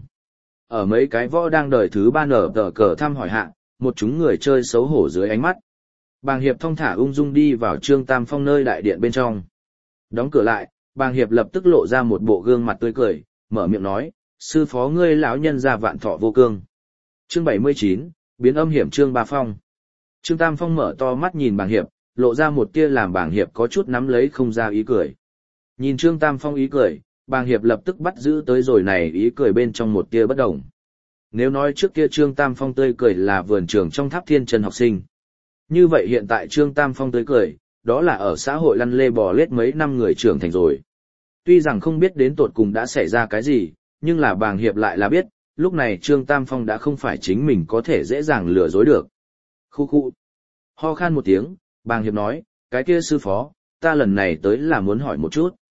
Ở mấy cái võ đang đời thứ ba nở tờ cờ thăm hỏi hạ, một chúng người chơi xấu hổ dưới ánh mắt. Bàng hiệp thong thả ung dung đi vào Trương Tam Phong nơi đại điện bên trong. Đóng cửa lại, bàng hiệp lập tức lộ ra một bộ gương mặt tươi cười, mở miệng nói, sư phó ngươi lão nhân gia vạn thọ vô cương. Chương bảy mươi chín, biến âm hiểm Trương Ba Phong. Trương Tam Phong mở to mắt nhìn bàng hiệp, lộ ra một tia làm bàng hiệp có chút nắm lấy không ra ý cười. Nhìn Trương Tam Phong ý cười, bàng hiệp lập tức bắt giữ tới rồi này ý cười bên trong một tia bất đồng. Nếu nói trước kia Trương Tam Phong tươi cười là vườn trường trong tháp thiên trần học sinh. Như vậy hiện tại Trương Tam Phong tươi cười, đó là ở xã hội lăn lê bò lết mấy năm người trưởng thành rồi. Tuy rằng không biết đến tột cùng đã xảy ra cái gì, nhưng là bàng hiệp lại là biết, lúc này Trương Tam Phong đã không phải chính mình có thể dễ dàng lừa dối được. Khu khu. Ho khan một tiếng, bàng hiệp nói, cái kia sư phó, ta lần này tới là muốn hỏi một chút.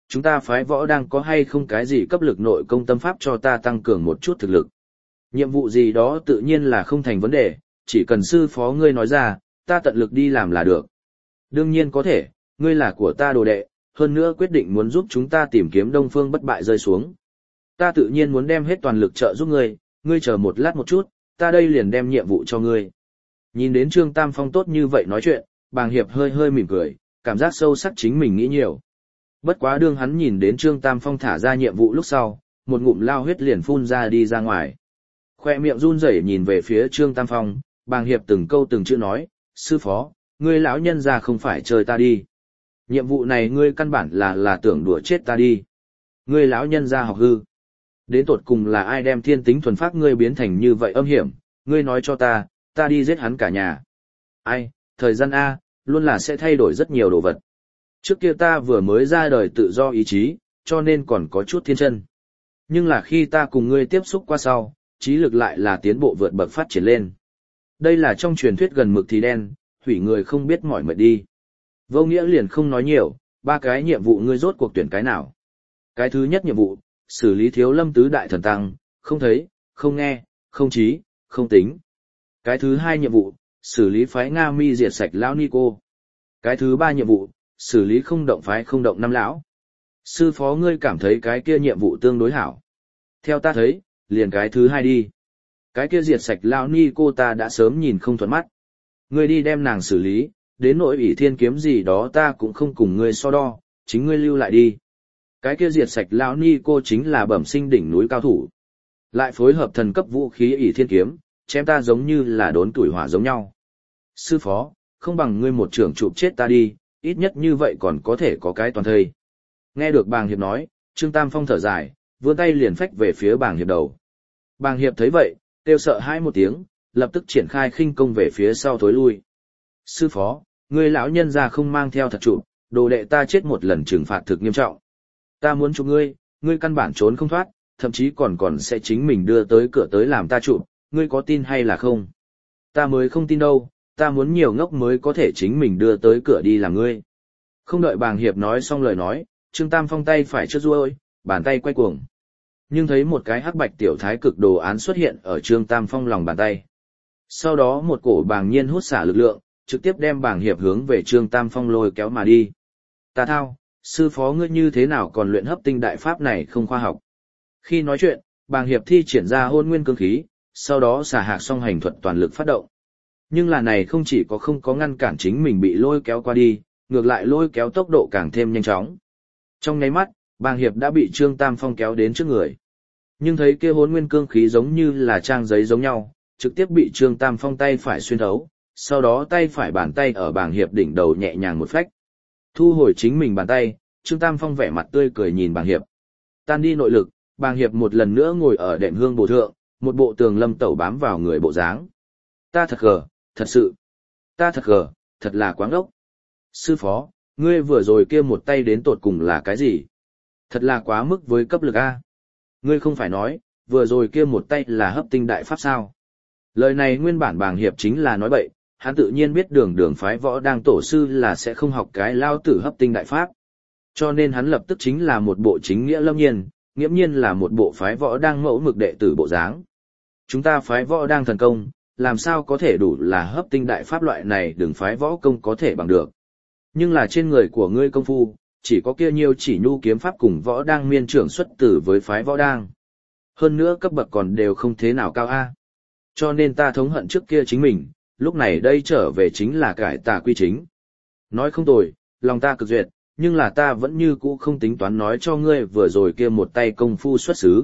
Chúng ta phái võ đang có hay không cái gì cấp lực nội công tâm pháp cho ta tăng cường một chút thực lực. Nhiệm vụ gì đó tự nhiên là không thành vấn đề, chỉ cần sư phó ngươi nói ra, ta tận lực đi làm là được. Đương nhiên có thể, ngươi là của ta đồ đệ, hơn nữa quyết định muốn giúp chúng ta tìm kiếm Đông Phương bất bại rơi xuống. Ta tự nhiên muốn đem hết toàn lực trợ giúp ngươi, ngươi chờ một lát một chút, ta đây liền đem nhiệm vụ cho ngươi. Nhìn đến Trương Tam Phong tốt như vậy nói chuyện, Bàng Hiệp hơi hơi mỉm cười, cảm giác sâu sắc chính mình nghĩ nhiều. Bất quá đương hắn nhìn đến Trương Tam Phong thả ra nhiệm vụ lúc sau, một ngụm lao huyết liền phun ra đi ra ngoài. Khoe miệng run rẩy nhìn về phía Trương Tam Phong, Bàng Hiệp từng câu từng chữ nói, sư phó, ngươi lão nhân ra không phải chơi ta đi. Nhiệm vụ này ngươi căn bản là là tưởng đùa chết ta đi. Ngươi lão nhân ra học hư. Đến tột cùng là ai đem thiên tính thuần phát ngươi biến thành như vậy âm hiểm, ngươi nói cho ta, ta đi giết hắn cả nhà. Ai, thời gian A, luôn là sẽ thay đổi rất nhiều đồ vật. Trước kia ta vừa mới ra đời tự do ý chí, cho nên còn có chút thiên chân. Nhưng là khi ta cùng ngươi tiếp xúc qua sau, trí lực lại là tiến bộ vượt bậc phát triển lên. Đây là trong truyền thuyết gần mực thì đen, hủy người không biết mỏi mệt đi. Vô nghĩa liền không nói nhiều, ba cái nhiệm vụ ngươi rốt cuộc tuyển cái nào. Cái thứ nhất nhiệm vụ, xử lý Thiếu Lâm tứ đại thần tăng, không thấy, không nghe, không trí, không tính. Cái thứ hai nhiệm vụ, xử lý phái Nga Mi diệt sạch lão Nico. Cái thứ ba nhiệm vụ, xử lý không động phái không động năm lão. Sư phó ngươi cảm thấy cái kia nhiệm vụ tương đối hảo. Theo ta thấy, liền cái thứ hai đi. Cái kia diệt sạch lão Nico ta đã sớm nhìn không thuận mắt. Ngươi đi đem nàng xử lý, đến nỗi ỷ thiên kiếm gì đó ta cũng không cùng ngươi so đo, chính ngươi lưu lại đi. Cái kia diệt sạch lão Nico chính là bẩm sinh đỉnh núi cao thủ. Lại phối hợp thần cấp vũ khí ỷ thiên kiếm, chém ta giống như là đốn tuổi hỏa giống nhau. Sư phó, không bằng ngươi một trưởng chụp chết ta đi, ít nhất như vậy còn có thể có cái toàn thây. Nghe được Bàng Hiệp nói, Trương Tam Phong thở dài, vươn tay liền phách về phía Bàng Hiệp đầu. Bàng Hiệp thấy vậy, kêu sợ hãi một tiếng, lập tức triển khai khinh công về phía sau thối lui. Sư phó, ngươi lão nhân ra không mang theo thật chụp, đồ đệ ta chết một lần trừng phạt thực nghiêm trọng. Ta muốn chụp ngươi, ngươi căn bản trốn không thoát, thậm chí còn còn sẽ chính mình đưa tới cửa tới làm ta chụp, ngươi có tin hay là không? Ta mới không tin đâu, ta muốn nhiều ngốc mới có thể chính mình đưa tới cửa đi làm ngươi. Không đợi Bàng Hiệp nói xong lời nói, Trương Tam Phong tay phải trước ruôi, bàn tay quay cuồng. Nhưng thấy một cái hắc bạch tiểu thái cực đồ án xuất hiện ở Trương Tam Phong lòng bàn tay. Sau đó một cổ bàng nhiên hút xả lực lượng, trực tiếp đem Bàng Hiệp hướng về Trương Tam Phong lôi kéo mà đi. Ta thao, sư phó ngươi như thế nào còn luyện hấp tinh đại pháp này không khoa học. Khi nói chuyện, Bàng Hiệp thi triển ra hôn nguyên cương khí, sau đó xả hạc song hành thuật toàn lực phát động. Nhưng là này không chỉ có không có ngăn cản chính mình bị lôi kéo qua đi, ngược lại lôi kéo tốc độ càng thêm nhanh chóng. Trong nháy mắt, Bàng Hiệp đã bị Trương Tam Phong kéo đến trước người. Nhưng thấy kia hôn nguyên cương khí giống như là trang giấy giống nhau, trực tiếp bị Trương Tam Phong tay phải xuyên thấu, sau đó tay phải bàn tay ở Bàng Hiệp đỉnh đầu nhẹ nhàng một phách. Thu hồi chính mình bàn tay, Trương Tam Phong vẻ mặt tươi cười nhìn Bàng Hiệp. Tan đi nội lực, Bàng Hiệp một lần nữa ngồi ở đệm hương bổ thượng, một bộ tường lâm tẩu bám vào người bộ dáng. Ta thật gờ, thật sự. Ta thật gờ, thật là quáng ốc. Sư phó, ngươi vừa rồi kia một tay đến tột cùng là cái gì? Thật là quá mức với cấp lực A. Ngươi không phải nói, vừa rồi kia một tay là hấp tinh đại pháp sao? Lời này nguyên bản Bàng Hiệp chính là nói bậy, hắn tự nhiên biết đường đường phái võ đang tổ sư là sẽ không học cái lao tử hấp tinh đại pháp. Cho nên hắn lập tức chính là một bộ chính nghĩa lâm nhiên, nghiễm nhiên là một bộ phái võ đang mẫu mực đệ tử bộ dáng. Chúng ta phái võ đang thần công, làm sao có thể đủ là hấp tinh đại pháp loại này đừng phái võ công có thể bằng được. Nhưng là trên người của ngươi công phu, chỉ có kia nhiêu chỉ nhu kiếm pháp cùng võ đang miên trưởng xuất tử với phái võ đang. Hơn nữa cấp bậc còn đều không thế nào cao a. Cho nên ta thống hận trước kia chính mình, lúc này đây trở về chính là cải tà quy chính. Nói không tồi, lòng ta cực duyệt, nhưng là ta vẫn như cũ không tính toán nói cho ngươi vừa rồi kia một tay công phu xuất xứ.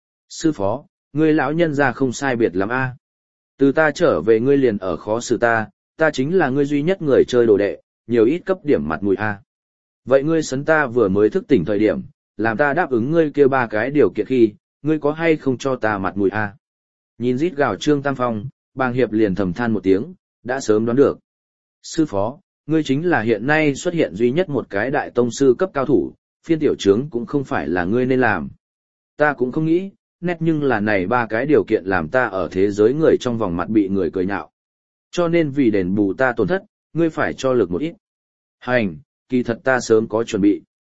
Sư phó, ngươi lão nhân ra không sai biệt lắm a. Từ ta trở về ngươi liền ở khó xử ta, ta chính là ngươi duy nhất người chơi đồ đệ, nhiều ít cấp điểm mặt mũi a. Vậy ngươi sấn ta vừa mới thức tỉnh thời điểm, làm ta đáp ứng ngươi kia ba cái điều kiện khi, ngươi có hay không cho ta mặt mũi a? Nhìn rít gào Trương Tam Phong, Bàng Hiệp liền thầm than một tiếng, đã sớm đoán được. Sư phó, ngươi chính là hiện nay xuất hiện duy nhất một cái đại tông sư cấp cao thủ, phiên tiểu trướng cũng không phải là ngươi nên làm. Ta cũng không nghĩ, nét nhưng là này ba cái điều kiện làm ta ở thế giới người trong vòng mặt bị người cười nhạo. Cho nên vì đền bù ta tổn thất, ngươi phải cho lực một ít. Hành, kỳ thật ta sớm có chuẩn bị.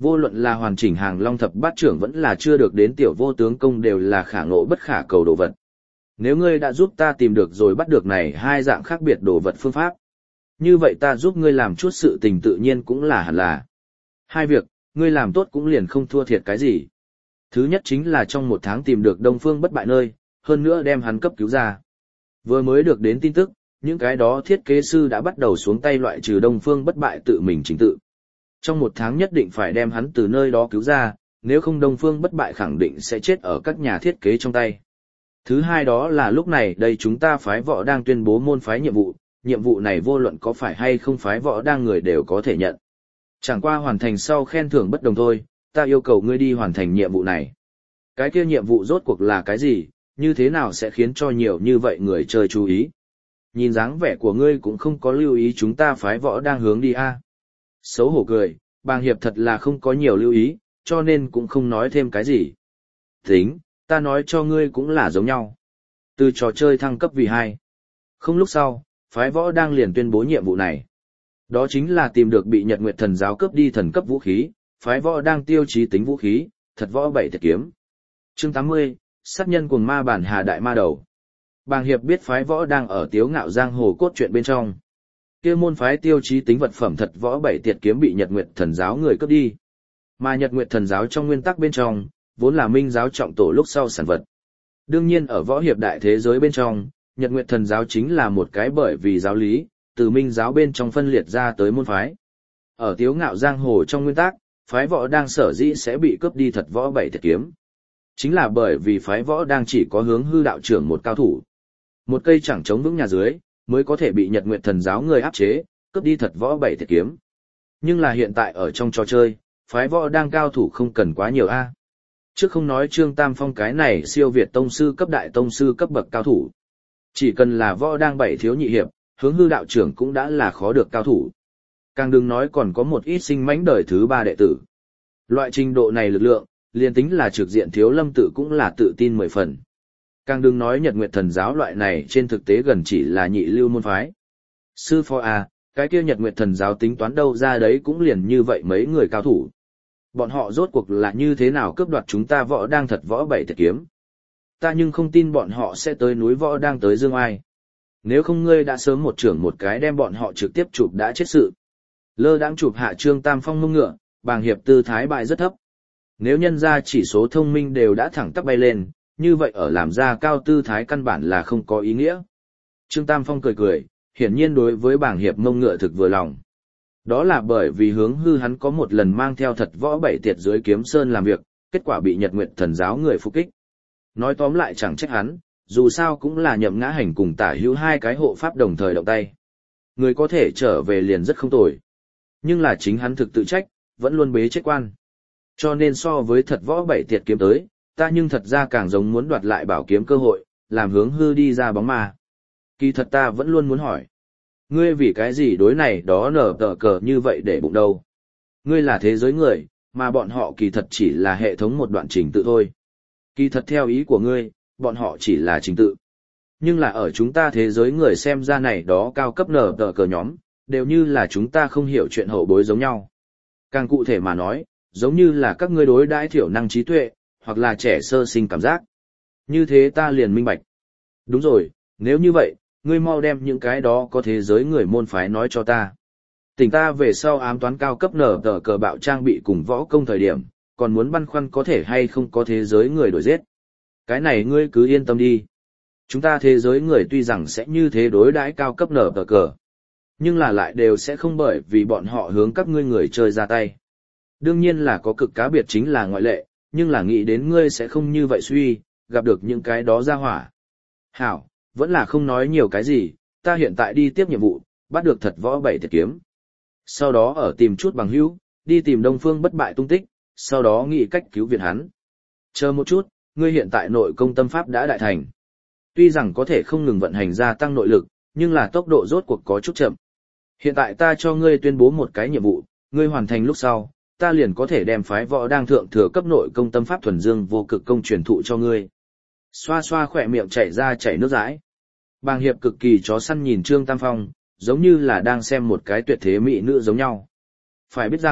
Vô luận là hoàn chỉnh hàng long thập bát trưởng vẫn là chưa được đến tiểu vô tướng công đều là khả ngộ bất khả cầu đồ vật. Nếu ngươi đã giúp ta tìm được rồi bắt được này hai dạng khác biệt đồ vật phương pháp, như vậy ta giúp ngươi làm chút sự tình tự nhiên cũng là hẳn là. Hai việc, ngươi làm tốt cũng liền không thua thiệt cái gì. Thứ nhất chính là trong một tháng tìm được Đông Phương bất bại nơi, hơn nữa đem hắn cấp cứu ra. Vừa mới được đến tin tức, những cái đó thiết kế sư đã bắt đầu xuống tay loại trừ Đông Phương bất bại tự mình chính tự. Trong một tháng nhất định phải đem hắn từ nơi đó cứu ra, nếu không Đông Phương bất bại khẳng định sẽ chết ở các nhà thiết kế trong tay. Thứ hai đó là lúc này đây chúng ta phái võ đang tuyên bố môn phái nhiệm vụ, nhiệm vụ này vô luận có phải hay không phái võ đang người đều có thể nhận. Chẳng qua hoàn thành sau khen thưởng bất đồng thôi, ta yêu cầu ngươi đi hoàn thành nhiệm vụ này. Cái kia nhiệm vụ rốt cuộc là cái gì, như thế nào sẽ khiến cho nhiều như vậy người chơi chú ý. Nhìn dáng vẻ của ngươi cũng không có lưu ý chúng ta phái võ đang hướng đi a. Xấu hổ cười, Bàng Hiệp thật là không có nhiều lưu ý, cho nên cũng không nói thêm cái gì. Tính, ta nói cho ngươi cũng là giống nhau. Từ trò chơi thăng cấp vì hai. Không lúc sau, phái võ đang liền tuyên bố nhiệm vụ này. Đó chính là tìm được bị Nhật Nguyệt Thần giáo cướp đi thần cấp vũ khí, phái võ đang tiêu chí tính vũ khí, thật võ bảy thiệt kiếm. Chương tám mươi, sát nhân cuồng ma bản hà đại ma đầu. Bàng Hiệp biết phái võ đang ở Tiếu Ngạo giang hồ cốt truyện bên trong. Kia môn phái tiêu chí tính vật phẩm thật võ bảy tiệt kiếm bị Nhật Nguyệt Thần giáo người cướp đi. Mà Nhật Nguyệt Thần giáo trong nguyên tắc bên trong, vốn là minh giáo trọng tổ lúc sau sản vật. Đương nhiên ở võ hiệp đại thế giới bên trong, Nhật Nguyệt Thần giáo chính là một cái bởi vì giáo lý, từ minh giáo bên trong phân liệt ra tới môn phái. Ở Tiếu Ngạo giang hồ trong nguyên tắc, phái võ đang sở dĩ sẽ bị cướp đi thật võ bảy tiệt kiếm. Chính là bởi vì phái võ đang chỉ có hướng hư đạo trưởng một cao thủ. Một cây chẳng chống vững nhà dưới, mới có thể bị Nhật Nguyệt Thần giáo người áp chế, cướp đi thật võ bảy thiệt kiếm. Nhưng là hiện tại ở trong trò chơi, phái võ đang cao thủ không cần quá nhiều a. Trước không nói Trương Tam Phong cái này siêu việt tông sư cấp đại tông sư cấp bậc cao thủ. Chỉ cần là võ đang bảy thiếu nhị hiệp, hướng hư đạo trưởng cũng đã là khó được cao thủ. Càng đừng nói còn có một ít sinh mãnh đời thứ ba đệ tử. Loại trình độ này lực lượng, liền tính là trực diện thiếu lâm tự cũng là tự tin mười phần. Càng đừng nói Nhật Nguyệt Thần giáo loại này trên thực tế gần chỉ là nhị lưu môn phái. Sư phó à, cái kia Nhật Nguyệt Thần giáo tính toán đâu ra đấy cũng liền như vậy mấy người cao thủ. Bọn họ rốt cuộc là như thế nào cướp đoạt chúng ta võ đang thật võ bảy thiệt kiếm. Ta nhưng không tin bọn họ sẽ tới núi võ đang tới Dương Ai. Nếu không ngươi đã sớm một trưởng một cái đem bọn họ trực tiếp chụp đã chết sự. Lơ đãng chụp hạ Trương Tam Phong mông ngựa, Bàng Hiệp tư thái bại rất thấp. Nếu nhân ra chỉ số thông minh đều đã thẳng tắp bay lên, như vậy ở làm ra cao tư thái căn bản là không có ý nghĩa. Trương Tam Phong cười cười, hiển nhiên đối với Bàng Hiệp mông ngựa thực vừa lòng. Đó là bởi vì hướng hư hắn có một lần mang theo thật võ bảy tiệt dưới kiếm sơn làm việc, kết quả bị Nhật Nguyệt Thần giáo người phục kích. Nói tóm lại chẳng trách hắn, dù sao cũng là Nhậm Ngã Hành cùng Tả Hữu hai cái hộ pháp đồng thời động tay. Người có thể trở về liền rất không tồi. Nhưng là chính hắn thực tự trách, vẫn luôn bế chết quan. Cho nên so với thật võ bảy tiệt kiếm tới, ta nhưng thật ra càng giống muốn đoạt lại bảo kiếm cơ hội, làm hướng hư đi ra bóng ma. Kỳ thật ta vẫn luôn muốn hỏi. Ngươi vì cái gì đối này đó nở tờ cờ như vậy để bụng đâu? Ngươi là thế giới người, mà bọn họ kỳ thật chỉ là hệ thống một đoạn trình tự thôi. Kỳ thật theo ý của ngươi, bọn họ chỉ là trình tự. Nhưng là ở chúng ta thế giới người xem ra này đó cao cấp nở tờ cờ nhóm, đều như là chúng ta không hiểu chuyện hậu bối giống nhau. Càng cụ thể mà nói, giống như là các ngươi đối đãi thiểu năng trí tuệ, hoặc là trẻ sơ sinh cảm giác. Như thế ta liền minh bạch. Đúng rồi, nếu như vậy, ngươi mau đem những cái đó có thế giới người môn phái nói cho ta. Tỉnh ta về sau ám toán cao cấp nở tờ cờ bạo trang bị cùng võ công thời điểm, còn muốn băn khoăn có thể hay không có thế giới người đổi giết. Cái này ngươi cứ yên tâm đi. Chúng ta thế giới người tuy rằng sẽ như thế đối đãi cao cấp nở tờ cờ, nhưng là lại đều sẽ không bởi vì bọn họ hướng các ngươi người chơi ra tay. Đương nhiên là có cực cá biệt chính là ngoại lệ, nhưng là nghĩ đến ngươi sẽ không như vậy suy, gặp được những cái đó ra hỏa. Hảo, vẫn là không nói nhiều cái gì, ta hiện tại đi tiếp nhiệm vụ, bắt được thật võ bảy thiệt kiếm. Sau đó ở tìm chút bằng hữu, đi tìm Đông Phương bất bại tung tích, sau đó nghĩ cách cứu viện hắn. Chờ một chút, ngươi hiện tại nội công tâm pháp đã đại thành. Tuy rằng có thể không ngừng vận hành gia tăng nội lực, nhưng là tốc độ rốt cuộc có chút chậm. Hiện tại ta cho ngươi tuyên bố một cái nhiệm vụ, ngươi hoàn thành lúc sau, ta liền có thể đem phái võ đang thượng thừa cấp nội công tâm pháp thuần dương vô cực công truyền thụ cho ngươi. Xoa xoa khỏe miệng chảy ra chảy nước dãi. Bàng Hiệp cực kỳ chó săn nhìn Trương Tam Phong, giống như là đang xem một cái tuyệt thế mỹ nữ giống nhau. Phải biết rằng,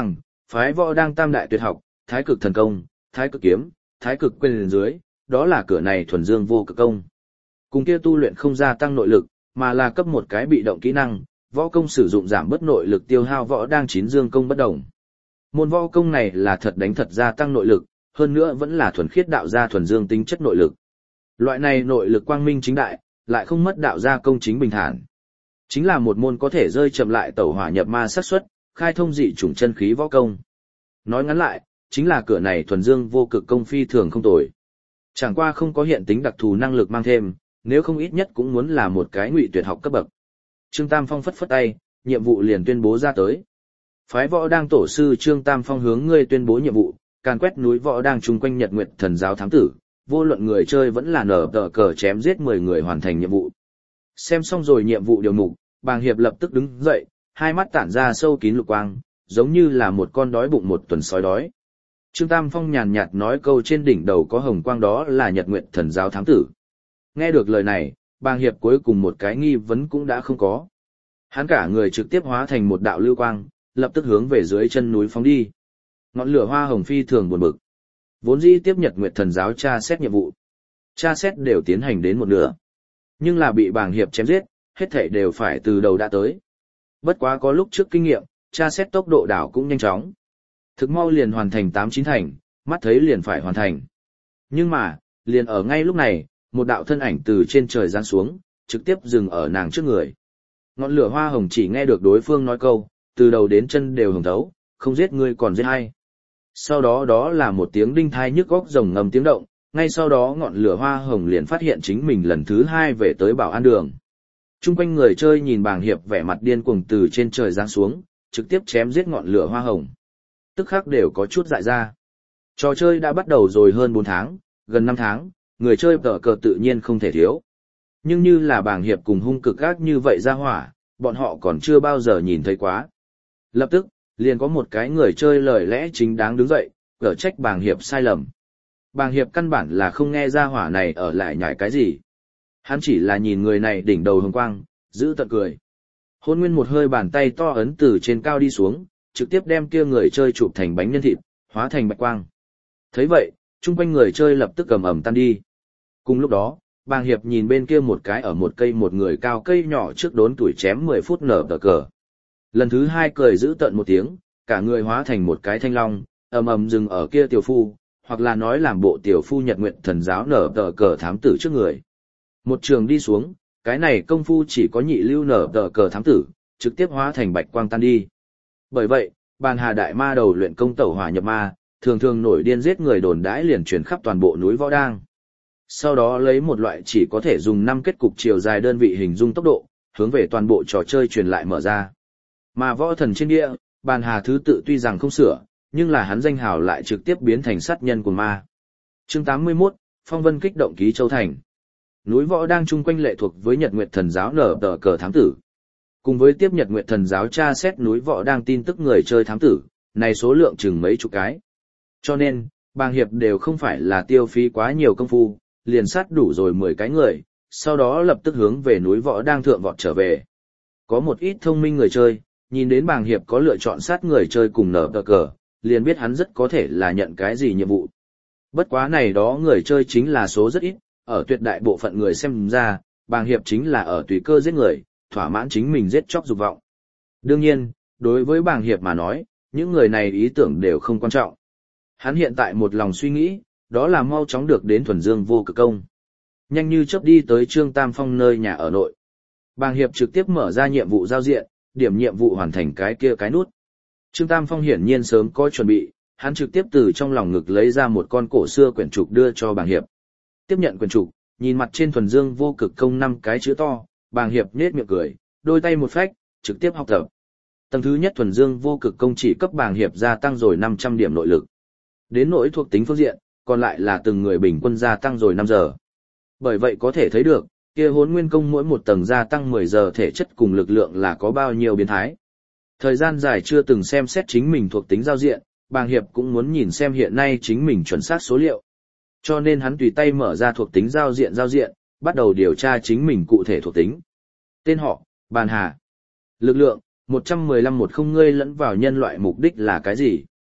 Phái võ đang tam đại tuyệt học, thái cực thần công, thái cực kiếm, thái cực quyền dưới, đó là cửa này thuần dương vô cực công. Cùng kia tu luyện không gia tăng nội lực, mà là cấp một cái bị động kỹ năng, võ công sử dụng giảm bớt nội lực tiêu hao võ đang chín dương công bất đồng. Môn võ công này là thật đánh thật gia tăng nội lực, hơn nữa vẫn là thuần khiết đạo gia thuần dương tính chất nội lực. Loại này nội lực quang minh chính đại, lại không mất đạo gia công chính bình thản. Chính là một môn có thể rơi chậm lại tẩu hỏa nhập ma xác suất, khai thông dị chủng chân khí võ công. Nói ngắn lại, chính là cửa này thuần dương vô cực công phi thường không tồi. Chẳng qua không có hiện tính đặc thù năng lực mang thêm, nếu không ít nhất cũng muốn là một cái ngụy tuyệt học cấp bậc. Trương Tam Phong phất phất tay, nhiệm vụ liền tuyên bố ra tới. Phái võ đang tổ sư Trương Tam Phong hướng ngươi tuyên bố nhiệm vụ, càn quét núi võ đang chung quanh Nhật Nguyệt Thần giáo thám tử, vô luận người chơi vẫn là nở tờ cờ chém giết mười người hoàn thành nhiệm vụ. Xem xong rồi nhiệm vụ điều mục, Bàng Hiệp lập tức đứng dậy, hai mắt tản ra sâu kín lục quang, giống như là một con đói bụng một tuần sói đói. Trương Tam Phong nhàn nhạt nói câu trên đỉnh đầu có hồng quang đó là Nhật Nguyệt Thần giáo thám tử. Nghe được lời này, Bàng Hiệp cuối cùng một cái nghi vấn cũng đã không có. Hắn cả người trực tiếp hóa thành một đạo lưu quang, lập tức hướng về dưới chân núi phóng đi. Ngọn lửa hoa hồng phi thường buồn bực. Vốn dĩ tiếp Nhật Nguyệt Thần giáo tra xét nhiệm vụ. Tra xét đều tiến hành đến một nửa. Nhưng là bị Bàng Hiệp chém giết, hết thảy đều phải từ đầu đã tới. Bất quá có lúc trước kinh nghiệm, tra xét tốc độ đảo cũng nhanh chóng. Thực mau liền hoàn thành tám chín thành, mắt thấy liền phải hoàn thành. Nhưng mà, liền ở ngay lúc này, một đạo thân ảnh từ trên trời giáng xuống, trực tiếp dừng ở nàng trước người. Ngọn lửa hoa hồng chỉ nghe được đối phương nói câu, từ đầu đến chân đều hồng thấu, không giết ngươi còn giết hay. Sau đó đó là một tiếng đinh thai nhức góc rồng ngầm tiếng động, ngay sau đó ngọn lửa hoa hồng liền phát hiện chính mình lần thứ hai về tới bảo an đường. Trung quanh người chơi nhìn Bàng Hiệp vẻ mặt điên cuồng từ trên trời giáng xuống, trực tiếp chém giết ngọn lửa hoa hồng. Tức khắc đều có chút dại ra. Trò chơi đã bắt đầu rồi hơn bốn tháng, gần năm tháng, người chơi tờ cờ tự nhiên không thể thiếu. Nhưng như là Bàng Hiệp cùng hung cực ác như vậy ra hỏa, bọn họ còn chưa bao giờ nhìn thấy quá. Lập tức, liền có một cái người chơi lời lẽ chính đáng đứng dậy, gỡ trách Bàng Hiệp sai lầm. Bàng Hiệp căn bản là không nghe ra hỏa này ở lại nhảy cái gì. Hắn chỉ là nhìn người này đỉnh đầu hồng quang, giữ tận cười. Hôn nguyên một hơi bàn tay to ấn từ trên cao đi xuống, trực tiếp đem kia người chơi chụp thành bánh nhân thịt, hóa thành bạch quang. Thấy vậy, chung quanh người chơi lập tức cầm ẩm tan đi. Cùng lúc đó, Bàng Hiệp nhìn bên kia một cái ở một cây một người cao cây nhỏ trước đốn tuổi chém mười phút nở tờ cờ. Lần thứ hai cười giữ tận một tiếng, cả người hóa thành một cái thanh long, ầm ầm dừng ở kia tiểu phu, hoặc là nói làm bộ tiểu phu Nhật Nguyệt Thần giáo nở tờ cờ thám tử trước người. Một trường đi xuống, cái này công phu chỉ có nhị lưu nở tờ cờ thám tử, trực tiếp hóa thành bạch quang tan đi. Bởi vậy, Bàn Hà Đại Ma đầu luyện công tẩu hỏa nhập ma, thường thường nổi điên giết người đồn đãi liền truyền khắp toàn bộ núi Võ Đang. Sau đó lấy một loại chỉ có thể dùng năm kết cục chiều dài đơn vị hình dung tốc độ, hướng về toàn bộ trò chơi truyền lại mở ra. Mà võ thần trên địa, Bàn Hà thứ tự tuy rằng không sửa, nhưng là hắn danh hào lại trực tiếp biến thành sát nhân của ma. Chương tám mươi mốt, Phong Vân kích động ký Châu Thành. Núi Võ Đang chung quanh lệ thuộc với Nhật Nguyệt Thần giáo nở tờ cờ thám tử. Cùng với tiếp Nhật Nguyệt Thần giáo tra xét núi Võ Đang tin tức người chơi thám tử, này số lượng chừng mấy chục cái. Cho nên, Bàng Hiệp đều không phải là tiêu phí quá nhiều công phu, liền sát đủ rồi mười cái người, sau đó lập tức hướng về núi Võ Đang thượng vọt trở về. Có một ít thông minh người chơi, nhìn đến Bàng Hiệp có lựa chọn sát người chơi cùng nở tờ cờ, liền biết hắn rất có thể là nhận cái gì nhiệm vụ. Bất quá này đó người chơi chính là số rất ít, ở tuyệt đại bộ phận người xem ra, Bàng Hiệp chính là ở tùy cơ giết người, thỏa mãn chính mình giết chóc dục vọng. Đương nhiên, đối với Bàng Hiệp mà nói, những người này ý tưởng đều không quan trọng. Hắn hiện tại một lòng suy nghĩ, đó là mau chóng được đến thuần dương vô cực công. Nhanh như chớp đi tới Trương Tam Phong nơi nhà ở nội. Bàng Hiệp trực tiếp mở ra nhiệm vụ giao diện, điểm nhiệm vụ hoàn thành cái kia cái nút. Trương Tam Phong hiển nhiên sớm có chuẩn bị, hắn trực tiếp từ trong lòng ngực lấy ra một con cổ xưa quyển trục đưa cho Bàng Hiệp. Tiếp nhận quyển trục, nhìn mặt trên thuần dương vô cực công năm cái chữ to, Bàng Hiệp nhếch miệng cười, đôi tay một phách, trực tiếp học tập. Tầng thứ nhất thuần dương vô cực công chỉ cấp Bàng Hiệp gia tăng rồi năm trăm điểm nội lực. Đến nỗi thuộc tính phương diện, còn lại là từng người bình quân gia tăng rồi năm giờ. Bởi vậy có thể thấy được, kia Hỗn Nguyên công mỗi một tầng gia tăng mười giờ thể chất cùng lực lượng là có bao nhiêu biến thái. Thời gian dài chưa từng xem xét chính mình thuộc tính giao diện, Bàng Hiệp cũng muốn nhìn xem hiện nay chính mình chuẩn xác số liệu. Cho nên hắn tùy tay mở ra thuộc tính giao diện giao diện, bắt đầu điều tra chính mình cụ thể thuộc tính. Tên họ, Bàn Hà. Lực lượng, một trăm mười lăm một không ngươi lẫn vào nhân loại mục đích là cái gì?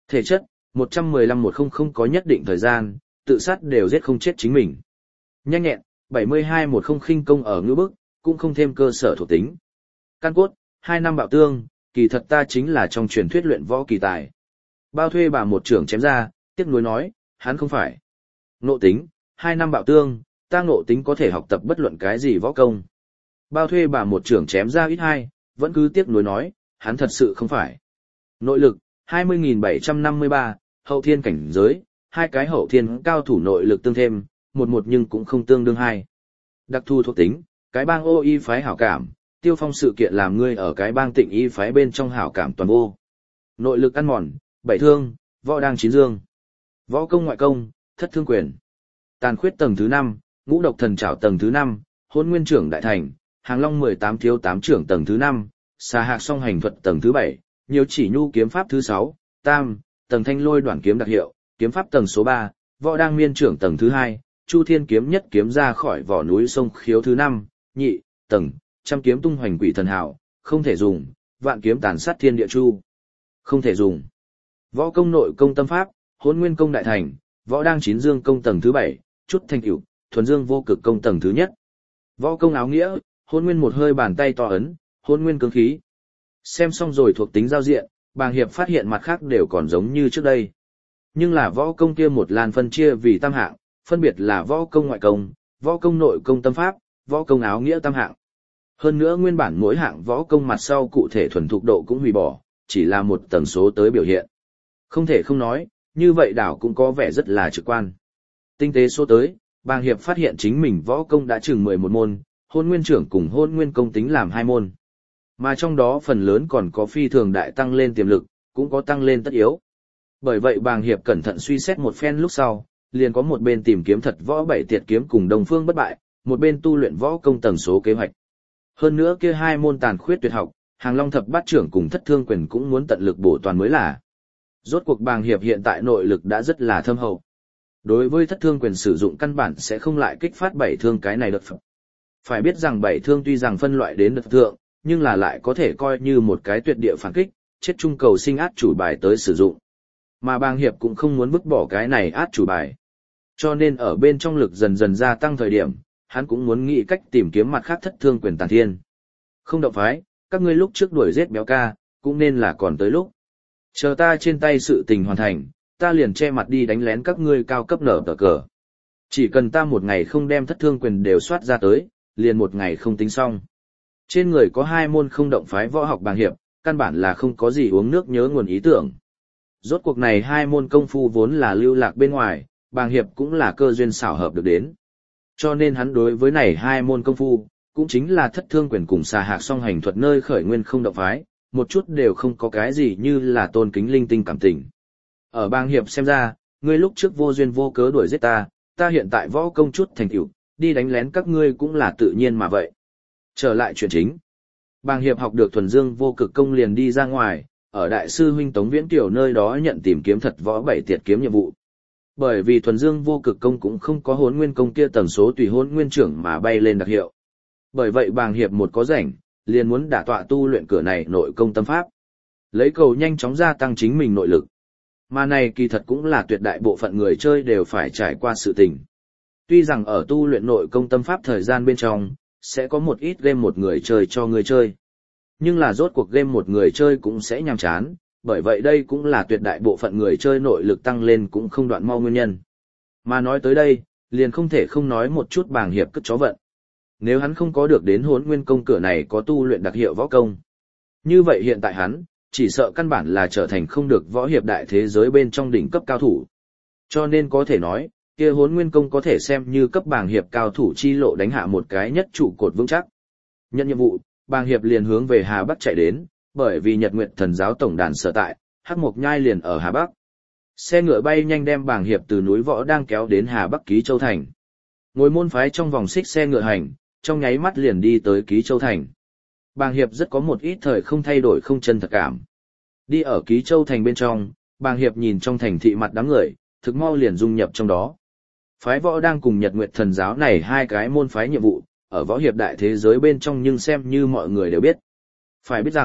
Thể chất, một trăm mười lăm một trăm không có nhất định thời gian, tự sát đều giết không chết chính mình. Nhanh nhẹn, bảy mươi hai một trăm khinh công ở ngữ bức, cũng không thêm cơ sở thuộc tính. Căn cốt, hai năm bạo tương, kỳ thật ta chính là trong truyền thuyết luyện võ kỳ tài. Bao thuê bà một trưởng chém ra, tiếc nuối nói, hắn không phải. Ngộ tính, hai năm bạo tương, ta ngộ tính có thể học tập bất luận cái gì võ công. Bao thuê bà một trưởng chém ra ít hai, vẫn cứ tiếc nuối nói, hắn thật sự không phải. Nội lực, hai mươi nghìn bảy trăm năm mươi ba, hậu thiên cảnh giới, hai cái hậu thiên cao thủ nội lực tương thêm, một một nhưng cũng không tương đương hai. Đặc thù thuộc tính, cái bang ô y phái hảo cảm, tiêu phong sự kiện làm ngươi ở cái bang tịnh y phái bên trong hảo cảm toàn vô. Nội lực ăn mòn, bảy thương, võ đang chín dương. Võ công ngoại công, thất thương quyền. Tàn khuyết tầng thứ năm, ngũ độc thần trảo tầng thứ năm, hôn nguyên trưởng đại thành, hàng long mười tám thiếu tám trưởng tầng thứ năm, xà hạc song hành thuật tầng thứ bảy, nhiều chỉ nhu kiếm pháp thứ sáu, tam, tầng thanh lôi đoạn kiếm đặc hiệu, kiếm pháp tầng số ba, võ đang miên trưởng tầng thứ hai, chu thiên kiếm nhất kiếm ra khỏi vỏ núi sông khiếu thứ năm, nhị, tầng, trăm kiếm tung hoành quỷ thần hảo, không thể dùng, vạn kiếm tàn sát thiên địa chu. Không thể dùng. Võ công nội công tâm pháp, hôn nguyên công đại thành, võ đang chín dương công tầng thứ bảy, chút thanh cửu, thuần dương vô cực công tầng thứ nhất. Võ công áo nghĩa, hôn nguyên một hơi bàn tay to ấn, hôn nguyên cương khí. Xem xong rồi thuộc tính giao diện, Bàng Hiệp phát hiện mặt khác đều còn giống như trước đây. Nhưng là võ công kia một làn phân chia vì tam hạng, phân biệt là võ công ngoại công, võ công nội công tâm pháp, võ công áo nghĩa tam hạng. Hơn nữa nguyên bản mỗi hạng võ công mặt sau cụ thể thuần thục độ cũng hủy bỏ, chỉ là một tầng số tới biểu hiện. Không thể không nói, như vậy đảo cũng có vẻ rất là trực quan. Tinh tế số tới, Bàng Hiệp phát hiện chính mình võ công đã chừng mười một môn, hôn nguyên trưởng cùng hôn nguyên công tính làm hai môn. Mà trong đó phần lớn còn có phi thường đại tăng lên tiềm lực, cũng có tăng lên tất yếu. Bởi vậy Bàng Hiệp cẩn thận suy xét một phen lúc sau, liền có một bên tìm kiếm thật võ bảy tiệt kiếm cùng đồng phương bất bại, một bên tu luyện võ công tầng số kế hoạch. Hơn nữa kia hai môn tàn khuyết tuyệt học, hàng long thập bát trưởng cùng thất thương quyền cũng muốn tận lực bổ toàn mới là. Rốt cuộc Bàng Hiệp hiện tại nội lực đã rất là thâm hậu. Đối với thất thương quyền sử dụng căn bản sẽ không lại kích phát bảy thương cái này đợt phẩm. Phải biết rằng bảy thương tuy rằng phân loại đến đợt thượng, nhưng là lại có thể coi như một cái tuyệt địa phản kích, chết trung cầu sinh át chủ bài tới sử dụng. Mà Bàng Hiệp cũng không muốn vứt bỏ cái này át chủ bài. Cho nên ở bên trong lực dần dần gia tăng thời điểm, hắn cũng muốn nghĩ cách tìm kiếm mặt khác thất thương quyền tàn thiên. Không động phái, các ngươi lúc trước đuổi giết béo ca, cũng nên là còn tới lúc. Chờ ta trên tay sự tình hoàn thành, ta liền che mặt đi đánh lén các ngươi cao cấp nở tờ cờ. Chỉ cần ta một ngày không đem thất thương quyền đều soát ra tới, liền một ngày không tính xong. Trên người có hai môn không động phái võ học Bàng Hiệp, căn bản là không có gì uống nước nhớ nguồn ý tưởng. Rốt cuộc này hai môn công phu vốn là lưu lạc bên ngoài, Bàng Hiệp cũng là cơ duyên xảo hợp được đến. Cho nên hắn đối với này hai môn công phu, cũng chính là thất thương quyền cùng xà hạc song hành thuật nơi khởi nguyên không động phái, một chút đều không có cái gì như là tôn kính linh tinh cảm tình. Ở Bàng Hiệp xem ra, ngươi lúc trước vô duyên vô cớ đuổi giết ta, ta hiện tại võ công chút thành tựu, đi đánh lén các ngươi cũng là tự nhiên mà vậy. Trở lại chuyện chính. Bàng Hiệp học được thuần dương vô cực công liền đi ra ngoài, ở đại sư huynh Tống Viễn Kiều nơi đó nhận tìm kiếm thật võ bảy tiệt kiếm nhiệm vụ. Bởi vì thuần dương vô cực công cũng không có hỗn nguyên công kia tần số tùy hỗn nguyên trưởng mà bay lên đặc hiệu. Bởi vậy Bàng Hiệp một có rảnh, liền muốn đả tọa tu luyện cửa này nội công tâm pháp. Lấy cầu nhanh chóng gia tăng chính mình nội lực. Mà này kỳ thật cũng là tuyệt đại bộ phận người chơi đều phải trải qua sự tình. Tuy rằng ở tu luyện nội công tâm pháp thời gian bên trong, sẽ có một ít game một người chơi cho người chơi. Nhưng là rốt cuộc game một người chơi cũng sẽ nhàm chán, bởi vậy đây cũng là tuyệt đại bộ phận người chơi nội lực tăng lên cũng không đoạn mau nguyên nhân. Mà nói tới đây, liền không thể không nói một chút Bàng Hiệp cất chó vận. Nếu hắn không có được đến hỗn nguyên công cửa này có tu luyện đặc hiệu võ công. Như vậy hiện tại hắn, chỉ sợ căn bản là trở thành không được võ hiệp đại thế giới bên trong đỉnh cấp cao thủ. Cho nên có thể nói, kia hỗn nguyên công có thể xem như cấp Bàng Hiệp cao thủ chi lộ đánh hạ một cái nhất trụ cột vững chắc. Nhận nhiệm vụ, Bàng Hiệp liền hướng về Hà Bắc chạy đến, bởi vì Nhật Nguyệt Thần giáo tổng đàn sở tại, Hắc Mộc Nhai liền ở Hà Bắc. Xe ngựa bay nhanh đem Bàng Hiệp từ núi Võ đang kéo đến Hà Bắc Ký Châu thành. Ngồi môn phái trong vòng xích xe ngựa hành, trong nháy mắt liền đi tới Ký Châu thành. Bàng Hiệp rất có một ít thời không thay đổi không chân thật cảm. Đi ở Ký Châu thành bên trong, Bàng Hiệp nhìn trong thành thị mặt đám người, thực mau liền dung nhập trong đó. Phái Võ đang cùng Nhật Nguyệt Thần giáo này hai cái môn phái nhiệm vụ, ở võ hiệp đại thế giới bên trong nhưng xem như mọi người đều biết. Phải biết rằng,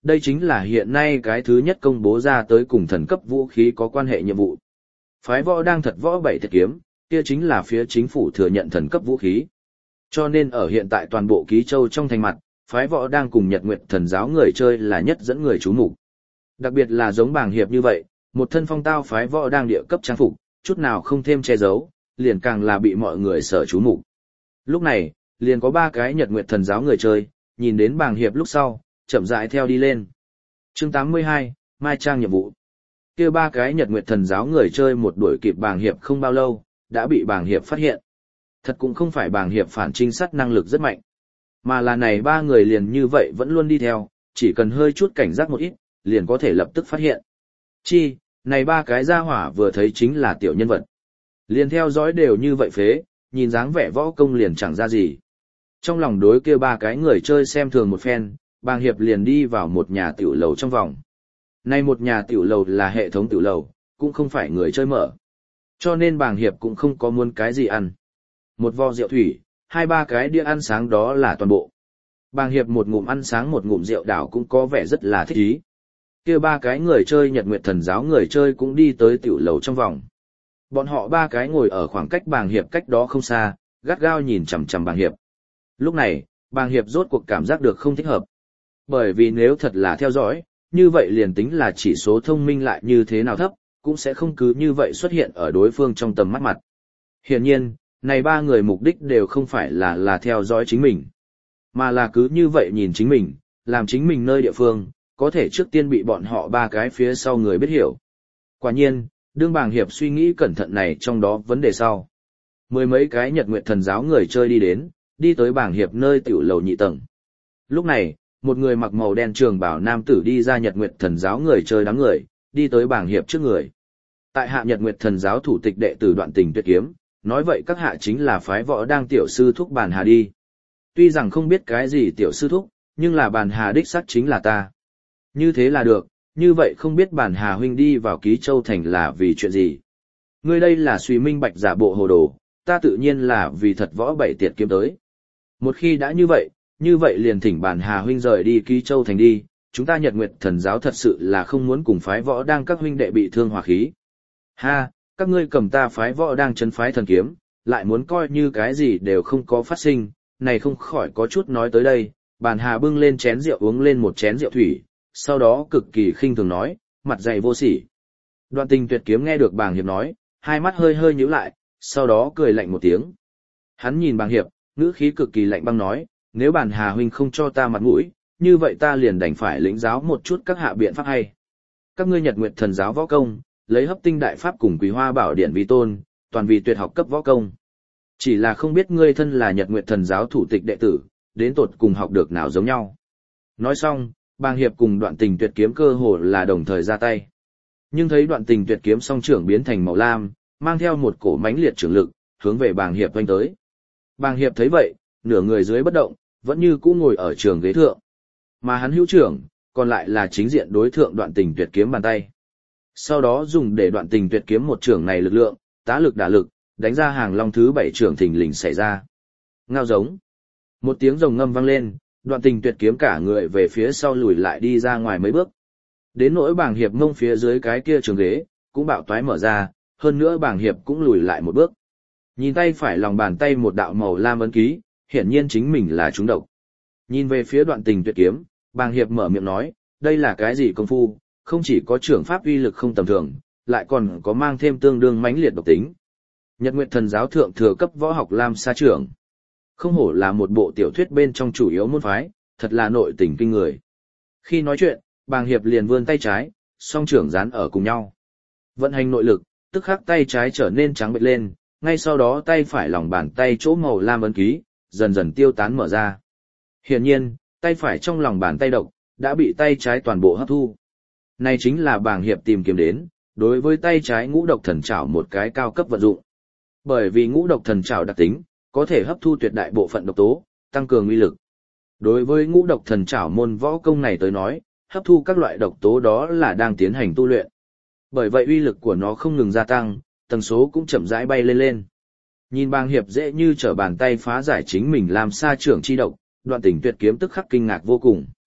đây chính là hiện nay cái thứ nhất công bố ra tới cùng thần cấp vũ khí có quan hệ nhiệm vụ. Phái võ đang thật võ bảy thiệt kiếm, kia chính là phía chính phủ thừa nhận thần cấp vũ khí. Cho nên ở hiện tại toàn bộ ký châu trong thành mặt, phái võ đang cùng Nhật Nguyệt Thần giáo người chơi là nhất dẫn người chú mục. Đặc biệt là giống bàng hiệp như vậy, một thân phong tao phái võ đang địa cấp trang phục, chút nào không thêm che giấu, liền càng là bị mọi người sở chú mục. Lúc này, liền có ba cái Nhật Nguyệt Thần giáo người chơi, nhìn đến bàng hiệp lúc sau, chậm rãi theo đi lên. Chương tám mươi hai, Mai Trang nhiệm vụ. Kia ba cái Nhật Nguyệt Thần giáo người chơi một đuổi kịp bàng hiệp không bao lâu, đã bị bàng hiệp phát hiện. Thật cũng không phải bàng hiệp phản trinh sát năng lực rất mạnh, mà là này ba người liền như vậy vẫn luôn đi theo, chỉ cần hơi chút cảnh giác một ít, liền có thể lập tức phát hiện. Chi, này ba cái gia hỏa vừa thấy chính là tiểu nhân vật. Liền theo dõi đều như vậy phế, nhìn dáng vẻ võ công liền chẳng ra gì. Trong lòng đối kia ba cái người chơi xem thường một phen, bàng hiệp liền đi vào một nhà tiểu lầu trong vòng. Này một nhà tiểu lầu là hệ thống tiểu lầu, cũng không phải người chơi mở. Cho nên bàng hiệp cũng không có muốn cái gì ăn. Một vò rượu thủy, hai ba cái đĩa ăn sáng đó là toàn bộ. Bàng hiệp một ngụm ăn sáng một ngụm rượu đảo cũng có vẻ rất là thích ý. Kia ba cái người chơi Nhật Nguyệt Thần giáo người chơi cũng đi tới tiểu lầu trong vòng. Bọn họ ba cái ngồi ở khoảng cách bàng hiệp cách đó không xa, gắt gao nhìn chằm chằm bàng hiệp. Lúc này, bàng hiệp rốt cuộc cảm giác được không thích hợp. Bởi vì nếu thật là theo dõi, như vậy liền tính là chỉ số thông minh lại như thế nào thấp, cũng sẽ không cứ như vậy xuất hiện ở đối phương trong tầm mắt mặt. Hiển nhiên, này ba người mục đích đều không phải là là theo dõi chính mình, mà là cứ như vậy nhìn chính mình, làm chính mình nơi địa phương, có thể trước tiên bị bọn họ ba cái phía sau người biết hiểu. Quả nhiên, đương bàng hiệp suy nghĩ cẩn thận này trong đó vấn đề sau. Mười mấy cái Nhật Nguyệt Thần giáo người chơi đi đến, đi tới bàng hiệp nơi tiểu lầu nhị tầng. Lúc này, một người mặc màu đen trường bào nam tử đi ra Nhật Nguyệt Thần giáo người chơi đám người, đi tới bàng hiệp trước người. Tại hạ Nhật Nguyệt Thần giáo thủ tịch đệ tử Đoạn Tình Tuyệt Kiếm, nói vậy các hạ chính là phái võ đang tiểu sư thúc Bàn Hà đi. Tuy rằng không biết cái gì tiểu sư thúc, nhưng là Bàn Hà đích xác chính là ta. Như thế là được, như vậy không biết Bàn Hà huynh đi vào Ký Châu thành là vì chuyện gì. Ngươi đây là suy minh bạch giả bộ hồ đồ, ta tự nhiên là vì thật võ bảy tiệt kiếm tới. Một khi đã như vậy, như vậy liền thỉnh Bàn Hà huynh rời đi Ký Châu thành đi, chúng ta Nhật Nguyệt Thần giáo thật sự là không muốn cùng phái võ đang các huynh đệ bị thương hòa khí. Ha, các ngươi cầm ta phái võ đang chấn phái thần kiếm, lại muốn coi như cái gì đều không có phát sinh, này không khỏi có chút nói tới đây. Bàn Hà bưng lên chén rượu uống lên một chén rượu thủy, sau đó cực kỳ khinh thường nói, mặt dày vô sỉ. Đoạn Tình Tuyệt Kiếm nghe được bàng hiệp nói, hai mắt hơi hơi nhíu lại, sau đó cười lạnh một tiếng. Hắn nhìn bàng hiệp, ngữ khí cực kỳ lạnh băng nói, nếu Bàn Hà huynh không cho ta mặt mũi, như vậy ta liền đành phải lĩnh giáo một chút các hạ biện pháp hay. Các ngươi Nhật Nguyệt Thần giáo võ công, lấy hấp tinh đại pháp cùng Quý Hoa Bảo Điện vi tôn, toàn vì tuyệt học cấp võ công. Chỉ là không biết ngươi thân là Nhật Nguyệt Thần giáo thủ tịch đệ tử, đến tột cùng học được nào giống nhau. Nói xong, bàng hiệp cùng Đoạn Tình Tuyệt Kiếm cơ hồ là đồng thời ra tay. Nhưng thấy Đoạn Tình Tuyệt Kiếm song trưởng biến thành màu lam, mang theo một cổ mãnh liệt trưởng lực, hướng về bàng hiệp vanh tới. Bàng hiệp thấy vậy, nửa người dưới bất động, vẫn như cũ ngồi ở trường ghế thượng. Mà hắn hữu trưởng, còn lại là chính diện đối thượng Đoạn Tình Tuyệt Kiếm bàn tay. Sau đó dùng để Đoạn Tình Tuyệt Kiếm một trưởng này lực lượng, tá lực đả lực, đánh ra hàng long thứ bảy trưởng thình lình xảy ra. Ngao giống. Một tiếng rồng ngâm vang lên, Đoạn Tình Tuyệt Kiếm cả người về phía sau lùi lại đi ra ngoài mấy bước. Đến nỗi bàng hiệp mông phía dưới cái kia trường ghế, cũng bạo toái mở ra, hơn nữa bàng hiệp cũng lùi lại một bước. Nhìn tay phải lòng bàn tay một đạo màu lam ấn ký, hiển nhiên chính mình là trúng độc. Nhìn về phía Đoạn Tình Tuyệt Kiếm, bàng hiệp mở miệng nói, đây là cái gì công phu, không chỉ có trưởng pháp uy lực không tầm thường, lại còn có mang thêm tương đương mãnh liệt độc tính. Nhật Nguyệt Thần giáo thượng thừa cấp võ học Lam Sa trưởng. Không hổ là một bộ tiểu thuyết bên trong chủ yếu môn phái, thật là nội tình kinh người. Khi nói chuyện, bàng hiệp liền vươn tay trái, song trưởng dán ở cùng nhau. Vận hành nội lực, tức khắc tay trái trở nên trắng bệch lên, ngay sau đó tay phải lòng bàn tay chỗ màu lam ấn ký, dần dần tiêu tán mở ra. Hiển nhiên, tay phải trong lòng bàn tay độc, đã bị tay trái toàn bộ hấp thu. Này chính là bàng hiệp tìm kiếm đến, đối với tay trái ngũ độc thần trảo một cái cao cấp vận dụng. Bởi vì ngũ độc thần trảo đặc tính, có thể hấp thu tuyệt đại bộ phận độc tố, tăng cường uy lực. Đối với ngũ độc thần trảo môn võ công này tới nói, hấp thu các loại độc tố đó là đang tiến hành tu luyện. Bởi vậy uy lực của nó không ngừng gia tăng, tần số cũng chậm rãi bay lên lên. Nhìn bàng hiệp dễ như trở bàn tay phá giải chính mình làm xa trưởng chi độc, Đoạn Tình Tuyệt Kiếm tức khắc kinh ngạc vô cùng.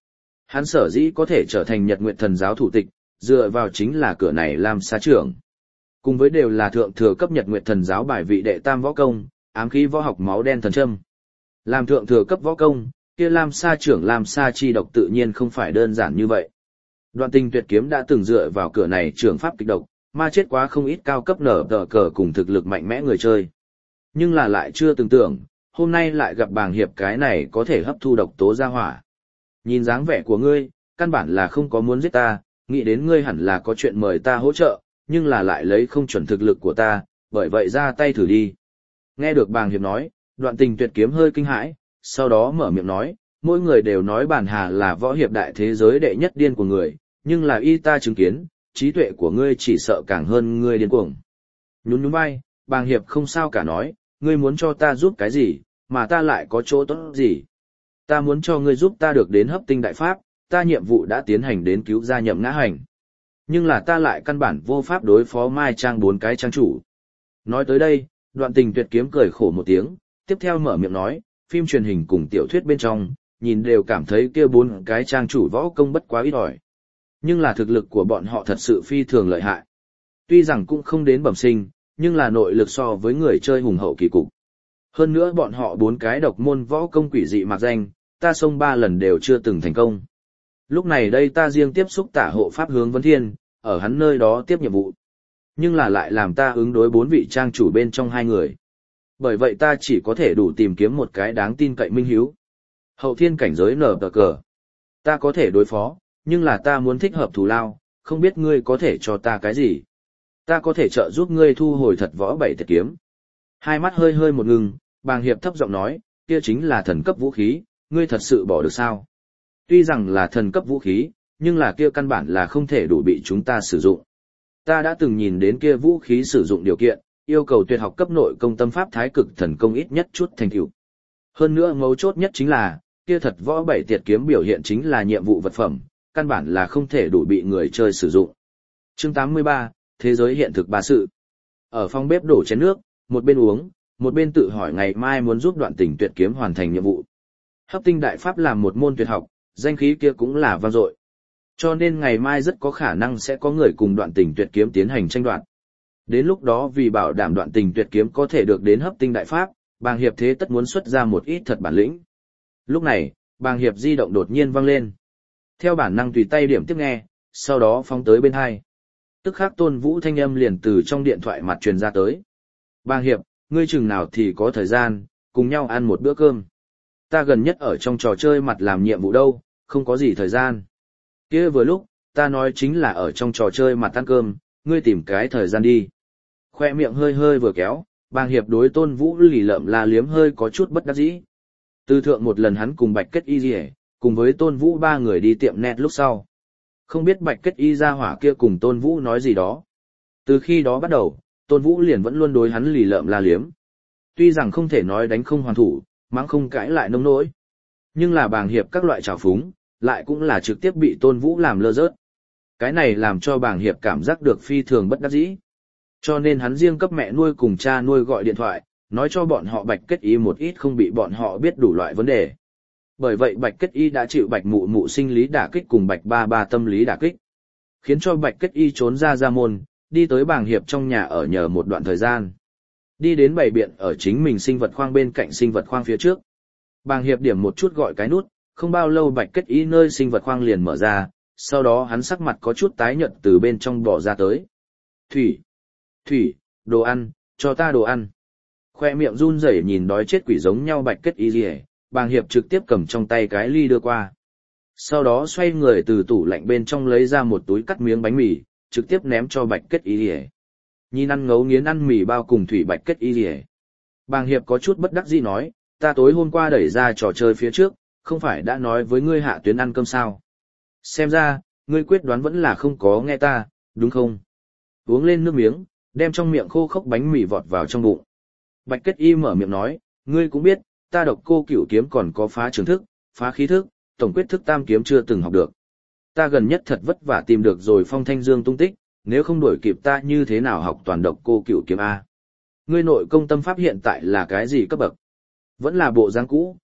Hắn sở dĩ có thể trở thành Nhật Nguyệt Thần giáo thủ tịch, dựa vào chính là cửa này Lam Sa trưởng. Cùng với đều là thượng thừa cấp Nhật Nguyệt Thần giáo bài vị đệ tam võ công, ám khí võ học máu đen thần châm. Làm thượng thừa cấp võ công, kia Lam Sa trưởng Lam Sa chi độc tự nhiên không phải đơn giản như vậy. Đoạn Tình Tuyệt kiếm đã từng dựa vào cửa này trưởng pháp kịch độc, mà chết quá không ít cao cấp nở tờ cờ cùng thực lực mạnh mẽ người chơi. Nhưng là lại chưa từng tưởng, hôm nay lại gặp Bàng Hiệp cái này có thể hấp thu độc tố ra hỏa. Nhìn dáng vẻ của ngươi, căn bản là không có muốn giết ta, nghĩ đến ngươi hẳn là có chuyện mời ta hỗ trợ, nhưng là lại lấy không chuẩn thực lực của ta, bởi vậy ra tay thử đi. Nghe được Bàng Hiệp nói, Đoạn Tình Tuyệt kiếm hơi kinh hãi, sau đó mở miệng nói, mỗi người đều nói Bản Hà là võ hiệp đại thế giới đệ nhất điên của người, nhưng là y ta chứng kiến, trí tuệ của ngươi chỉ sợ càng hơn ngươi điên cuồng. Nhún nhún vai, Bàng Hiệp không sao cả nói, ngươi muốn cho ta giúp cái gì, mà ta lại có chỗ tốt gì. Ta muốn cho ngươi giúp ta được đến hấp tinh đại pháp, ta nhiệm vụ đã tiến hành đến cứu gia Nhậm Ngã Hành. Nhưng là ta lại căn bản vô pháp đối phó Mai Trang bốn cái trang chủ. Nói tới đây, Đoạn Tình Tuyệt kiếm cười khổ một tiếng, tiếp theo mở miệng nói, phim truyền hình cùng tiểu thuyết bên trong, nhìn đều cảm thấy kia bốn cái trang chủ võ công bất quá ít ỏi. Nhưng là thực lực của bọn họ thật sự phi thường lợi hại. Tuy rằng cũng không đến bẩm sinh, nhưng là nội lực so với người chơi hùng hậu kỳ cục. Hơn nữa bọn họ bốn cái độc môn võ công quỷ dị mạc danh, ta xông ba lần đều chưa từng thành công. Lúc này đây ta riêng tiếp xúc tả hộ pháp Hướng Vấn Thiên, ở hắn nơi đó tiếp nhiệm vụ. Nhưng là lại làm ta ứng đối bốn vị trang chủ bên trong hai người. Bởi vậy ta chỉ có thể đủ tìm kiếm một cái đáng tin cậy minh hiếu. Hậu thiên cảnh giới nở tờ cờ. Ta có thể đối phó, nhưng là ta muốn thích hợp thù lao, không biết ngươi có thể cho ta cái gì. Ta có thể trợ giúp ngươi thu hồi thật võ bảy tuyệt kiếm. Hai mắt hơi hơi một ngừng, Bàng Hiệp thấp giọng nói, kia chính là thần cấp vũ khí, ngươi thật sự bỏ được sao? Tuy rằng là thần cấp vũ khí, nhưng là kia căn bản là không thể đủ bị chúng ta sử dụng. Ta đã từng nhìn đến kia vũ khí sử dụng điều kiện, yêu cầu tuyệt học cấp nội công tâm pháp thái cực thần công ít nhất chút thành tựu. Hơn nữa mấu chốt nhất chính là, kia thật võ bảy tuyệt kiếm biểu hiện chính là nhiệm vụ vật phẩm, căn bản là không thể đủ bị người chơi sử dụng. Chương tám mươi ba, Thế giới hiện thực ba sự. Ở phòng bếp đổ chén nước, một bên uống, một bên tự hỏi ngày mai muốn giúp Đoạn Tình Tuyệt kiếm hoàn thành nhiệm vụ. Hấp tinh đại pháp làm một môn tuyệt học, danh khí kia cũng là vang dội. Cho nên ngày mai rất có khả năng sẽ có người cùng Đoạn Tình Tuyệt kiếm tiến hành tranh đoạt. Đến lúc đó vì bảo đảm Đoạn Tình Tuyệt kiếm có thể được đến hấp tinh đại pháp, Bàng Hiệp thế tất muốn xuất ra một ít thật bản lĩnh. Lúc này, Bàng Hiệp di động đột nhiên vang lên. Theo bản năng tùy tay điểm tiếp nghe, sau đó phóng tới bên hai. Tức khắc Tôn Vũ thanh âm liền từ trong điện thoại mặt truyền ra tới. Bàng Hiệp, ngươi chừng nào thì có thời gian, cùng nhau ăn một bữa cơm. Ta gần nhất ở trong trò chơi mặt làm nhiệm vụ đâu, không có gì thời gian. Kia vừa lúc, ta nói chính là ở trong trò chơi mặt ăn cơm, ngươi tìm cái thời gian đi. Khoe miệng hơi hơi vừa kéo, Bàng Hiệp đối Tôn Vũ lì lợm la liếm hơi có chút bất đắc dĩ. Từ thượng một lần hắn cùng Bạch Kết Y Dì cùng với Tôn Vũ ba người đi tiệm net lúc sau. Không biết Bạch Kết Y ra hỏa kia cùng Tôn Vũ nói gì đó. Từ khi đó bắt đầu, Tôn Vũ liền vẫn luôn đối hắn lì lợm la liếm. Tuy rằng không thể nói đánh không hoàn thủ, mắng không cãi lại nông nỗi. Nhưng là Bàng Hiệp các loại trào phúng, lại cũng là trực tiếp bị Tôn Vũ làm lơ rớt. Cái này làm cho Bàng Hiệp cảm giác được phi thường bất đắc dĩ. Cho nên hắn riêng cấp mẹ nuôi cùng cha nuôi gọi điện thoại, nói cho bọn họ Bạch Kết Y một ít không bị bọn họ biết đủ loại vấn đề. Bởi vậy Bạch Kết Y đã chịu Bạch Mụ Mụ sinh lý đả kích cùng Bạch Ba Ba tâm lý đả kích, khiến cho Bạch Kết Y trốn ra ra môn, đi tới Bàng Hiệp trong nhà ở nhờ một đoạn thời gian. Đi đến bày biện ở chính mình sinh vật khoang bên cạnh sinh vật khoang phía trước. Bàng Hiệp điểm một chút gọi cái nút, không bao lâu Bạch Kết Y nơi sinh vật khoang liền mở ra, sau đó hắn sắc mặt có chút tái nhợt từ bên trong bỏ ra tới. Thủy! Thủy! Đồ ăn! Cho ta đồ ăn! Khoe miệng run rẩy nhìn đói chết quỷ giống nhau Bạch Kết Y rìa, Bàng Hiệp trực tiếp cầm trong tay cái ly đưa qua. Sau đó xoay người từ tủ lạnh bên trong lấy ra một túi cắt miếng bánh mì, trực tiếp ném cho Bạch Kết Y rìa. Nhìn ăn ngấu nghiến ăn mì bao cùng thủy Bạch Kết Y rìa. Bàng Hiệp có chút bất đắc dĩ nói, ta tối hôm qua đẩy ra trò chơi phía trước, không phải đã nói với ngươi hạ tuyến ăn cơm sao. Xem ra, ngươi quyết đoán vẫn là không có nghe ta, đúng không? Uống lên nước miếng, đem trong miệng khô khốc bánh mì vọt vào trong bụng. Bạch Kết Y mở miệng nói, ngươi cũng biết, ta độc cô cửu kiếm còn có phá trường thức, phá khí thức, tổng quyết thức tam kiếm chưa từng học được. Ta gần nhất thật vất vả tìm được rồi Phong Thanh Dương tung tích, nếu không đuổi kịp ta như thế nào học toàn độc cô cửu kiếm A. Ngươi nội công tâm pháp hiện tại là cái gì cấp bậc? Vẫn là bộ dáng cũ,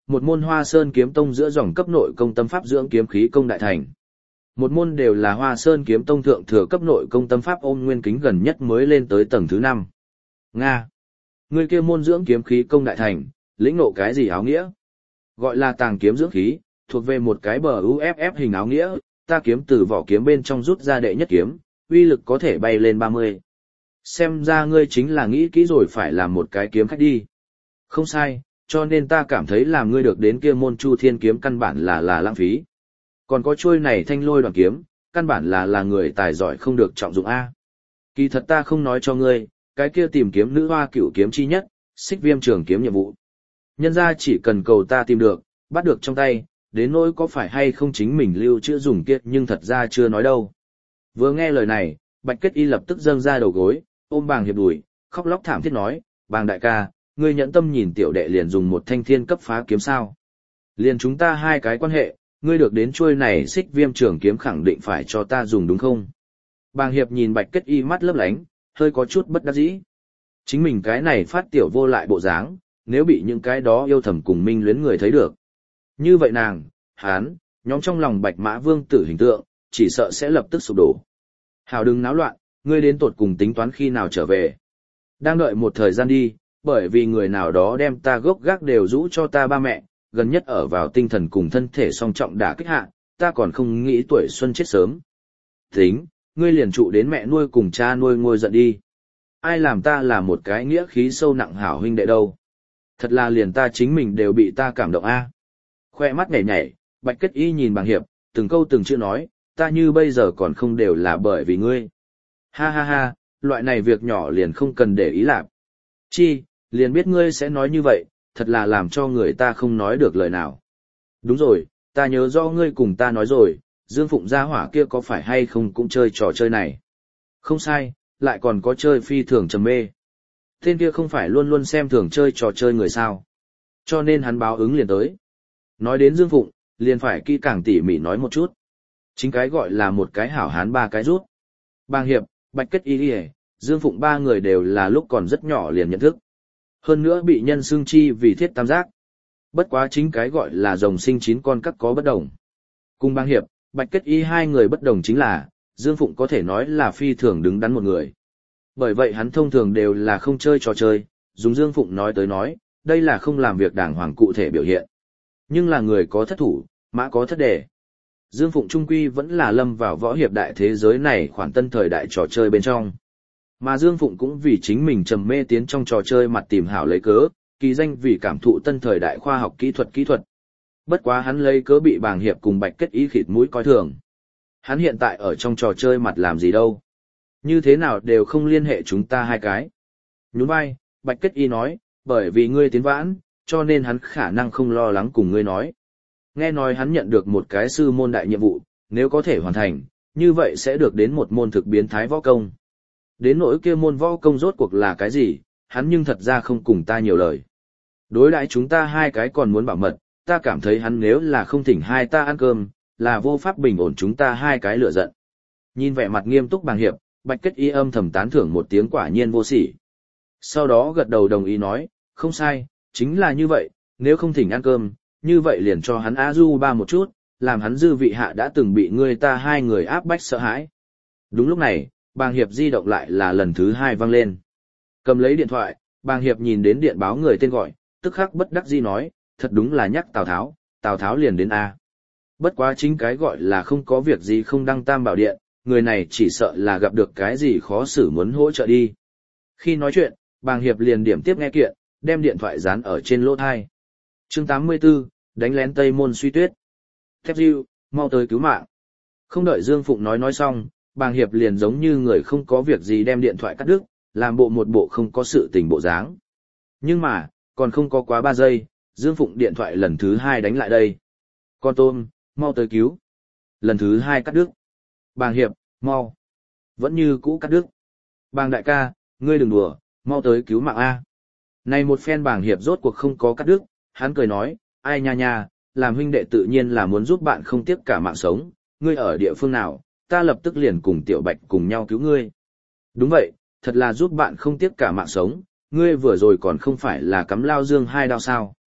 một môn Hoa Sơn Kiếm Tông giữa dòng cấp nội công tâm pháp dưỡng kiếm khí công đại thành. Một môn đều là Hoa Sơn Kiếm Tông thượng thừa cấp nội công tâm pháp ôn nguyên kính gần nhất mới lên tới tầng thứ năm. Nga. Người kia môn dưỡng kiếm khí công đại thành, lĩnh ngộ cái gì áo nghĩa? Gọi là tàng kiếm dưỡng khí, thuộc về một cái bờ u ép ép hình áo nghĩa, ta kiếm từ vỏ kiếm bên trong rút ra đệ nhất kiếm, uy lực có thể bay lên ba mươi. Xem ra ngươi chính là nghĩ kỹ rồi phải làm một cái kiếm khách đi. Không sai, cho nên ta cảm thấy làm ngươi được đến kia môn Chu Thiên kiếm căn bản là là lãng phí. Còn có chuôi này thanh lôi đoàn kiếm, căn bản là là người tài giỏi không được trọng dụng A. Kỳ thật ta không nói cho ngươi, cái kia tìm kiếm nữ hoa cửu kiếm chi nhất, xích viêm trường kiếm nhiệm vụ. Nhân ra chỉ cần cầu ta tìm được, bắt được trong tay, đến nỗi có phải hay không chính mình lưu trữ dùng kia nhưng thật ra chưa nói đâu. Vừa nghe lời này, Bạch Kết Y lập tức dâng ra đầu gối, ôm Bàng Hiệp đùi, khóc lóc thảm thiết nói, Bàng đại ca, ngươi nhẫn tâm nhìn tiểu đệ liền dùng một thanh thiên cấp phá kiếm sao. Liền chúng ta hai cái quan hệ, ngươi được đến chuôi này xích viêm trường kiếm khẳng định phải cho ta dùng đúng không? Bàng Hiệp nhìn Bạch Kết Y mắt lấp lánh, hơi có chút bất đắc dĩ. Chính mình cái này phát tiểu vô lại bộ dáng, nếu bị những cái đó yêu thầm cùng minh luyến người thấy được. Như vậy nàng, hán, nhóm trong lòng Bạch Mã Vương tử hình tượng, chỉ sợ sẽ lập tức sụp đổ. Hào đừng náo loạn, ngươi đến tột cùng tính toán khi nào trở về. Đang đợi một thời gian đi, bởi vì người nào đó đem ta gốc gác đều rũ cho ta ba mẹ, gần nhất ở vào tinh thần cùng thân thể song trọng đả kích hạ, ta còn không nghĩ tuổi xuân chết sớm. Tính, ngươi liền trụ đến mẹ nuôi cùng cha nuôi ngôi giận đi. Ai làm ta là một cái nghĩa khí sâu nặng hảo huynh đệ đâu. Thật là liền ta chính mình đều bị ta cảm động a. Khoe mắt nhảy nhảy, Bạch Kết Y nhìn Bàng Hiệp, từng câu từng chữ nói, ta như bây giờ còn không đều là bởi vì ngươi. Ha ha ha, loại này việc nhỏ liền không cần để ý làm. Chi, liền biết ngươi sẽ nói như vậy, thật là làm cho người ta không nói được lời nào. Đúng rồi, ta nhớ do ngươi cùng ta nói rồi, Dương Phụng gia hỏa kia có phải hay không cũng chơi trò chơi này. Không sai, lại còn có chơi phi thường trầm mê. Tên kia không phải luôn luôn xem thường chơi trò chơi người sao. Cho nên hắn báo ứng liền tới. Nói đến Dương Phụng, liền phải kỹ càng tỉ mỉ nói một chút. Chính cái gọi là một cái hảo hán ba cái rút. Bàng Hiệp, Bạch Kết Y, Dương Phụng ba người đều là lúc còn rất nhỏ liền nhận thức. Hơn nữa bị nhân xương chi vì thiết tam giác. Bất quá chính cái gọi là rồng sinh chín con các có bất đồng. Cùng Bàng Hiệp, Bạch Kết Y hai người bất đồng chính là, Dương Phụng có thể nói là phi thường đứng đắn một người. Bởi vậy hắn thông thường đều là không chơi trò chơi, dùng Dương Phụng nói tới nói, đây là không làm việc đàng hoàng cụ thể biểu hiện. Nhưng là người có thất thủ, mã có thất đề. Dương Phụng trung quy vẫn là lâm vào võ hiệp đại thế giới này khoản tân thời đại trò chơi bên trong. Mà Dương Phụng cũng vì chính mình trầm mê tiến trong trò chơi mặt tìm hảo lấy cớ, kỳ danh vì cảm thụ tân thời đại khoa học kỹ thuật kỹ thuật. Bất quá hắn lấy cớ bị Bàng Hiệp cùng Bạch Kết Y khịt mũi coi thường. Hắn hiện tại ở trong trò chơi mặt làm gì đâu. Như thế nào đều không liên hệ chúng ta hai cái. Nhún vai, Bạch Kết Y nói, bởi vì ngươi tiến vãn, cho nên hắn khả năng không lo lắng cùng ngươi nói. Nghe nói hắn nhận được một cái sư môn đại nhiệm vụ, nếu có thể hoàn thành, như vậy sẽ được đến một môn thực biến thái võ công. Đến nỗi kia môn võ công rốt cuộc là cái gì, hắn nhưng thật ra không cùng ta nhiều lời. Đối đãi chúng ta hai cái còn muốn bảo mật, ta cảm thấy hắn nếu là không thỉnh hai ta ăn cơm, là vô pháp bình ổn chúng ta hai cái lửa giận. Nhìn vẻ mặt nghiêm túc Bàng Hiệp, Bạch Kết Y âm thầm tán thưởng một tiếng quả nhiên vô sỉ. Sau đó gật đầu đồng ý nói, không sai, chính là như vậy, nếu không thỉnh ăn cơm, như vậy liền cho hắn a du ba một chút, làm hắn dư vị hạ đã từng bị người ta hai người áp bách sợ hãi. Đúng lúc này, Bàng Hiệp di động lại là lần thứ hai vang lên. Cầm lấy điện thoại, Bàng Hiệp nhìn đến điện báo người tên gọi, tức khắc bất đắc dĩ nói, thật đúng là nhắc Tào Tháo, Tào Tháo liền đến A. Bất quá chính cái gọi là không có việc gì không đăng tam bảo điện, người này chỉ sợ là gặp được cái gì khó xử muốn hỗ trợ đi. Khi nói chuyện, Bàng Hiệp liền điểm tiếp nghe kiện, đem điện thoại dán ở trên lỗ thai. Chương tám mươi tư, đánh lén Tây Môn Suy Tuyết. Thép Diêu, mau tới cứu mạng. Không đợi Dương Phụng nói nói xong, Bàng Hiệp liền giống như người không có việc gì đem điện thoại cắt đứt, làm bộ một bộ không có sự tình bộ dáng. Nhưng mà, còn không có quá ba giây, Dương Phụng điện thoại lần thứ hai đánh lại đây. Con tôm, mau tới cứu. Lần thứ hai cắt đứt. Bàng Hiệp, mau. Vẫn như cũ cắt đứt. Bàng đại ca, ngươi đừng đùa, mau tới cứu mạng A. Này một phen Bàng Hiệp rốt cuộc không có cắt đứt, hắn cười nói, ai nha nha, làm huynh đệ tự nhiên là muốn giúp bạn không tiếc cả mạng sống, ngươi ở địa phương nào, ta lập tức liền cùng Tiểu Bạch cùng nhau cứu ngươi. Đúng vậy, thật là giúp bạn không tiếc cả mạng sống, ngươi vừa rồi còn không phải là cắm lao dương hai đao sao.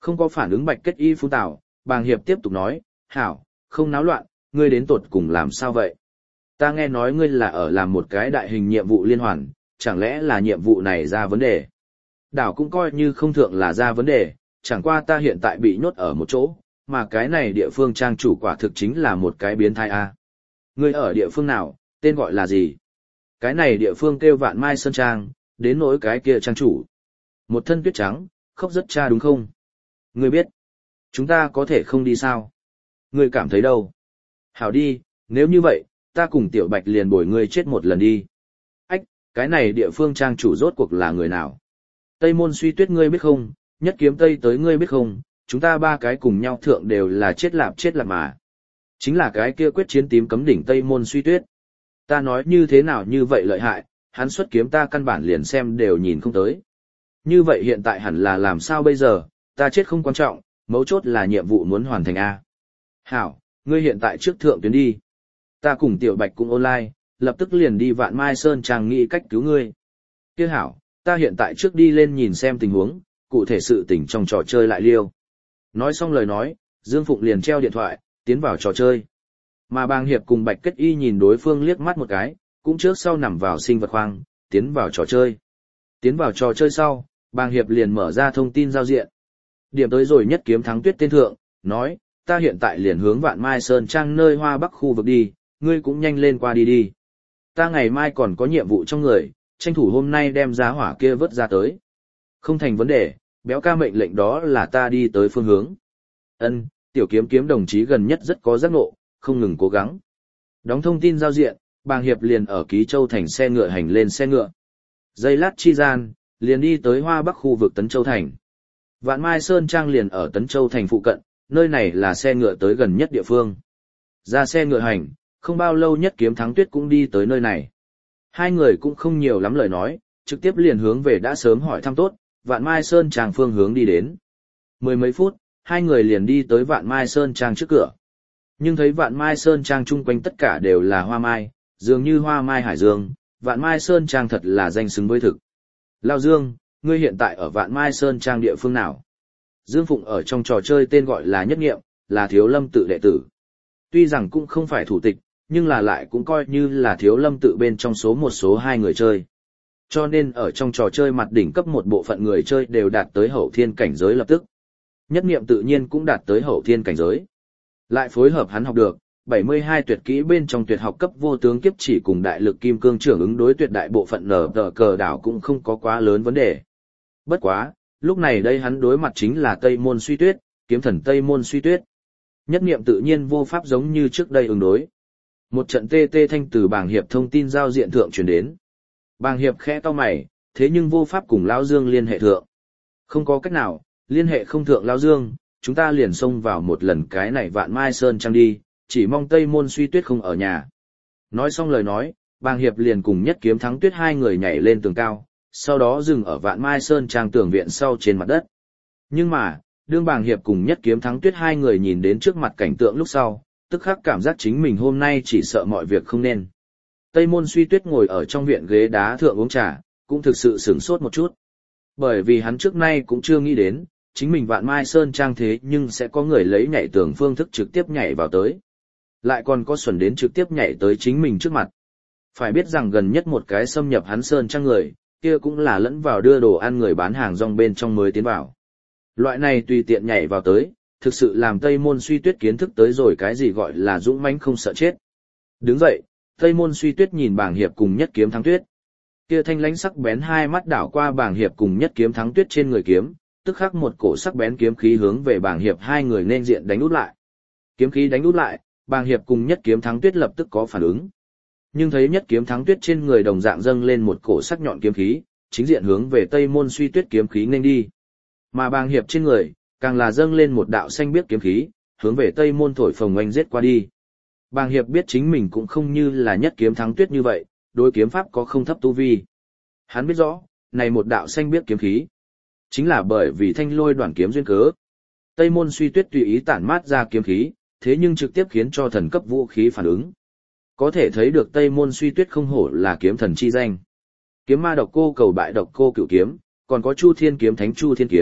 Không có phản ứng Bạch Kết Y phun tào, Bàng Hiệp tiếp tục nói, hảo, không náo loạn, ngươi đến tột cùng làm sao vậy? Ta nghe nói ngươi là ở làm một cái đại hình nhiệm vụ liên hoàn, chẳng lẽ là nhiệm vụ này ra vấn đề? Đảo cũng coi như không thượng là ra vấn đề, chẳng qua ta hiện tại bị nhốt ở một chỗ, mà cái này địa phương trang chủ quả thực chính là một cái biến thái a. Ngươi ở địa phương nào, tên gọi là gì? Cái này địa phương kêu Vạn Mai Sơn Trang, đến nỗi cái kia trang chủ. Một thân tuyết trắng, khóc rất cha đúng không? Ngươi biết, chúng ta có thể không đi sao? Ngươi cảm thấy đâu? Hảo đi, nếu như vậy, ta cùng Tiểu Bạch liền bồi ngươi chết một lần đi. Ách, cái này địa phương trang chủ rốt cuộc là người nào? Tây Môn Suy Tuyết ngươi biết không? Nhất Kiếm Tây tới ngươi biết không? Chúng ta ba cái cùng nhau thượng đều là chết lạp chết lạp mà. Chính là cái kia quyết chiến tím cấm đỉnh Tây Môn Suy Tuyết. Ta nói như thế nào như vậy lợi hại, hắn xuất kiếm ta căn bản liền xem đều nhìn không tới. Như vậy hiện tại hẳn là làm sao bây giờ, ta chết không quan trọng, mấu chốt là nhiệm vụ muốn hoàn thành A. Hảo, ngươi hiện tại trước thượng tuyến đi. Ta cùng Tiểu Bạch cũng online, lập tức liền đi Vạn Mai Sơn Trang nghĩ cách cứu ngươi. Kia hảo, ta hiện tại trước đi lên nhìn xem tình huống, cụ thể sự tình trong trò chơi lại liêu. Nói xong lời nói, Dương Phụng liền treo điện thoại, tiến vào trò chơi. Mà Bàng Hiệp cùng Bạch Kết Y nhìn đối phương liếc mắt một cái, cũng trước sau nằm vào sinh vật khoang, tiến vào trò chơi. Tiến vào trò chơi sau, Bàng Hiệp liền mở ra thông tin giao diện. Điểm tới rồi Nhất Kiếm Thắng Tuyết tên thượng, nói, ta hiện tại liền hướng Vạn Mai Sơn Trang nơi Hoa Bắc khu vực đi, ngươi cũng nhanh lên qua đi đi. Ta ngày mai còn có nhiệm vụ trong người, tranh thủ hôm nay đem giá hỏa kia vớt ra tới. Không thành vấn đề, béo ca mệnh lệnh đó là ta đi tới phương hướng. Ân, Tiểu Kiếm Kiếm đồng chí gần nhất rất có giác ngộ, không ngừng cố gắng. Đóng thông tin giao diện, Bàng Hiệp liền ở Ký Châu thành xe ngựa hành lên xe ngựa. Giây lát chi gian, liền đi tới Hoa Bắc khu vực Tấn Châu thành. Vạn Mai Sơn Trang liền ở Tấn Châu thành phụ cận, nơi này là xe ngựa tới gần nhất địa phương. Ra xe ngựa hành, không bao lâu Nhất Kiếm Thắng Tuyết cũng đi tới nơi này. Hai người cũng không nhiều lắm lời nói, trực tiếp liền hướng về đã sớm hỏi thăm tốt, Vạn Mai Sơn Trang phương hướng đi đến. Mười mấy phút, hai người liền đi tới Vạn Mai Sơn Trang trước cửa. Nhưng thấy Vạn Mai Sơn Trang chung quanh tất cả đều là hoa mai, dường như hoa mai hải dương, Vạn Mai Sơn Trang thật là danh xứng với thực. Lao Dương, ngươi hiện tại ở Vạn Mai Sơn Trang địa phương nào? Dương Phụng ở trong trò chơi tên gọi là Nhất Nghiệm, là Thiếu Lâm tự đệ tử. Tuy rằng cũng không phải thủ tịch, nhưng là lại cũng coi như là Thiếu Lâm tự bên trong số một số hai người chơi. Cho nên ở trong trò chơi mặt đỉnh cấp một bộ phận người chơi đều đạt tới hậu thiên cảnh giới lập tức. Nhất Nghiệm tự nhiên cũng đạt tới hậu thiên cảnh giới. Lại phối hợp hắn học được, bảy mươi hai tuyệt kỹ bên trong tuyệt học cấp vô tướng kiếp chỉ cùng đại lực kim cương trưởng ứng đối tuyệt đại bộ phận nở tờ cờ đảo cũng không có quá lớn vấn đề. Bất quá, lúc này đây hắn đối mặt chính là Tây Môn Suy Tuyết, kiếm thần Tây Môn Suy Tuyết. Nhất Niệm tự nhiên vô pháp giống như trước đây ứng đối. Một trận tê tê thanh từ Bàng Hiệp thông tin giao diện thượng truyền đến. Bàng Hiệp khẽ to mày, thế nhưng vô pháp cùng Lão Dương liên hệ thượng. Không có cách nào, liên hệ không thượng Lão Dương, chúng ta liền xông vào một lần cái này Vạn Mai Sơn Trang đi, chỉ mong Tây Môn Suy Tuyết không ở nhà. Nói xong lời nói, Bàng Hiệp liền cùng Nhất Kiếm Thắng Tuyết hai người nhảy lên tường cao, sau đó dừng ở Vạn Mai Sơn Trang tường viện sau trên mặt đất. Nhưng mà, đương Bàng Hiệp cùng Nhất Kiếm Thắng Tuyết hai người nhìn đến trước mặt cảnh tượng lúc sau, tức khắc cảm giác chính mình hôm nay chỉ sợ mọi việc không nên. Tây Môn Suy Tuyết ngồi ở trong viện ghế đá thượng uống trà, cũng thực sự sửng sốt một chút. Bởi vì hắn trước nay cũng chưa nghĩ đến, chính mình Vạn Mai Sơn Trang thế nhưng sẽ có người lấy nhảy tường phương thức trực tiếp nhảy vào tới. Lại còn có xuẩn đến trực tiếp nhảy tới chính mình trước mặt. Phải biết rằng gần nhất một cái xâm nhập hắn Sơn Trang người, kia cũng là lẫn vào đưa đồ ăn người bán hàng rong bên trong mới tiến vào. Loại này tùy tiện nhảy vào tới, thực sự làm Tây Môn Suy Tuyết kiến thức tới rồi cái gì gọi là dũng mãnh không sợ chết. Đứng dậy, Tây Môn Suy Tuyết nhìn Bàng Hiệp cùng Nhất Kiếm Thắng Tuyết. Kia thanh lãnh sắc bén hai mắt đảo qua Bàng Hiệp cùng Nhất Kiếm Thắng Tuyết trên người kiếm, tức khắc một cổ sắc bén kiếm khí hướng về Bàng Hiệp hai người nên diện đánh út lại. Kiếm khí đánh út lại, Bàng Hiệp cùng Nhất Kiếm Thắng Tuyết lập tức có phản ứng. Nhưng thấy Nhất Kiếm Thắng Tuyết trên người đồng dạng dâng lên một cổ sắc nhọn kiếm khí, chính diện hướng về Tây Môn Suy Tuyết kiếm khí nên đi. Mà Bàng Hiệp trên người, càng là dâng lên một đạo xanh biếc kiếm khí, hướng về Tây Môn thổi phồng oanh giết qua đi. Bàng Hiệp biết chính mình cũng không như là Nhất Kiếm Thắng Tuyết như vậy, đối kiếm pháp có không thấp tu vi. Hắn biết rõ, này một đạo xanh biếc kiếm khí, chính là bởi vì thanh lôi đoạn kiếm duyên cớ. Tây Môn Suy Tuyết tùy ý tản mát ra kiếm khí, thế nhưng trực tiếp khiến cho thần cấp vũ khí phản ứng. Có thể thấy được Tây Môn Suy Tuyết không hổ là kiếm thần chi danh. Kiếm ma độc cô cầu bại độc cô cửu kiếm, còn có Chu Thiên kiếm thánh Chu Thiên kiếm,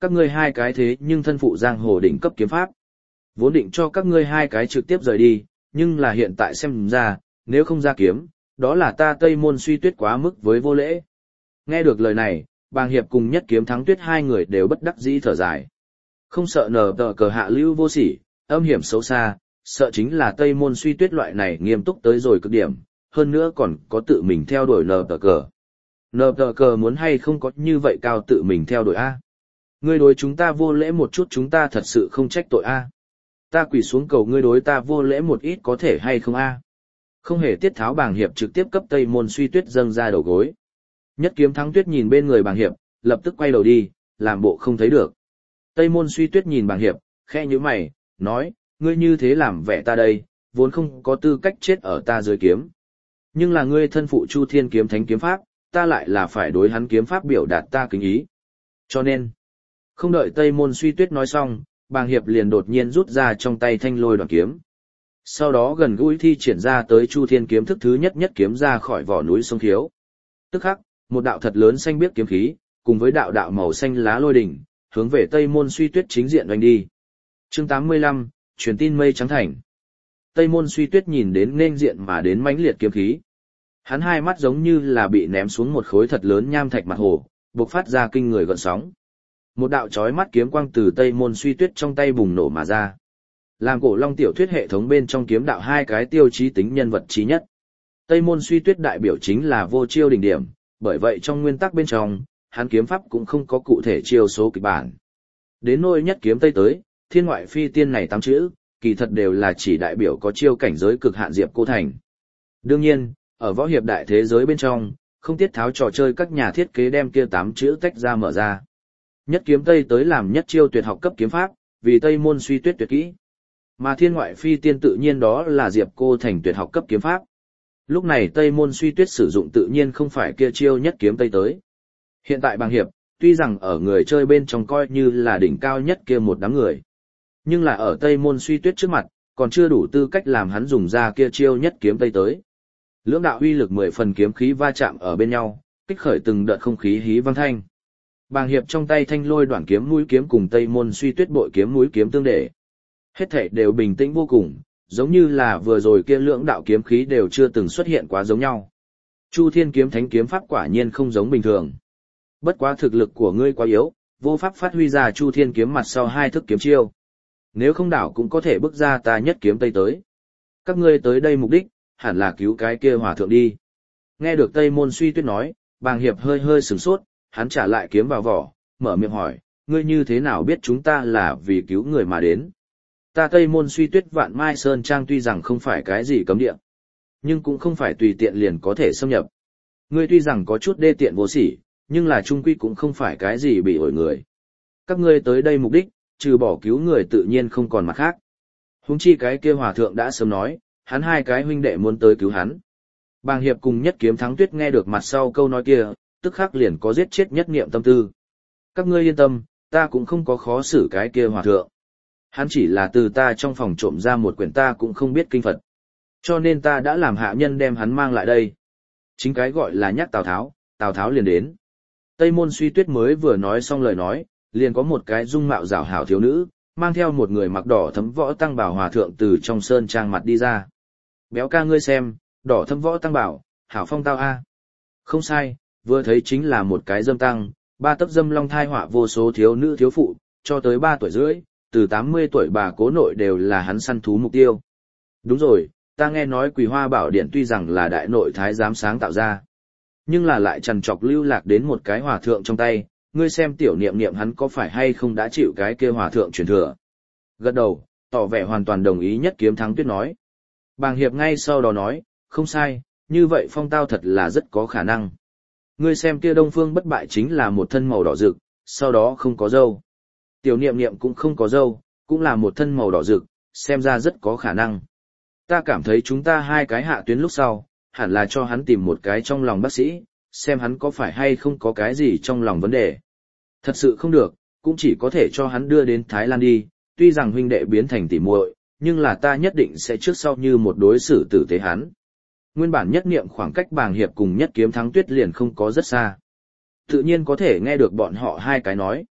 Các ngươi hai cái thế nhưng thân phụ giang hồ đỉnh cấp kiếm pháp. Vốn định cho các ngươi hai cái trực tiếp rời đi, nhưng là hiện tại xem ra, nếu không ra kiếm, đó là ta Tây Môn Suy Tuyết quá mức với vô lễ. Nghe được lời này, Bàng Hiệp cùng Nhất Kiếm Thắng Tuyết hai người đều bất đắc dĩ thở dài. Không sợ nở tờ cờ hạ lưu vô sỉ, âm hiểm xấu xa, sợ chính là Tây Môn Suy Tuyết loại này nghiêm túc tới rồi cực điểm, hơn nữa còn có tự mình theo đuổi nở tờ cờ. Nở tờ cờ muốn hay không có như vậy cao tự mình theo đuổi A. Ngươi đối chúng ta vô lễ một chút chúng ta thật sự không trách tội A. Ta quỳ xuống cầu ngươi đối ta vô lễ một ít có thể hay không A. Không hề tiết tháo Bàng Hiệp trực tiếp cấp Tây Môn Suy Tuyết dâng ra đầu gối. Nhất Kiếm Thắng Tuyết nhìn bên người Bàng Hiệp, lập tức quay đầu đi, làm bộ không thấy được. Tây Môn Suy Tuyết nhìn Bàng Hiệp, khẽ nhíu mày, nói, ngươi như thế làm vẻ ta đây, vốn không có tư cách chết ở ta dưới kiếm. Nhưng là ngươi thân phụ Chu Thiên Kiếm Thánh kiếm pháp, ta lại là phải đối hắn kiếm pháp biểu đạt ta kính ý. Cho nên, không đợi Tây Môn Suy Tuyết nói xong, Bàng Hiệp liền đột nhiên rút ra trong tay thanh lôi đoạn kiếm. Sau đó gần gũi thi triển ra tới Chu Thiên kiếm thức thứ nhất nhất kiếm ra khỏi vỏ núi sông Khiếu. Tức khắc, một đạo thật lớn xanh biếc kiếm khí, cùng với đạo đạo màu xanh lá lôi đỉnh, hướng về Tây Môn Suy Tuyết chính diện đánh đi. Chương tám mươi lăm, truyền tin mây trắng thành. Tây Môn Suy Tuyết nhìn đến nên diện mà đến mãnh liệt kiếm khí. Hắn hai mắt giống như là bị ném xuống một khối thật lớn nham thạch mặt hồ, bộc phát ra kinh người gợn sóng. Một đạo chói mắt kiếm quang từ Tây Môn Suy Tuyết trong tay bùng nổ mà ra. Làm cổ long tiểu thuyết hệ thống bên trong kiếm đạo hai cái tiêu chí tính nhân vật chí nhất. Tây Môn Suy Tuyết đại biểu chính là vô chiêu đỉnh điểm, bởi vậy trong nguyên tắc bên trong, hắn kiếm pháp cũng không có cụ thể chiêu số kịch bản. Đến nỗi nhất kiếm tây tới, thiên ngoại phi tiên này tám chữ, kỳ thật đều là chỉ đại biểu có chiêu cảnh giới cực hạn Diệp Cô Thành. Đương nhiên, ở võ hiệp đại thế giới bên trong, không tiết tháo trò chơi các nhà thiết kế đem kia tám chữ tách ra mở ra. Nhất kiếm tây tới làm nhất chiêu tuyệt học cấp kiếm pháp, vì Tây Môn Suy Tuyết tuyệt kỹ. Mà thiên ngoại phi tiên tự nhiên đó là Diệp Cô Thành tuyệt học cấp kiếm pháp. Lúc này Tây Môn Suy Tuyết sử dụng tự nhiên không phải kia chiêu nhất kiếm tây tới. Hiện tại Bàng Hiệp, tuy rằng ở người chơi bên trong coi như là đỉnh cao nhất kia một đám người. Nhưng là ở Tây Môn Suy Tuyết trước mặt, còn chưa đủ tư cách làm hắn dùng ra kia chiêu nhất kiếm tây tới. Lưỡng đạo uy lực mười phần kiếm khí va chạm ở bên nhau, kích khởi từng đợt không khí hí vang thanh. Bàng Hiệp trong tay thanh lôi đoạn kiếm mũi kiếm cùng Tây Môn Suy Tuyết bội kiếm mũi kiếm tương để. Hết thảy đều bình tĩnh vô cùng, giống như là vừa rồi kia lưỡng đạo kiếm khí đều chưa từng xuất hiện quá giống nhau. Chu Thiên kiếm thánh kiếm pháp quả nhiên không giống bình thường. Bất quá thực lực của ngươi quá yếu, vô pháp phát huy ra Chu Thiên kiếm mặt sau hai thức kiếm chiêu. Nếu không đảo cũng có thể bước ra ta nhất kiếm tây tới. Các ngươi tới đây mục đích, hẳn là cứu cái kia hòa thượng đi. Nghe được Tây Môn Suy Tuyết nói, Bàng Hiệp hơi hơi sửng sốt, hắn trả lại kiếm vào vỏ, mở miệng hỏi, ngươi như thế nào biết chúng ta là vì cứu người mà đến? Ta Tây Môn Suy Tuyết Vạn Mai Sơn Trang tuy rằng không phải cái gì cấm địa, nhưng cũng không phải tùy tiện liền có thể xâm nhập. Ngươi tuy rằng có chút đê tiện vô sỉ, nhưng là trung quy cũng không phải cái gì bị ổi người. Các ngươi tới đây mục đích, trừ bỏ cứu người tự nhiên không còn mặt khác. Huống chi cái kia hòa thượng đã sớm nói, hắn hai cái huynh đệ muốn tới cứu hắn. Bàng Hiệp cùng Nhất Kiếm Thắng Tuyết nghe được mặt sau câu nói kia, tức khắc liền có giết chết nhất niệm tâm tư. Các ngươi yên tâm, ta cũng không có khó xử cái kia hòa thượng. Hắn chỉ là từ ta trong phòng trộm ra một quyển ta cũng không biết kinh Phật. Cho nên ta đã làm hạ nhân đem hắn mang lại đây. Chính cái gọi là nhắc Tào Tháo, Tào Tháo liền đến. Tây Môn Suy Tuyết mới vừa nói xong lời nói, liền có một cái dung mạo rảo hảo thiếu nữ, mang theo một người mặc đỏ thấm võ tăng bảo hòa thượng từ trong sơn trang mặt đi ra. Béo ca ngươi xem, đỏ thấm võ tăng bảo, hảo phong tao a. Không sai, vừa thấy chính là một cái dâm tăng, ba tấc dâm long thai họa vô số thiếu nữ thiếu phụ, cho tới ba tuổi rưỡi, từ tám mươi tuổi bà cố nội đều là hắn săn thú mục tiêu. Đúng rồi, ta nghe nói Quỳ Hoa Bảo Điện tuy rằng là đại nội thái giám sáng tạo ra, nhưng là lại trằn trọc lưu lạc đến một cái hòa thượng trong tay, ngươi xem tiểu niệm niệm hắn có phải hay không đã chịu cái kia hòa thượng truyền thừa. Gật đầu, tỏ vẻ hoàn toàn đồng ý Nhất Kiếm Thắng Tuyết nói. Bàng Hiệp ngay sau đó nói, không sai, như vậy phong tao thật là rất có khả năng. Ngươi xem kia Đông Phương Bất Bại chính là một thân màu đỏ rực, sau đó không có râu. Tiểu niệm niệm cũng không có râu, cũng là một thân màu đỏ rực, xem ra rất có khả năng. Ta cảm thấy chúng ta hai cái hạ tuyến lúc sau, hẳn là cho hắn tìm một cái trong lòng bác sĩ, xem hắn có phải hay không có cái gì trong lòng vấn đề. Thật sự không được, cũng chỉ có thể cho hắn đưa đến Thái Lan đi, tuy rằng huynh đệ biến thành tỉ muội, nhưng là ta nhất định sẽ trước sau như một đối xử tử tế hắn. Nguyên bản nhất niệm khoảng cách Bàng Hiệp cùng Nhất Kiếm Thắng Tuyết liền không có rất xa. Tự nhiên có thể nghe được bọn họ hai cái nói.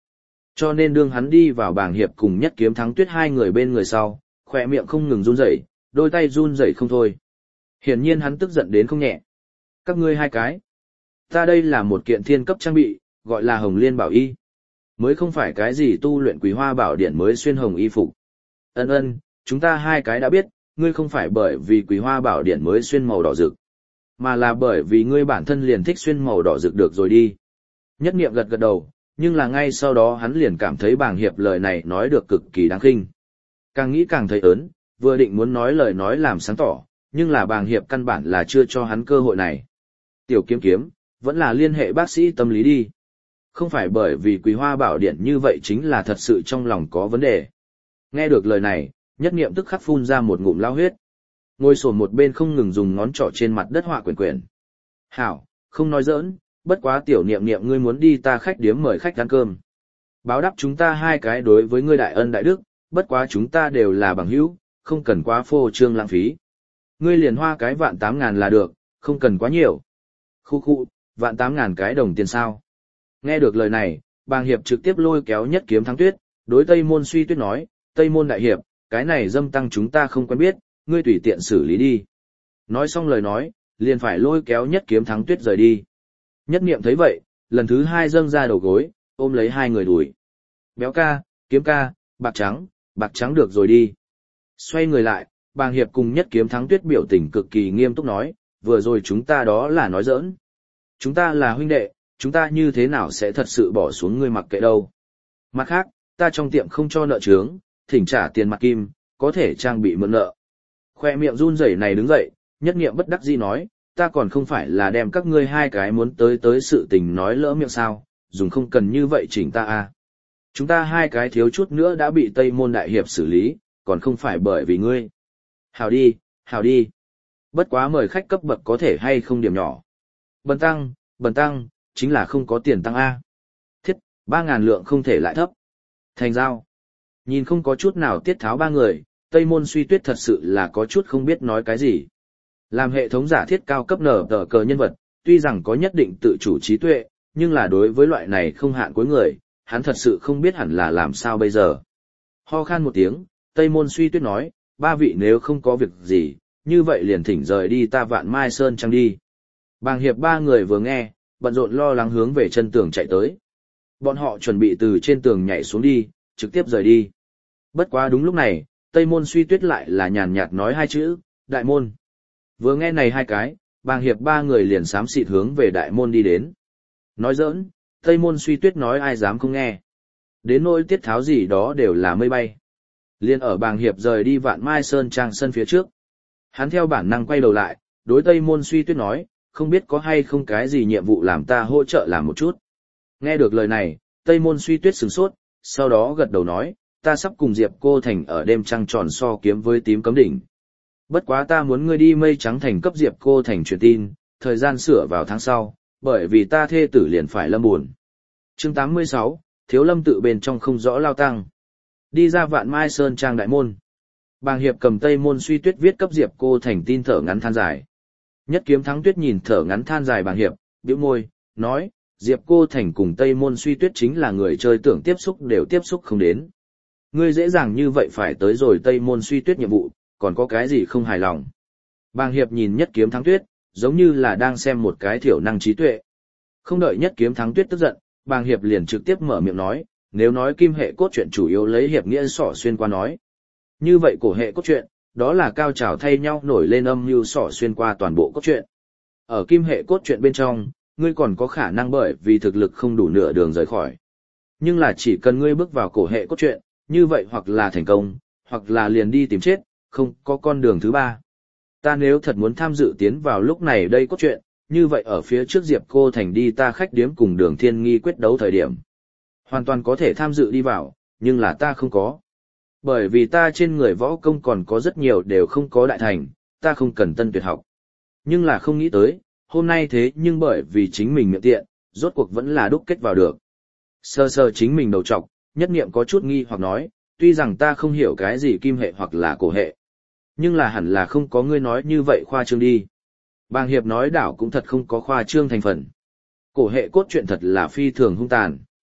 Cho nên đương hắn đi vào bảng hiệp cùng Nhất Kiếm Thắng Tuyết hai người bên người sau, khỏe miệng không ngừng run rẩy, đôi tay run rẩy không thôi. Hiển nhiên hắn tức giận đến không nhẹ. Các ngươi hai cái. Ta đây là một kiện thiên cấp trang bị, gọi là Hồng Liên Bảo Y. Mới không phải cái gì tu luyện Quý Hoa Bảo Điện mới xuyên hồng y phục. Ân ân, chúng ta hai cái đã biết, ngươi không phải bởi vì Quý Hoa Bảo Điện mới xuyên màu đỏ rực, mà là bởi vì ngươi bản thân liền thích xuyên màu đỏ rực được rồi đi. Nhất Niệm gật gật đầu, nhưng là ngay sau đó hắn liền cảm thấy bàng hiệp lời này nói được cực kỳ đáng khinh. Càng nghĩ càng thấy ớn, vừa định muốn nói lời nói làm sáng tỏ, nhưng là bàng hiệp căn bản là chưa cho hắn cơ hội này. Tiểu Kiếm Kiếm, vẫn là liên hệ bác sĩ tâm lý đi. Không phải bởi vì Quý Hoa Bảo Điện như vậy chính là thật sự trong lòng có vấn đề. Nghe được lời này, Nhất Niệm tức khắc phun ra một ngụm lao huyết. Ngồi sổn một bên không ngừng dùng ngón trỏ trên mặt đất họa quyển quyển. Hảo, không nói giỡn, bất quá tiểu Niệm Niệm ngươi muốn đi ta khách điếm mời khách ăn cơm. Báo đáp chúng ta hai cái đối với ngươi đại ân đại đức, bất quá chúng ta đều là bằng hữu, không cần quá phô trương lãng phí. Ngươi liền hoa cái vạn tám ngàn là được, không cần quá nhiều. Khu khu, vạn tám ngàn cái đồng tiền sao. Nghe được lời này, bàng hiệp trực tiếp lôi kéo Nhất Kiếm Thắng Tuyết, đối Tây Môn Suy Tuyết nói, Tây Môn đại hiệp, cái này dâm tăng chúng ta không quen biết, ngươi tùy tiện xử lý đi. Nói xong lời nói, liền phải lôi kéo Nhất Kiếm Thắng Tuyết rời đi. Nhất Niệm thấy vậy, lần thứ hai dâng ra đầu gối, ôm lấy hai người đuổi. Béo ca, Kiếm ca, bạc trắng, bạc trắng được rồi đi. Xoay người lại, bàng hiệp cùng Nhất Kiếm Thắng Tuyết biểu tình cực kỳ nghiêm túc nói, vừa rồi chúng ta đó là nói giỡn. Chúng ta là huynh đệ, chúng ta như thế nào sẽ thật sự bỏ xuống ngươi mặc kệ đâu. Mặt khác, ta trong tiệm không cho nợ trướng, thỉnh trả tiền mặt kim, có thể trang bị mượn nợ. Khoe miệng run rẩy này đứng dậy, Nhất Niệm bất đắc dĩ nói, ta còn không phải là đem các ngươi hai cái muốn tới tới sự tình nói lỡ miệng sao, dùng không cần như vậy chỉnh ta à. Chúng ta hai cái thiếu chút nữa đã bị Tây Môn đại hiệp xử lý, còn không phải bởi vì ngươi. Hào đi, hào đi. Bất quá mời khách cấp bậc có thể hay không điểm nhỏ. Bần tăng, bần tăng, chính là không có tiền tăng A. Thiết, ba ngàn lượng không thể lại thấp. Thành giao. Nhìn không có chút nào tiết tháo ba người, Tây Môn Suy Tuyết thật sự là có chút không biết nói cái gì. Làm hệ thống giả thiết cao cấp nở tờ cờ nhân vật, tuy rằng có nhất định tự chủ trí tuệ, nhưng là đối với loại này không hạn cuối người, hắn thật sự không biết hẳn là làm sao bây giờ. Ho khan một tiếng, Tây Môn Suy Tuyết nói, ba vị nếu không có việc gì, như vậy liền thỉnh rời đi ta Vạn Mai Sơn Trang đi. Bàng hiệp ba người vừa nghe, bận rộn lo lắng hướng về chân tường chạy tới. Bọn họ chuẩn bị từ trên tường nhảy xuống đi, trực tiếp rời đi. Bất quá đúng lúc này, Tây Môn Suy Tuyết lại là nhàn nhạt nói hai chữ, đại môn. Vừa nghe này hai cái, bàng hiệp ba người liền xám xịt hướng về đại môn đi đến. Nói giỡn, Tây Môn Suy Tuyết nói ai dám không nghe. Đến nỗi tiết tháo gì đó đều là mây bay. Liên ở bàng hiệp rời đi Vạn Mai Sơn Trang sân phía trước. Hắn theo bản năng quay đầu lại, đối Tây Môn Suy Tuyết nói, không biết có hay không cái gì nhiệm vụ làm ta hỗ trợ làm một chút. Nghe được lời này, Tây Môn Suy Tuyết sửng sốt, sau đó gật đầu nói, ta sắp cùng Diệp Cô Thành ở đêm trăng tròn so kiếm với tím cấm đỉnh. Bất quá ta muốn ngươi đi Mây Trắng Thành cấp Diệp Cô Thành truyền tin, thời gian sửa vào tháng sau, bởi vì ta thê tử liền phải lâm buồn. Chương tám mươi sáu, Thiếu Lâm tự bên trong không rõ lao tăng. Đi ra Vạn Mai Sơn Trang đại môn. Bàng hiệp cầm Tây Môn Suy Tuyết viết cấp Diệp Cô Thành tin thở ngắn than dài. Nhất Kiếm Thắng Tuyết nhìn thở ngắn than dài bàng hiệp, bĩu môi, nói, Diệp Cô Thành cùng Tây Môn Suy Tuyết chính là người chơi tưởng tiếp xúc đều tiếp xúc không đến. Ngươi dễ dàng như vậy phải tới rồi Tây Môn Suy Tuyết nhiệm vụ, còn có cái gì không hài lòng. Bàng hiệp nhìn Nhất Kiếm Thắng Tuyết, giống như là đang xem một cái thiểu năng trí tuệ. Không đợi Nhất Kiếm Thắng Tuyết tức giận, bàng hiệp liền trực tiếp mở miệng nói, nếu nói kim hệ cốt truyện chủ yếu lấy hiệp nghĩa sỏ xuyên qua nói. Như vậy cổ hệ cốt truyện, đó là cao trào thay nhau nổi lên âm mưu sỏ xuyên qua toàn bộ cốt truyện. Ở kim hệ cốt truyện bên trong, ngươi còn có khả năng bởi vì thực lực không đủ nửa đường rời khỏi. Nhưng là chỉ cần ngươi bước vào cổ hệ cốt truyện, như vậy hoặc là thành công, hoặc là liền đi tìm chết, không có con đường thứ ba. Ta nếu thật muốn tham dự tiến vào lúc này đây cốt truyện, như vậy ở phía trước Diệp Cô Thành đi ta khách điếm cùng Đường Thiên Nghi quyết đấu thời điểm. Hoàn toàn có thể tham dự đi vào, nhưng là ta không có. Bởi vì ta trên người võ công còn có rất nhiều đều không có đại thành, ta không cần tân tuyệt học. Nhưng là không nghĩ tới, hôm nay thế nhưng bởi vì chính mình miệng tiện, rốt cuộc vẫn là đúc kết vào được. Sơ sơ chính mình đầu trọc, Nhất Niệm có chút nghi hoặc nói, tuy rằng ta không hiểu cái gì kim hệ hoặc là cổ hệ. Nhưng là hẳn là không có ngươi nói như vậy khoa trương đi. Bàng hiệp nói đảo cũng thật không có khoa trương thành phần. Cổ hệ cốt truyện thật là phi thường hung tàn.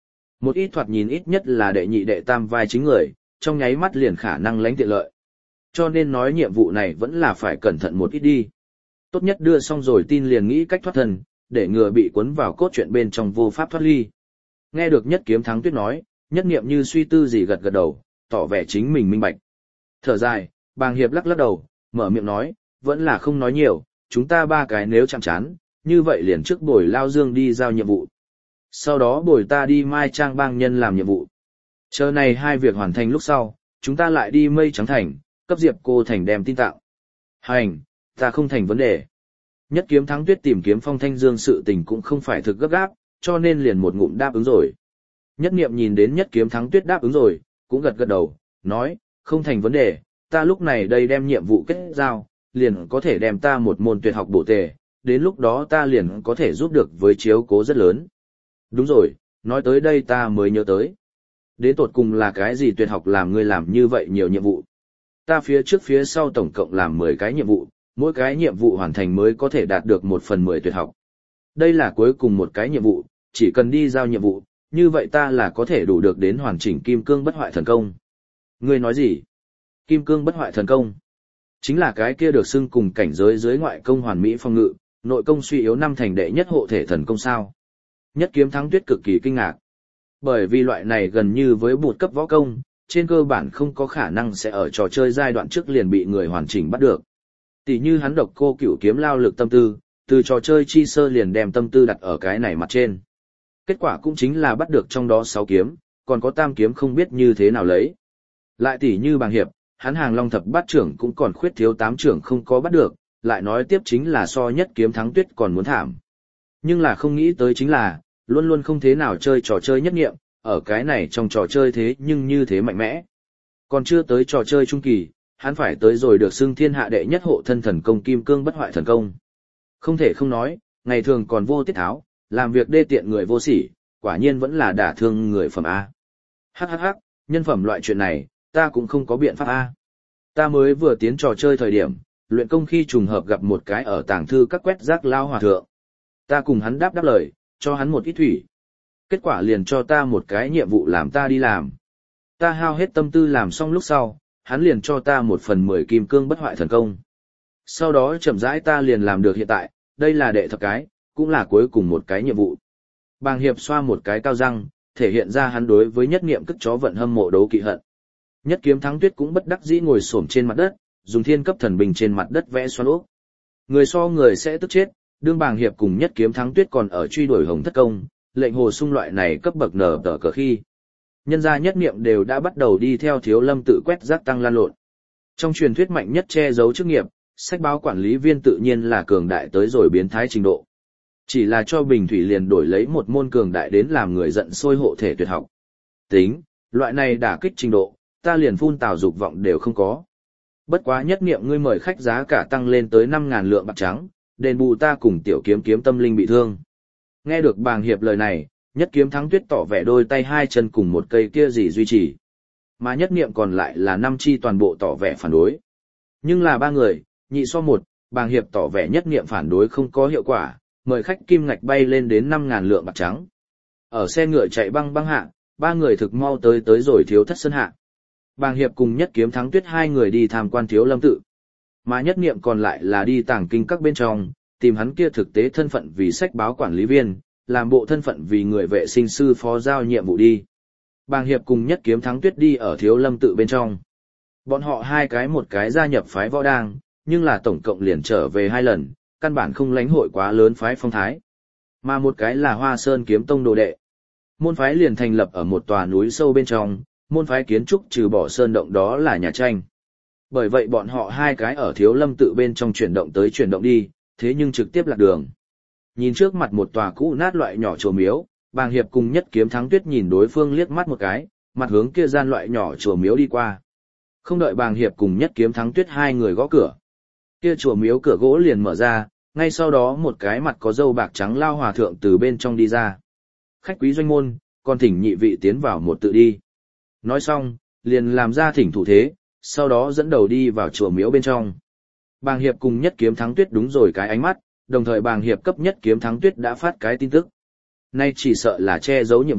Một ít thoạt nhìn ít nhất là đệ nhị đệ tam vai chính người, trong nháy mắt liền khả năng lãnh tiện lợi. Cho nên nói nhiệm vụ này vẫn là phải cẩn thận một ít đi. Tốt nhất đưa xong rồi tin liền nghĩ cách thoát thân, để ngừa bị cuốn vào cốt truyện bên trong vô pháp thoát ly. Nghe được Nhất Kiếm Thắng Tuyết nói, Nhất Niệm như suy tư gì gật gật đầu, tỏ vẻ chính mình minh bạch. Thở dài, Bàng Hiệp lắc lắc đầu, mở miệng nói, vẫn là không nói nhiều, chúng ta ba cái nếu chạm chán, như vậy liền trước bồi Lao Dương đi giao nhiệm vụ. Sau đó bồi ta đi Mai Trang bang nhân làm nhiệm vụ. Chờ này hai việc hoàn thành lúc sau, chúng ta lại đi Mây Trắng Thành, cấp Diệp cô Thành đem tin tạo. Hành, ta không thành vấn đề. Nhất Kiếm Thắng Tuyết tìm kiếm Phong Thanh Dương sự tình cũng không phải thực gấp gáp, cho nên liền một ngụm đáp ứng rồi. Nhất Niệm nhìn đến Nhất Kiếm Thắng Tuyết đáp ứng rồi, cũng gật gật đầu, nói, không thành vấn đề, ta lúc này đây đem nhiệm vụ kết giao, liền có thể đem ta một môn tuyệt học bổ tề, đến lúc đó ta liền có thể giúp được với chiếu cố rất lớn. Đúng rồi, nói tới đây ta mới nhớ tới. Đến tột cùng là cái gì tuyệt học làm ngươi làm như vậy nhiều nhiệm vụ? Ta phía trước phía sau tổng cộng làm mười cái nhiệm vụ, mỗi cái nhiệm vụ hoàn thành mới có thể đạt được một phần mười tuyệt học. Đây là cuối cùng một cái nhiệm vụ, chỉ cần đi giao nhiệm vụ, như vậy ta là có thể đủ được đến hoàn chỉnh Kim Cương Bất Hoại Thần Công. Ngươi nói gì? Kim Cương Bất Hoại Thần Công? Chính là cái kia được xưng cùng cảnh giới dưới ngoại công hoàn mỹ phong ngự, nội công suy yếu năm thành đệ nhất hộ thể thần công sao? Nhất Kiếm Thắng Tuyết cực kỳ kinh ngạc. Bởi vì loại này gần như với bột cấp võ công, trên cơ bản không có khả năng sẽ ở trò chơi giai đoạn trước liền bị người hoàn chỉnh bắt được. Tỷ như hắn Độc Cô Cửu kiếm lao lực tâm tư, từ trò chơi chi sơ liền đem tâm tư đặt ở cái này mặt trên. Kết quả cũng chính là bắt được trong đó sáu kiếm, còn có tam kiếm không biết như thế nào lấy. Lại tỷ như Bàng Hiệp, hắn Hàng Long thập bát trưởng cũng còn khuyết thiếu tám trưởng không có bắt được, lại nói tiếp chính là so Nhất Kiếm Thắng Tuyết còn muốn thảm. Nhưng là không nghĩ tới chính là, luôn luôn không thế nào chơi trò chơi nhất nghiệm, ở cái này trong trò chơi thế nhưng như thế mạnh mẽ. Còn chưa tới trò chơi trung kỳ, hắn phải tới rồi được xưng thiên hạ đệ nhất hộ thân thần công Kim Cương Bất Hoại Thần Công. Không thể không nói, ngày thường còn vô tiết tháo, làm việc đê tiện người vô sỉ, quả nhiên vẫn là đả thương người phẩm A. Hắc hắc hắc, nhân phẩm loại chuyện này, ta cũng không có biện pháp A. Ta mới vừa tiến trò chơi thời điểm, luyện công khi trùng hợp gặp một cái ở tàng thư các quét rác lao hòa thượng. Ta cùng hắn đáp đáp lời, cho hắn một ít thủy. Kết quả liền cho ta một cái nhiệm vụ làm ta đi làm. Ta hao hết tâm tư làm xong lúc sau, hắn liền cho ta một phần mười Kim Cương Bất Hoại Thần Công. Sau đó chậm rãi ta liền làm được hiện tại, đây là đệ thập cái, cũng là cuối cùng một cái nhiệm vụ. Bàng Hiệp xoa một cái cao răng, thể hiện ra hắn đối với Nhất Niệm cất chó vận hâm mộ đấu kỵ hận. Nhất Kiếm Thắng Tuyết cũng bất đắc dĩ ngồi xổm trên mặt đất, dùng thiên cấp thần bình trên mặt đất vẽ xoắn ốc. Người so người sẽ tức chết, đương Bàng Hiệp cùng Nhất Kiếm Thắng Tuyết còn ở truy đuổi Hồng Thất Công, lệnh hồ sung loại này cấp bậc nở tờ cờ khi. Nhân gia Nhất Niệm đều đã bắt đầu đi theo Thiếu Lâm tự quét rác tăng lan lộn. Trong truyền thuyết mạnh nhất che giấu chức nghiệp, sách báo quản lý viên tự nhiên là cường đại tới rồi biến thái trình độ. Chỉ là cho Bình Thủy liền đổi lấy một môn cường đại đến làm người giận sôi hộ thể tuyệt học. Tính, loại này đả kích trình độ, ta liền phun tào dục vọng đều không có. Bất quá Nhất Niệm ngươi mời khách giá cả tăng lên tới năm ngàn lượng bạc trắng, đền bù ta cùng Tiểu Kiếm kiếm tâm linh bị thương. Nghe được Bàng Hiệp lời này, Nhất Kiếm Thắng Tuyết tỏ vẻ đôi tay hai chân cùng một cây kia gì duy trì. Mà Nhất Niệm còn lại là năm chi toàn bộ tỏ vẻ phản đối. Nhưng là ba người, nhị so một, Bàng Hiệp tỏ vẻ Nhất Niệm phản đối không có hiệu quả, mời khách kim ngạch bay lên đến năm ngàn lượng bạc trắng. Ở xe ngựa chạy băng băng hạ, ba người thực mau tới tới rồi Thiếu Thất Sơn hạ. Bàng Hiệp cùng Nhất Kiếm Thắng Tuyết hai người đi tham quan Thiếu Lâm tự. Mà Nhất Niệm còn lại là đi tàng kinh các bên trong, tìm hắn kia thực tế thân phận vì sách báo quản lý viên, làm bộ thân phận vì người vệ sinh sư phó giao nhiệm vụ đi. Bàng Hiệp cùng Nhất Kiếm Thắng Tuyết đi ở Thiếu Lâm tự bên trong. Bọn họ hai cái một cái gia nhập phái võ đang, nhưng là tổng cộng liền trở về hai lần, căn bản không lãnh hội quá lớn phái phong thái. Mà một cái là Hoa Sơn Kiếm Tông đồ đệ. Môn phái liền thành lập ở một tòa núi sâu bên trong, môn phái kiến trúc trừ bỏ sơn động đó là nhà tranh. Bởi vậy bọn họ hai cái ở Thiếu Lâm tự bên trong chuyển động tới chuyển động đi, thế nhưng trực tiếp lạc đường. Nhìn trước mặt một tòa cũ nát loại nhỏ chùa miếu, Bàng Hiệp cùng Nhất Kiếm Thắng Tuyết nhìn đối phương liếc mắt một cái, mặt hướng kia gian loại nhỏ chùa miếu đi qua. Không đợi Bàng Hiệp cùng Nhất Kiếm Thắng Tuyết hai người gõ cửa. Kia chùa miếu cửa gỗ liền mở ra, ngay sau đó một cái mặt có râu bạc trắng lao hòa thượng từ bên trong đi ra. Khách quý doanh môn, còn thỉnh nhị vị tiến vào một tự đi. Nói xong, liền làm ra thỉnh thủ thế, sau đó dẫn đầu đi vào chùa miếu bên trong. Bàng Hiệp cùng Nhất Kiếm Thắng Tuyết đúng rồi cái ánh mắt, đồng thời Bàng Hiệp cấp Nhất Kiếm Thắng Tuyết đã phát cái tin tức. Nay chỉ sợ là che giấu nhiệm vụ,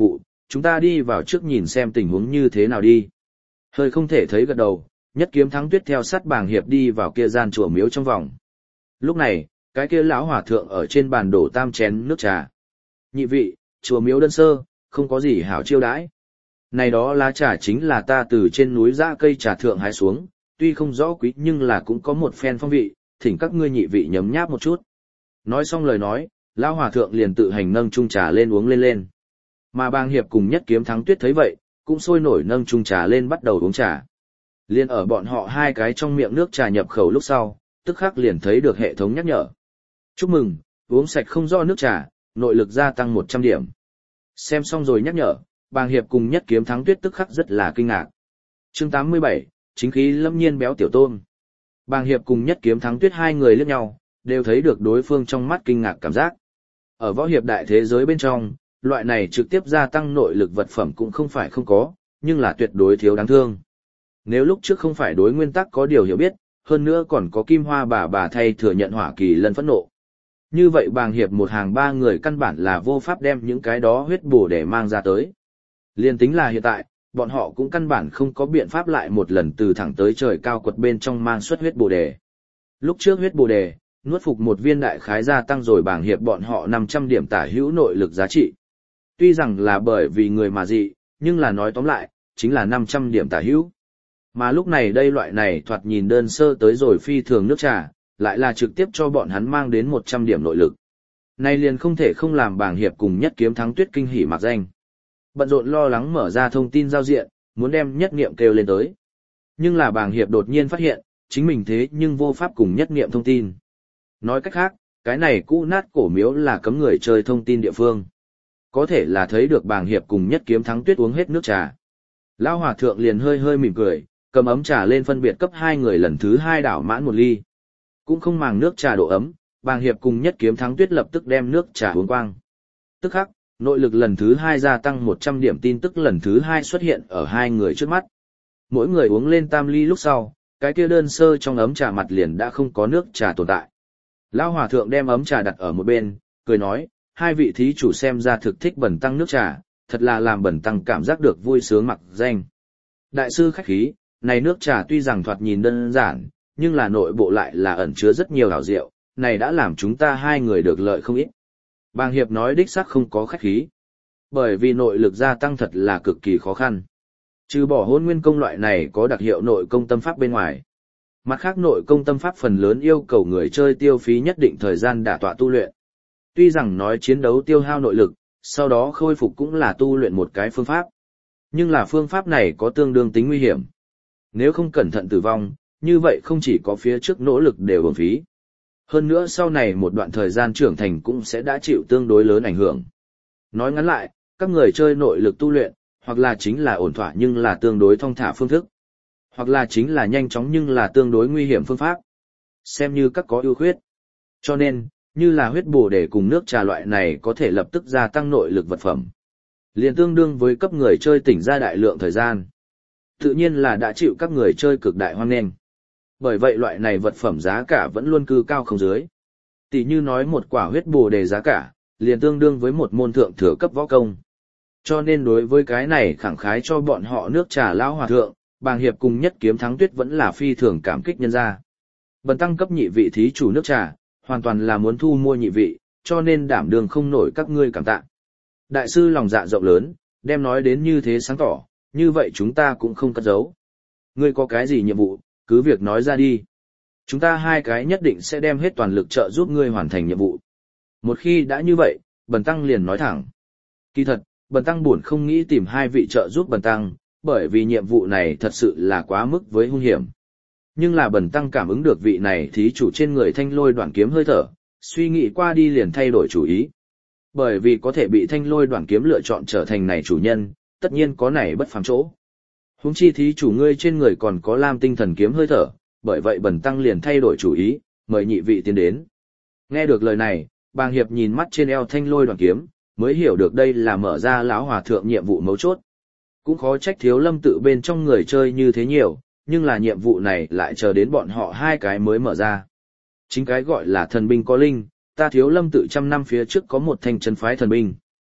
chúng ta đi vào trước nhìn xem tình huống như thế nào đi. Hơi không thể thấy gật đầu, Nhất Kiếm Thắng Tuyết theo sát Bàng Hiệp đi vào kia gian chùa miếu trong vòng. Lúc này, cái kia lão hòa thượng ở trên bàn đổ tam chén nước trà. Nhị vị, chùa miếu đơn sơ, không có gì hảo chiêu đãi. Này đó lá trà chính là ta từ trên núi dã cây trà thượng hái xuống, tuy không rõ quý nhưng là cũng có một phen phong vị, thỉnh các ngươi nhị vị nhấm nháp một chút. Nói xong lời nói, lão hòa thượng liền tự hành nâng chung trà lên uống lên lên. Mà Bàng Hiệp cùng Nhất Kiếm Thắng Tuyết thấy vậy, cũng sôi nổi nâng chung trà lên bắt đầu uống trà. Liên ở bọn họ hai cái trong miệng nước trà nhập khẩu lúc sau, tức khắc liền thấy được hệ thống nhắc nhở. Chúc mừng, uống sạch không do nước trà, nội lực gia tăng một trăm điểm. Xem xong rồi nhắc nhở, Bàng Hiệp cùng Nhất Kiếm Thắng Tuyết tức khắc rất là kinh ngạc. Chương tám mươi bảy, chính khí lâm nhiên béo tiểu tôm. Bàng Hiệp cùng Nhất Kiếm Thắng Tuyết hai người liếc nhau, đều thấy được đối phương trong mắt kinh ngạc cảm giác. Ở võ hiệp đại thế giới bên trong, loại này trực tiếp gia tăng nội lực vật phẩm cũng không phải không có, nhưng là tuyệt đối thiếu đáng thương. Nếu lúc trước không phải đối nguyên tắc có điều hiểu biết, hơn nữa còn có Kim Hoa bà bà thay thừa nhận Hỏa Kỳ Lân phẫn nộ. Như vậy Bàng Hiệp một hàng ba người căn bản là vô pháp đem những cái đó huyết bổ để mang ra tới. Liên tính là hiện tại, bọn họ cũng căn bản không có biện pháp lại một lần từ thẳng tới trời cao quật bên trong mang xuất huyết bổ đề. Lúc trước huyết bổ đề, nuốt phục một viên đại khái gia tăng rồi Bàng Hiệp bọn họ năm trăm điểm tả hữu nội lực giá trị. Tuy rằng là bởi vì người mà dị, nhưng là nói tóm lại, chính là năm trăm điểm tả hữu. Mà lúc này đây loại này thoạt nhìn đơn sơ tới rồi phi thường nước trà, lại là trực tiếp cho bọn hắn mang đến một trăm điểm nội lực. Nay liền không thể không làm Bàng Hiệp cùng Nhất Kiếm Thắng Tuyết kinh hỉ mặc danh. Bận rộn lo lắng mở ra thông tin giao diện, muốn đem Nhất Niệm kêu lên tới. Nhưng là Bàng Hiệp đột nhiên phát hiện, chính mình thế nhưng vô pháp cùng Nhất Niệm thông tin. Nói cách khác, cái này cũ nát cổ miếu là cấm người chơi thông tin địa phương. Có thể là thấy được Bàng Hiệp cùng Nhất Kiếm Thắng Tuyết uống hết nước trà. Lão hòa thượng liền hơi hơi mỉm cười, cầm ấm trà lên phân biệt cấp hai người lần thứ hai đảo mãn một ly. Cũng không màng nước trà độ ấm, Bàng Hiệp cùng Nhất Kiếm Thắng Tuyết lập tức đem nước trà uống quang. Tức khắc, nội lực lần thứ hai gia tăng một trăm điểm tin tức lần thứ hai xuất hiện ở hai người trước mắt. Mỗi người uống lên tam ly lúc sau, cái kia đơn sơ trong ấm trà mặt liền đã không có nước trà tồn tại. Lão hòa thượng đem ấm trà đặt ở một bên, cười nói, hai vị thí chủ xem ra thực thích Bần tăng nước trà, thật là làm Bần tăng cảm giác được vui sướng mặc danh. Đại sư khách khí, này nước trà tuy rằng thoạt nhìn đơn giản, nhưng là nội bộ lại là ẩn chứa rất nhiều hảo diệu, này đã làm chúng ta hai người được lợi không ít. Bàng Hiệp nói đích xác không có khách khí. Bởi vì nội lực gia tăng thật là cực kỳ khó khăn. Trừ bỏ Hôn Nguyên công loại này có đặc hiệu nội công tâm pháp bên ngoài. Mặt khác nội công tâm pháp phần lớn yêu cầu người chơi tiêu phí nhất định thời gian đả tọa tu luyện. Tuy rằng nói chiến đấu tiêu hao nội lực, sau đó khôi phục cũng là tu luyện một cái phương pháp. Nhưng là phương pháp này có tương đương tính nguy hiểm. Nếu không cẩn thận tử vong, như vậy không chỉ có phía trước nỗ lực đều uổng phí. Hơn nữa sau này một đoạn thời gian trưởng thành cũng sẽ đã chịu tương đối lớn ảnh hưởng. Nói ngắn lại, các người chơi nội lực tu luyện, hoặc là chính là ổn thỏa nhưng là tương đối thong thả phương thức, hoặc là chính là nhanh chóng nhưng là tương đối nguy hiểm phương pháp. Xem như các có ưu khuyết. Cho nên, như là huyết bổ để cùng nước trà loại này có thể lập tức gia tăng nội lực vật phẩm. Liền tương đương với cấp người chơi tỉnh ra đại lượng thời gian. Tự nhiên là đã chịu các người chơi cực đại hoan nghênh. Bởi vậy loại này vật phẩm giá cả vẫn luôn cư cao không dưới. Tỷ như nói một quả huyết bổ đề giá cả, liền tương đương với một môn thượng thừa cấp võ công. Cho nên đối với cái này khẳng khái cho bọn họ nước trà lão hòa thượng, Bàng Hiệp cùng Nhất Kiếm Thắng Tuyết vẫn là phi thường cảm kích nhân ra. Bần tăng cấp nhị vị thí chủ nước trà, hoàn toàn là muốn thu mua nhị vị, cho nên đảm đường không nổi các ngươi cảm tạ. Đại sư lòng dạ rộng lớn, đem nói đến như thế sáng tỏ, như vậy chúng ta cũng không cất giấu. Ngươi có cái gì nhiệm vụ, cứ việc nói ra đi. Chúng ta hai cái nhất định sẽ đem hết toàn lực trợ giúp ngươi hoàn thành nhiệm vụ. Một khi đã như vậy, Bần tăng liền nói thẳng. Kỳ thật, Bần tăng buồn không nghĩ tìm hai vị trợ giúp Bần tăng, bởi vì nhiệm vụ này thật sự là quá mức với hung hiểm. Nhưng là Bần tăng cảm ứng được vị này thí chủ trên người thanh lôi đoạn kiếm hơi thở, suy nghĩ qua đi liền thay đổi chủ ý. Bởi vì có thể bị thanh lôi đoạn kiếm lựa chọn trở thành này chủ nhân, tất nhiên có này bất phàm chỗ. Huống chi thí chủ ngươi trên người còn có lam tinh thần kiếm hơi thở, bởi vậy Bần tăng liền thay đổi chủ ý, mời nhị vị tiến đến. Nghe được lời này, Bàng Hiệp nhìn mắt trên eo thanh lôi đoạn kiếm, mới hiểu được đây là mở ra lão hòa thượng nhiệm vụ mấu chốt. Cũng khó trách Thiếu Lâm tự bên trong người chơi như thế nhiều, nhưng là nhiệm vụ này lại chờ đến bọn họ hai cái mới mở ra. Chính cái gọi là thần binh có linh, ta Thiếu Lâm tự trăm năm phía trước có một thanh chân phái thần binh.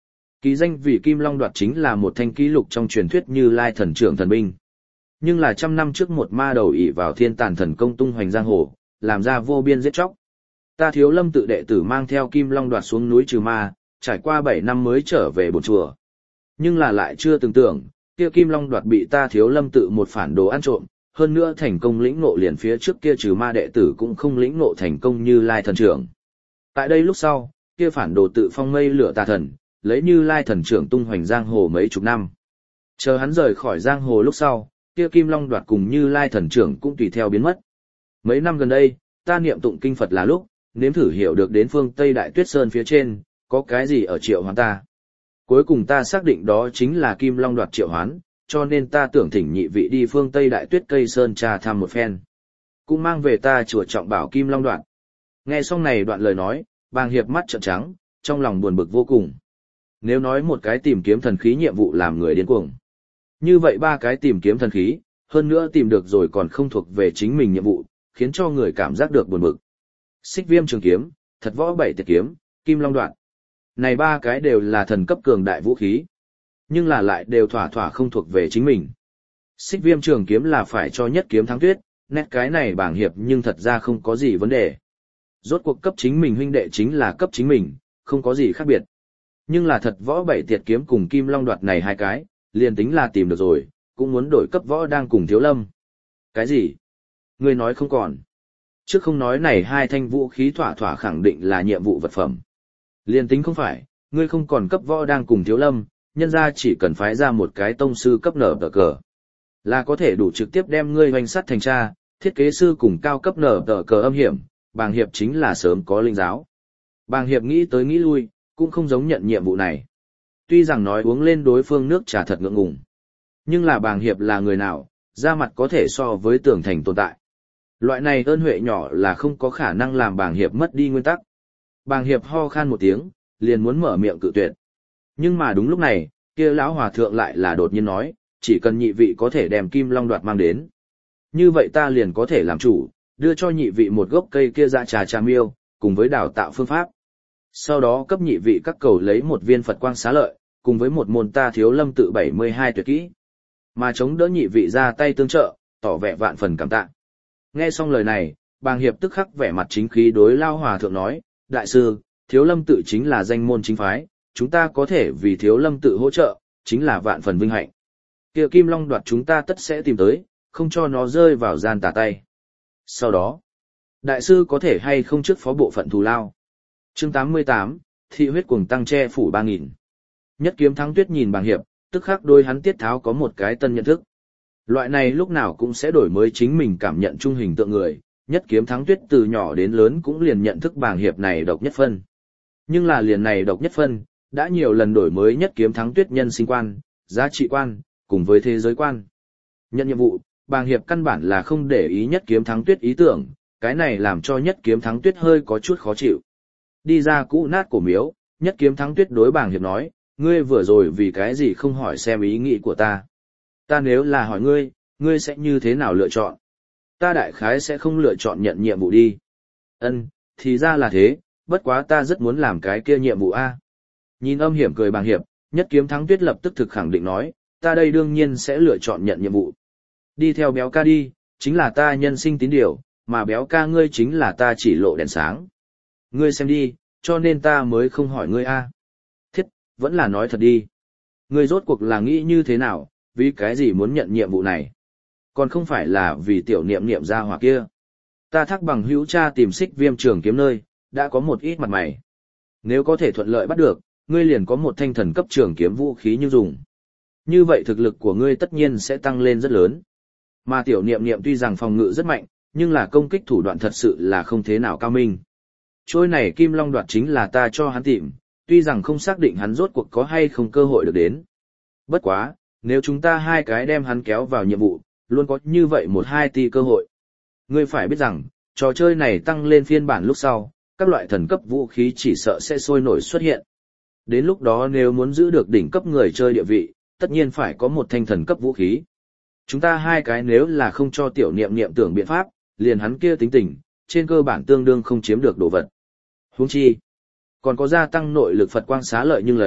Ký danh vì Kim Long Đoạt chính là một thanh ký lục trong truyền thuyết Như Lai thần trưởng thần binh. Nhưng là trăm năm trước một ma đầu ỷ vào thiên tàn thần công tung hoành giang hồ, làm ra vô biên giết chóc. Ta Thiếu Lâm tự đệ tử mang theo Kim Long Đoạt xuống núi trừ ma, trải qua bảy năm mới trở về bổn chùa. Nhưng là lại chưa từng tưởng, kia Kim Long Đoạt bị ta Thiếu Lâm tự một phản đồ ăn trộm, hơn nữa thành công lĩnh ngộ liền phía trước kia trừ ma đệ tử cũng không lĩnh ngộ thành công Như Lai thần trưởng. Tại đây lúc sau, kia phản đồ tự phong mây lửa tà thần, lấy Như Lai thần trưởng tung hoành giang hồ mấy chục năm. Chờ hắn rời khỏi giang hồ lúc sau, kia Kim Long Đoạt cùng Như Lai thần trưởng cũng tùy theo biến mất. Mấy năm gần đây, ta niệm tụng kinh Phật là lúc, nếm thử hiểu được đến phương Tây Đại Tuyết Sơn phía trên, có cái gì ở triệu hoán ta. Cuối cùng ta xác định đó chính là Kim Long Đoạt triệu hoán, cho nên ta tưởng thỉnh nhị vị đi phương Tây Đại Tuyết Cây Sơn trà thăm một phen. Cũng mang về ta chùa trọng bảo Kim Long Đoạt. Nghe xong này đoạn lời nói, Bàng Hiệp mắt trợn trắng, trong lòng buồn bực vô cùng. Nếu nói một cái tìm kiếm thần khí nhiệm vụ làm người điên cuồng, như vậy ba cái tìm kiếm thần khí, hơn nữa tìm được rồi còn không thuộc về chính mình nhiệm vụ, khiến cho người cảm giác được buồn bực. Xích Viêm trường kiếm, Thật Võ Bảy Tiệt kiếm, Kim Long Đoạt. Này ba cái đều là thần cấp cường đại vũ khí, nhưng là lại đều thỏa thỏa không thuộc về chính mình. Xích Viêm trường kiếm là phải cho Nhất Kiếm Thắng Tuyết, nét cái này Bàng Hiệp nhưng thật ra không có gì vấn đề. Rốt cuộc cấp chính mình huynh đệ chính là cấp chính mình, không có gì khác biệt. Nhưng là Thật Võ Bảy Tiệt kiếm cùng Kim Long Đoạt này hai cái, liền tính là tìm được rồi, cũng muốn đổi cấp võ đang cùng Thiếu Lâm. Cái gì? Ngươi nói không còn. Trước không nói này hai thanh vũ khí thỏa thỏa khẳng định là nhiệm vụ vật phẩm. Liền tính không phải, ngươi không còn cấp võ đang cùng Thiếu Lâm, nhân ra chỉ cần phái ra một cái tông sư cấp nở tờ cờ. Là có thể đủ trực tiếp đem ngươi hoành sắt thành tra, thiết kế sư cùng cao cấp nở tờ cờ âm hiểm, Bàng Hiệp chính là sớm có linh giáo. Bàng Hiệp nghĩ tới nghĩ lui, cũng không giống nhận nhiệm vụ này. Tuy rằng nói uống lên đối phương nước trà thật ngượng ngùng, nhưng là Bàng Hiệp là người nào, ra mặt có thể so với tường thành tồn tại. Loại này ơn huệ nhỏ là không có khả năng làm Bàng Hiệp mất đi nguyên tắc. Bàng Hiệp ho khan một tiếng, liền muốn mở miệng cự tuyệt. Nhưng mà đúng lúc này, kia lão hòa thượng lại là đột nhiên nói, chỉ cần nhị vị có thể đem Kim Long Đoạt mang đến. Như vậy ta liền có thể làm chủ, đưa cho nhị vị một gốc cây kia dạ trà trà miêu, cùng với đào tạo phương pháp. Sau đó cấp nhị vị các cầu lấy một viên Phật quang xá lợi, cùng với một môn ta Thiếu Lâm tự bảy mươi hai tuyệt kỹ. Mà chống đỡ nhị vị ra tay tương trợ, tỏ vẻ vạn phần cảm tạ. Nghe xong lời này, Bàng Hiệp tức khắc vẻ mặt chính khí đối lao hòa thượng nói, đại sư, Thiếu Lâm tự chính là danh môn chính phái, chúng ta có thể vì Thiếu Lâm tự hỗ trợ, chính là vạn phần vinh hạnh. Kia Kim Long Đoạt chúng ta tất sẽ tìm tới, không cho nó rơi vào gian tà tay. Sau đó, đại sư có thể hay không trước phó bộ phận thù lao. Chương tám mươi tám, thị huyết cuồng tăng che phủ ba nghìn. Nhất Kiếm Thắng Tuyết nhìn Bàng Hiệp, tức khắc đôi hắn tiết tháo có một cái tân nhận thức. Loại này lúc nào cũng sẽ đổi mới chính mình cảm nhận trung hình tượng người, Nhất Kiếm Thắng Tuyết từ nhỏ đến lớn cũng liền nhận thức Bàng Hiệp này độc nhất phân. Nhưng là liền này độc nhất phân, đã nhiều lần đổi mới Nhất Kiếm Thắng Tuyết nhân sinh quan, giá trị quan, cùng với thế giới quan. Nhận nhiệm vụ, Bàng Hiệp căn bản là không để ý Nhất Kiếm Thắng Tuyết ý tưởng, cái này làm cho Nhất Kiếm Thắng Tuyết hơi có chút khó chịu. Đi ra cũ nát cổ miếu, Nhất Kiếm Thắng Tuyết đối Bàng Hiệp nói, ngươi vừa rồi vì cái gì không hỏi xem ý nghĩ của ta. Ta nếu là hỏi ngươi, ngươi sẽ như thế nào lựa chọn? Ta đại khái sẽ không lựa chọn nhận nhiệm vụ đi. Ân, thì ra là thế, bất quá ta rất muốn làm cái kia nhiệm vụ a. Nhìn âm hiểm cười Bàng Hiệp, Nhất Kiếm Thắng Tuyết lập tức thực khẳng định nói, ta đây đương nhiên sẽ lựa chọn nhận nhiệm vụ. Đi theo béo ca đi, chính là ta nhân sinh tín điều, mà béo ca ngươi chính là ta chỉ lộ đèn sáng. Ngươi xem đi, cho nên ta mới không hỏi ngươi a. Thiết, vẫn là nói thật đi. Ngươi rốt cuộc là nghĩ như thế nào, vì cái gì muốn nhận nhiệm vụ này? Còn không phải là vì tiểu niệm niệm ra hỏa kia. Ta thắc bằng hữu cha tìm Xích Viêm trường kiếm nơi, đã có một ít mặt mày. Nếu có thể thuận lợi bắt được, ngươi liền có một thanh thần cấp trường kiếm vũ khí như dùng. Như vậy thực lực của ngươi tất nhiên sẽ tăng lên rất lớn. Mà tiểu niệm niệm tuy rằng phòng ngự rất mạnh, nhưng là công kích thủ đoạn thật sự là không thế nào cao minh. Trôi này Kim Long Đoạt chính là ta cho hắn tìm, tuy rằng không xác định hắn rốt cuộc có hay không cơ hội được đến. Bất quá, nếu chúng ta hai cái đem hắn kéo vào nhiệm vụ, luôn có như vậy một hai tỷ cơ hội. Ngươi phải biết rằng, trò chơi này tăng lên phiên bản lúc sau, các loại thần cấp vũ khí chỉ sợ sẽ sôi nổi xuất hiện. Đến lúc đó nếu muốn giữ được đỉnh cấp người chơi địa vị, tất nhiên phải có một thanh thần cấp vũ khí. Chúng ta hai cái nếu là không cho tiểu niệm niệm tưởng biện pháp, liền hắn kia tính tình, trên cơ bản tương đương không chiếm được đồ vật. Huống chi, còn có gia tăng nội lực Phật quang xá lợi nhưng lấy,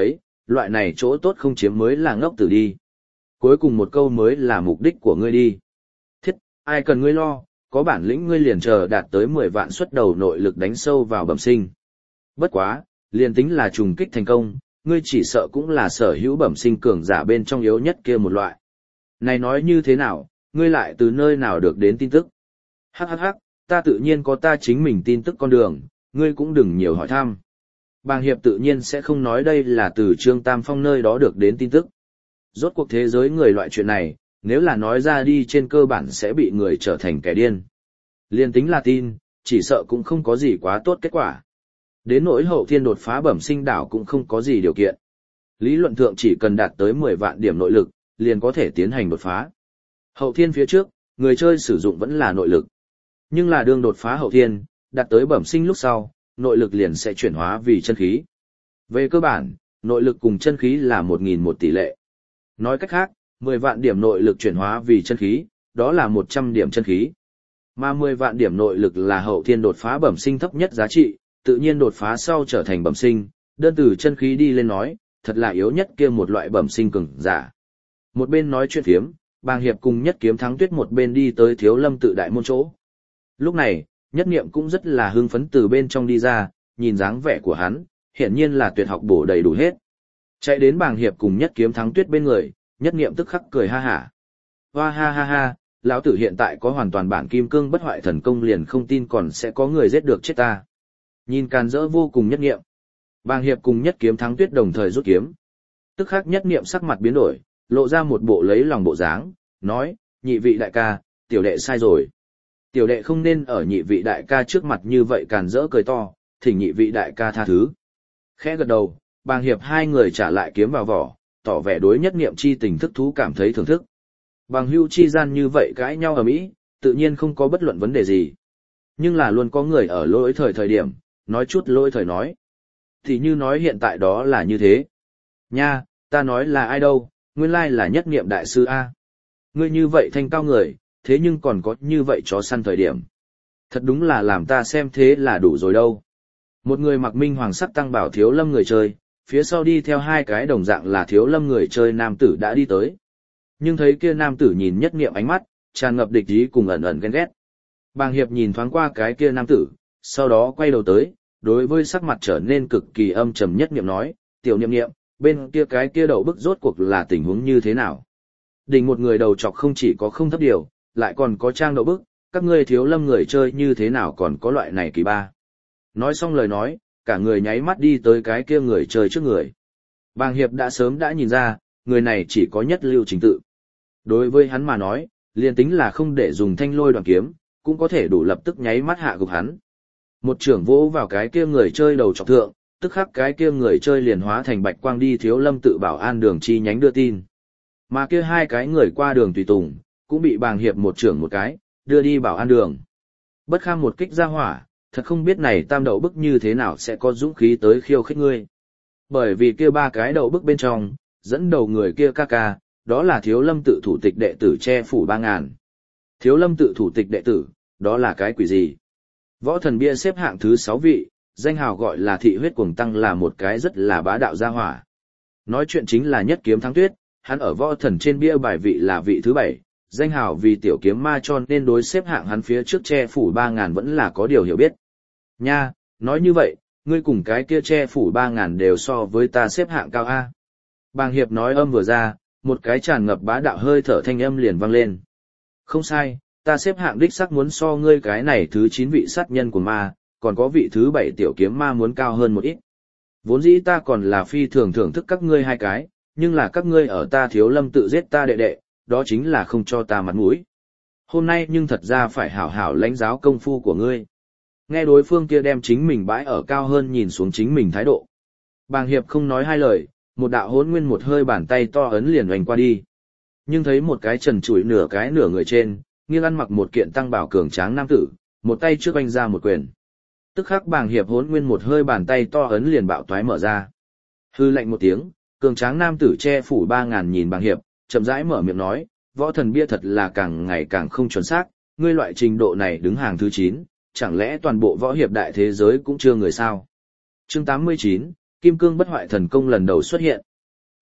loại này chỗ tốt không chiếm mới là ngốc tử đi. Cuối cùng một câu mới là mục đích của ngươi đi. Thiết, ai cần ngươi lo, có bản lĩnh ngươi liền chờ đạt tới mười vạn xuất đầu nội lực đánh sâu vào bẩm sinh. Bất quá, liền tính là trùng kích thành công, ngươi chỉ sợ cũng là sở hữu bẩm sinh cường giả bên trong yếu nhất kia một loại. Này nói như thế nào, ngươi lại từ nơi nào được đến tin tức? Hắc hắc hắc, ta tự nhiên có ta chính mình tin tức con đường, ngươi cũng đừng nhiều hỏi thăm. Bàng Hiệp tự nhiên sẽ không nói đây là từ Trương Tam Phong nơi đó được đến tin tức. Rốt cuộc thế giới người loại chuyện này, nếu là nói ra đi trên cơ bản sẽ bị người trở thành kẻ điên. Liên tính là tin, chỉ sợ cũng không có gì quá tốt kết quả. Đến nỗi hậu thiên đột phá bẩm sinh đảo cũng không có gì điều kiện. Lý luận thượng chỉ cần đạt tới mười vạn điểm nội lực, liền có thể tiến hành đột phá. Hậu thiên phía trước, người chơi sử dụng vẫn là nội lực. Nhưng là đương đột phá hậu thiên, đạt tới bẩm sinh lúc sau, nội lực liền sẽ chuyển hóa vì chân khí. Về cơ bản, nội lực cùng chân khí là một nghìn một tỷ lệ. Nói cách khác, mười vạn điểm nội lực chuyển hóa vì chân khí, đó là một trăm điểm chân khí. Mà mười vạn điểm nội lực là hậu thiên đột phá bẩm sinh thấp nhất giá trị, tự nhiên đột phá sau trở thành bẩm sinh, đơn từ chân khí đi lên nói, thật là yếu nhất kia một loại bẩm sinh cường giả. Một bên nói chuyện phiếm, Bàng Hiệp cùng Nhất Kiếm Thắng Tuyết một bên đi tới Thiếu Lâm tự đại môn chỗ. Lúc này, Nhất Niệm cũng rất là hưng phấn từ bên trong đi ra, nhìn dáng vẻ của hắn, hiển nhiên là tuyệt học bổ đầy đủ hết. Chạy đến Bàng Hiệp cùng Nhất Kiếm Thắng Tuyết bên người, Nhất Niệm tức khắc cười ha hả. Hoa ha ha ha, lão tử hiện tại có hoàn toàn bản kim cương bất hoại thần công liền không tin còn sẽ có người giết được chết ta. Nhìn càn rỡ vô cùng Nhất Niệm. Bàng Hiệp cùng Nhất Kiếm Thắng Tuyết đồng thời rút kiếm. Tức khắc Nhất Niệm sắc mặt biến đổi, lộ ra một bộ lấy lòng bộ dáng, nói, nhị vị đại ca, tiểu đệ sai rồi. Tiểu đệ không nên ở nhị vị đại ca trước mặt như vậy càn rỡ cười to, thỉnh nhị vị đại ca tha thứ. Khẽ gật đầu, Bàng Hiệp hai người trả lại kiếm vào vỏ, tỏ vẻ đối Nhất Niệm chi tình thức thú cảm thấy thưởng thức. Bằng hữu chi gian như vậy cãi nhau ở mỹ, tự nhiên không có bất luận vấn đề gì. Nhưng là luôn có người ở lỗi thời thời điểm, nói chút lỗi thời nói. Thì như nói hiện tại đó là như thế. Nha, ta nói là ai đâu, nguyên lai là Nhất Niệm đại sư A. Ngươi như vậy thanh cao người, thế nhưng còn có như vậy chó săn thời điểm. Thật đúng là làm ta xem thế là đủ rồi đâu. Một người mặc minh hoàng sắc tăng bảo Thiếu Lâm người chơi, phía sau đi theo hai cái đồng dạng là Thiếu Lâm người chơi nam tử đã đi tới. Nhưng thấy kia nam tử nhìn Nhất Niệm ánh mắt, tràn ngập địch ý cùng ẩn ẩn ghen ghét. Bàng Hiệp nhìn thoáng qua cái kia nam tử, sau đó quay đầu tới, đối với sắc mặt trở nên cực kỳ âm trầm Nhất Niệm nói, tiểu Niệm Niệm, bên kia cái kia đậu bức rốt cuộc là tình huống như thế nào? Đỉnh một người đầu chọc không chỉ có không thấp điều, lại còn có trang đậu bức, các ngươi Thiếu Lâm người chơi như thế nào còn có loại này kỳ ba. Nói xong lời nói, cả người nháy mắt đi tới cái kia người chơi trước người. Bàng Hiệp đã sớm đã nhìn ra, người này chỉ có nhất lưu trình tự. Đối với hắn mà nói, liền tính là không để dùng thanh lôi đoàn kiếm, cũng có thể đủ lập tức nháy mắt hạ gục hắn. Một trưởng vỗ vào cái kia người chơi đầu chọc thượng, tức khắc cái kia người chơi liền hóa thành bạch quang đi Thiếu Lâm tự bảo an đường chi nhánh đưa tin. Mà kia hai cái người qua đường tùy tùng, cũng bị Bàng Hiệp một trưởng một cái, đưa đi bảo an đường. Bất kham một kích ra hỏa, thật không biết này tam đậu bức như thế nào sẽ có dũng khí tới khiêu khích ngươi. Bởi vì kia ba cái đậu bức bên trong, dẫn đầu người kia ca ca, đó là Thiếu Lâm tự thủ tịch đệ tử che phủ ba ngàn. Thiếu Lâm tự thủ tịch đệ tử, đó là cái quỷ gì? Võ thần bia xếp hạng thứ sáu vị, danh hào gọi là thị huyết cuồng tăng là một cái rất là bá đạo gia hỏa. Nói chuyện chính là Nhất Kiếm Thắng Tuyết, hắn ở võ thần trên bia bài vị là vị thứ bảy, danh hào vì tiểu kiếm ma cho nên đối xếp hạng hắn phía trước che phủ ba ngàn vẫn là có điều hiểu biết. Nha, nói như vậy, ngươi cùng cái kia che phủ ba ngàn đều so với ta xếp hạng cao A. Bàng Hiệp nói âm vừa ra, một cái tràn ngập bá đạo hơi thở thanh âm liền vang lên. Không sai, ta xếp hạng đích sắc muốn so ngươi cái này thứ chín vị sát nhân của ma, còn có vị thứ bảy tiểu kiếm ma muốn cao hơn một ít. Vốn dĩ ta còn là phi thường thưởng thức các ngươi hai cái, nhưng là các ngươi ở ta Thiếu Lâm tự giết ta đệ đệ, đó chính là không cho ta mặt mũi. Hôm nay nhưng thật ra phải hảo hảo lãnh giáo công phu của ngươi. Nghe đối phương kia đem chính mình bãi ở cao hơn nhìn xuống chính mình thái độ. Bàng Hiệp không nói hai lời, một đạo hỗn nguyên một hơi bàn tay to ấn liền oanh qua đi. Nhưng thấy một cái trần trụi nửa cái nửa người trên, nghiêng ăn mặc một kiện tăng bảo cường tráng nam tử, một tay trước oanh ra một quyền. Tức khắc Bàng Hiệp hỗn nguyên một hơi bàn tay to ấn liền bạo toái mở ra. Hư lạnh một tiếng, cường tráng nam tử che phủ ba ngàn nhìn Bàng Hiệp, chậm rãi mở miệng nói, võ thần bia thật là càng ngày càng không chuẩn xác, ngươi loại trình độ này đứng hàng thứ chín, chẳng lẽ toàn bộ võ hiệp đại thế giới cũng chưa người sao? Chương tám mươi chín, Kim Cương bất hoại thần công lần đầu xuất hiện.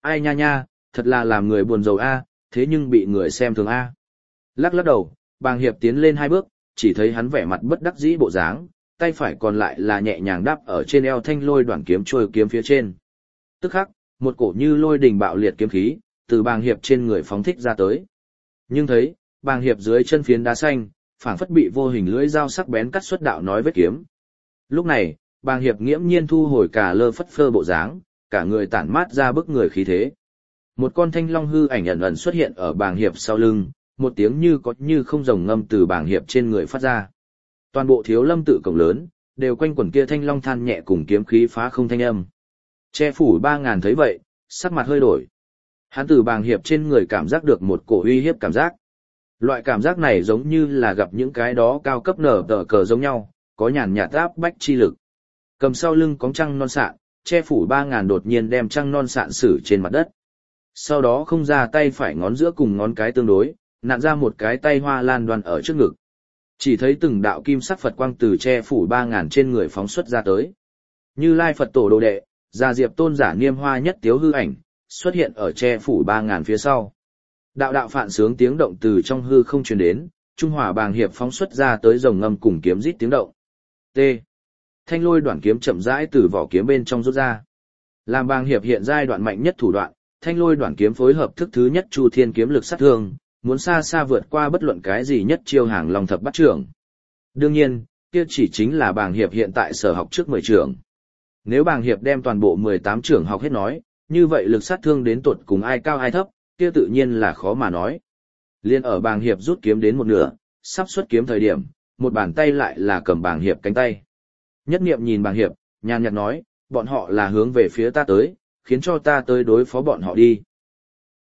Ai nha nha, thật là làm người buồn rầu a, thế nhưng bị người xem thường a. Lắc lắc đầu, bàng hiệp tiến lên hai bước, chỉ thấy hắn vẻ mặt bất đắc dĩ bộ dáng, tay phải còn lại là nhẹ nhàng đắp ở trên eo thanh lôi đoạn kiếm trôi kiếm phía trên. Tức khắc, một cổ như lôi đình bạo liệt kiếm khí, từ bàng hiệp trên người phóng thích ra tới. Nhưng thấy, bàng hiệp dưới chân phiến đá xanh, phảng phất bị vô hình lưỡi dao sắc bén cắt xuất đạo nói vết kiếm. Lúc này, bàng hiệp nghiễm nhiên thu hồi cả lơ phất phơ bộ dáng, cả người tản mát ra bức người khí thế. Một con thanh long hư ảnh ẩn ẩn xuất hiện ở bàng hiệp sau lưng, một tiếng như có như không rồng ngâm từ bàng hiệp trên người phát ra. Toàn bộ thiếu lâm tự cổng lớn, đều quanh quẩn kia thanh long than nhẹ cùng kiếm khí phá không thanh âm. Che phủ ba ngàn thấy vậy, sắc mặt hơi đổi. Hắn từ bàng hiệp trên người cảm giác được một cổ uy hiếp cảm giác. Loại cảm giác này giống như là gặp những cái đó cao cấp nở tờ cờ giống nhau, có nhàn nhạt áp bách chi lực. Cầm sau lưng có trăng non sạn, che phủ ba ngàn đột nhiên đem trăng non sạn xử trên mặt đất. Sau đó không ra tay phải ngón giữa cùng ngón cái tương đối, nặn ra một cái tay hoa lan đoan ở trước ngực. Chỉ thấy từng đạo kim sắc Phật quang từ che phủ ba ngàn trên người phóng xuất ra tới. Như Lai Phật tổ đồ đệ, Già Diệp tôn giả niêm hoa nhất tiếu hư ảnh, xuất hiện ở che phủ ba ngàn phía sau. Đạo đạo phạn sướng tiếng động từ trong hư không truyền đến, trung hòa bàng hiệp phóng xuất ra tới rồng ngâm cùng kiếm rít tiếng động. T. Thanh lôi đoạn kiếm chậm rãi từ vỏ kiếm bên trong rút ra. Làm bàng hiệp hiện giai đoạn mạnh nhất thủ đoạn, thanh lôi đoạn kiếm phối hợp thức thứ nhất Chu Thiên kiếm lực sát thương, muốn xa xa vượt qua bất luận cái gì nhất chiêu hàng long thập bắt trưởng. Đương nhiên, kia chỉ chính là bàng hiệp hiện tại sở học trước mười trưởng. Nếu bàng hiệp đem toàn bộ mười tám trưởng học hết nói, như vậy lực sát thương đến tuột cùng ai cao ai thấp, kia tự nhiên là khó mà nói. Liên ở bàng hiệp rút kiếm đến một nửa, sắp xuất kiếm thời điểm, một bàn tay lại là cầm bàng hiệp cánh tay. Nhất niệm nhìn bàng hiệp, nhàn nhạt nói, bọn họ là hướng về phía ta tới, khiến cho ta tới đối phó bọn họ đi.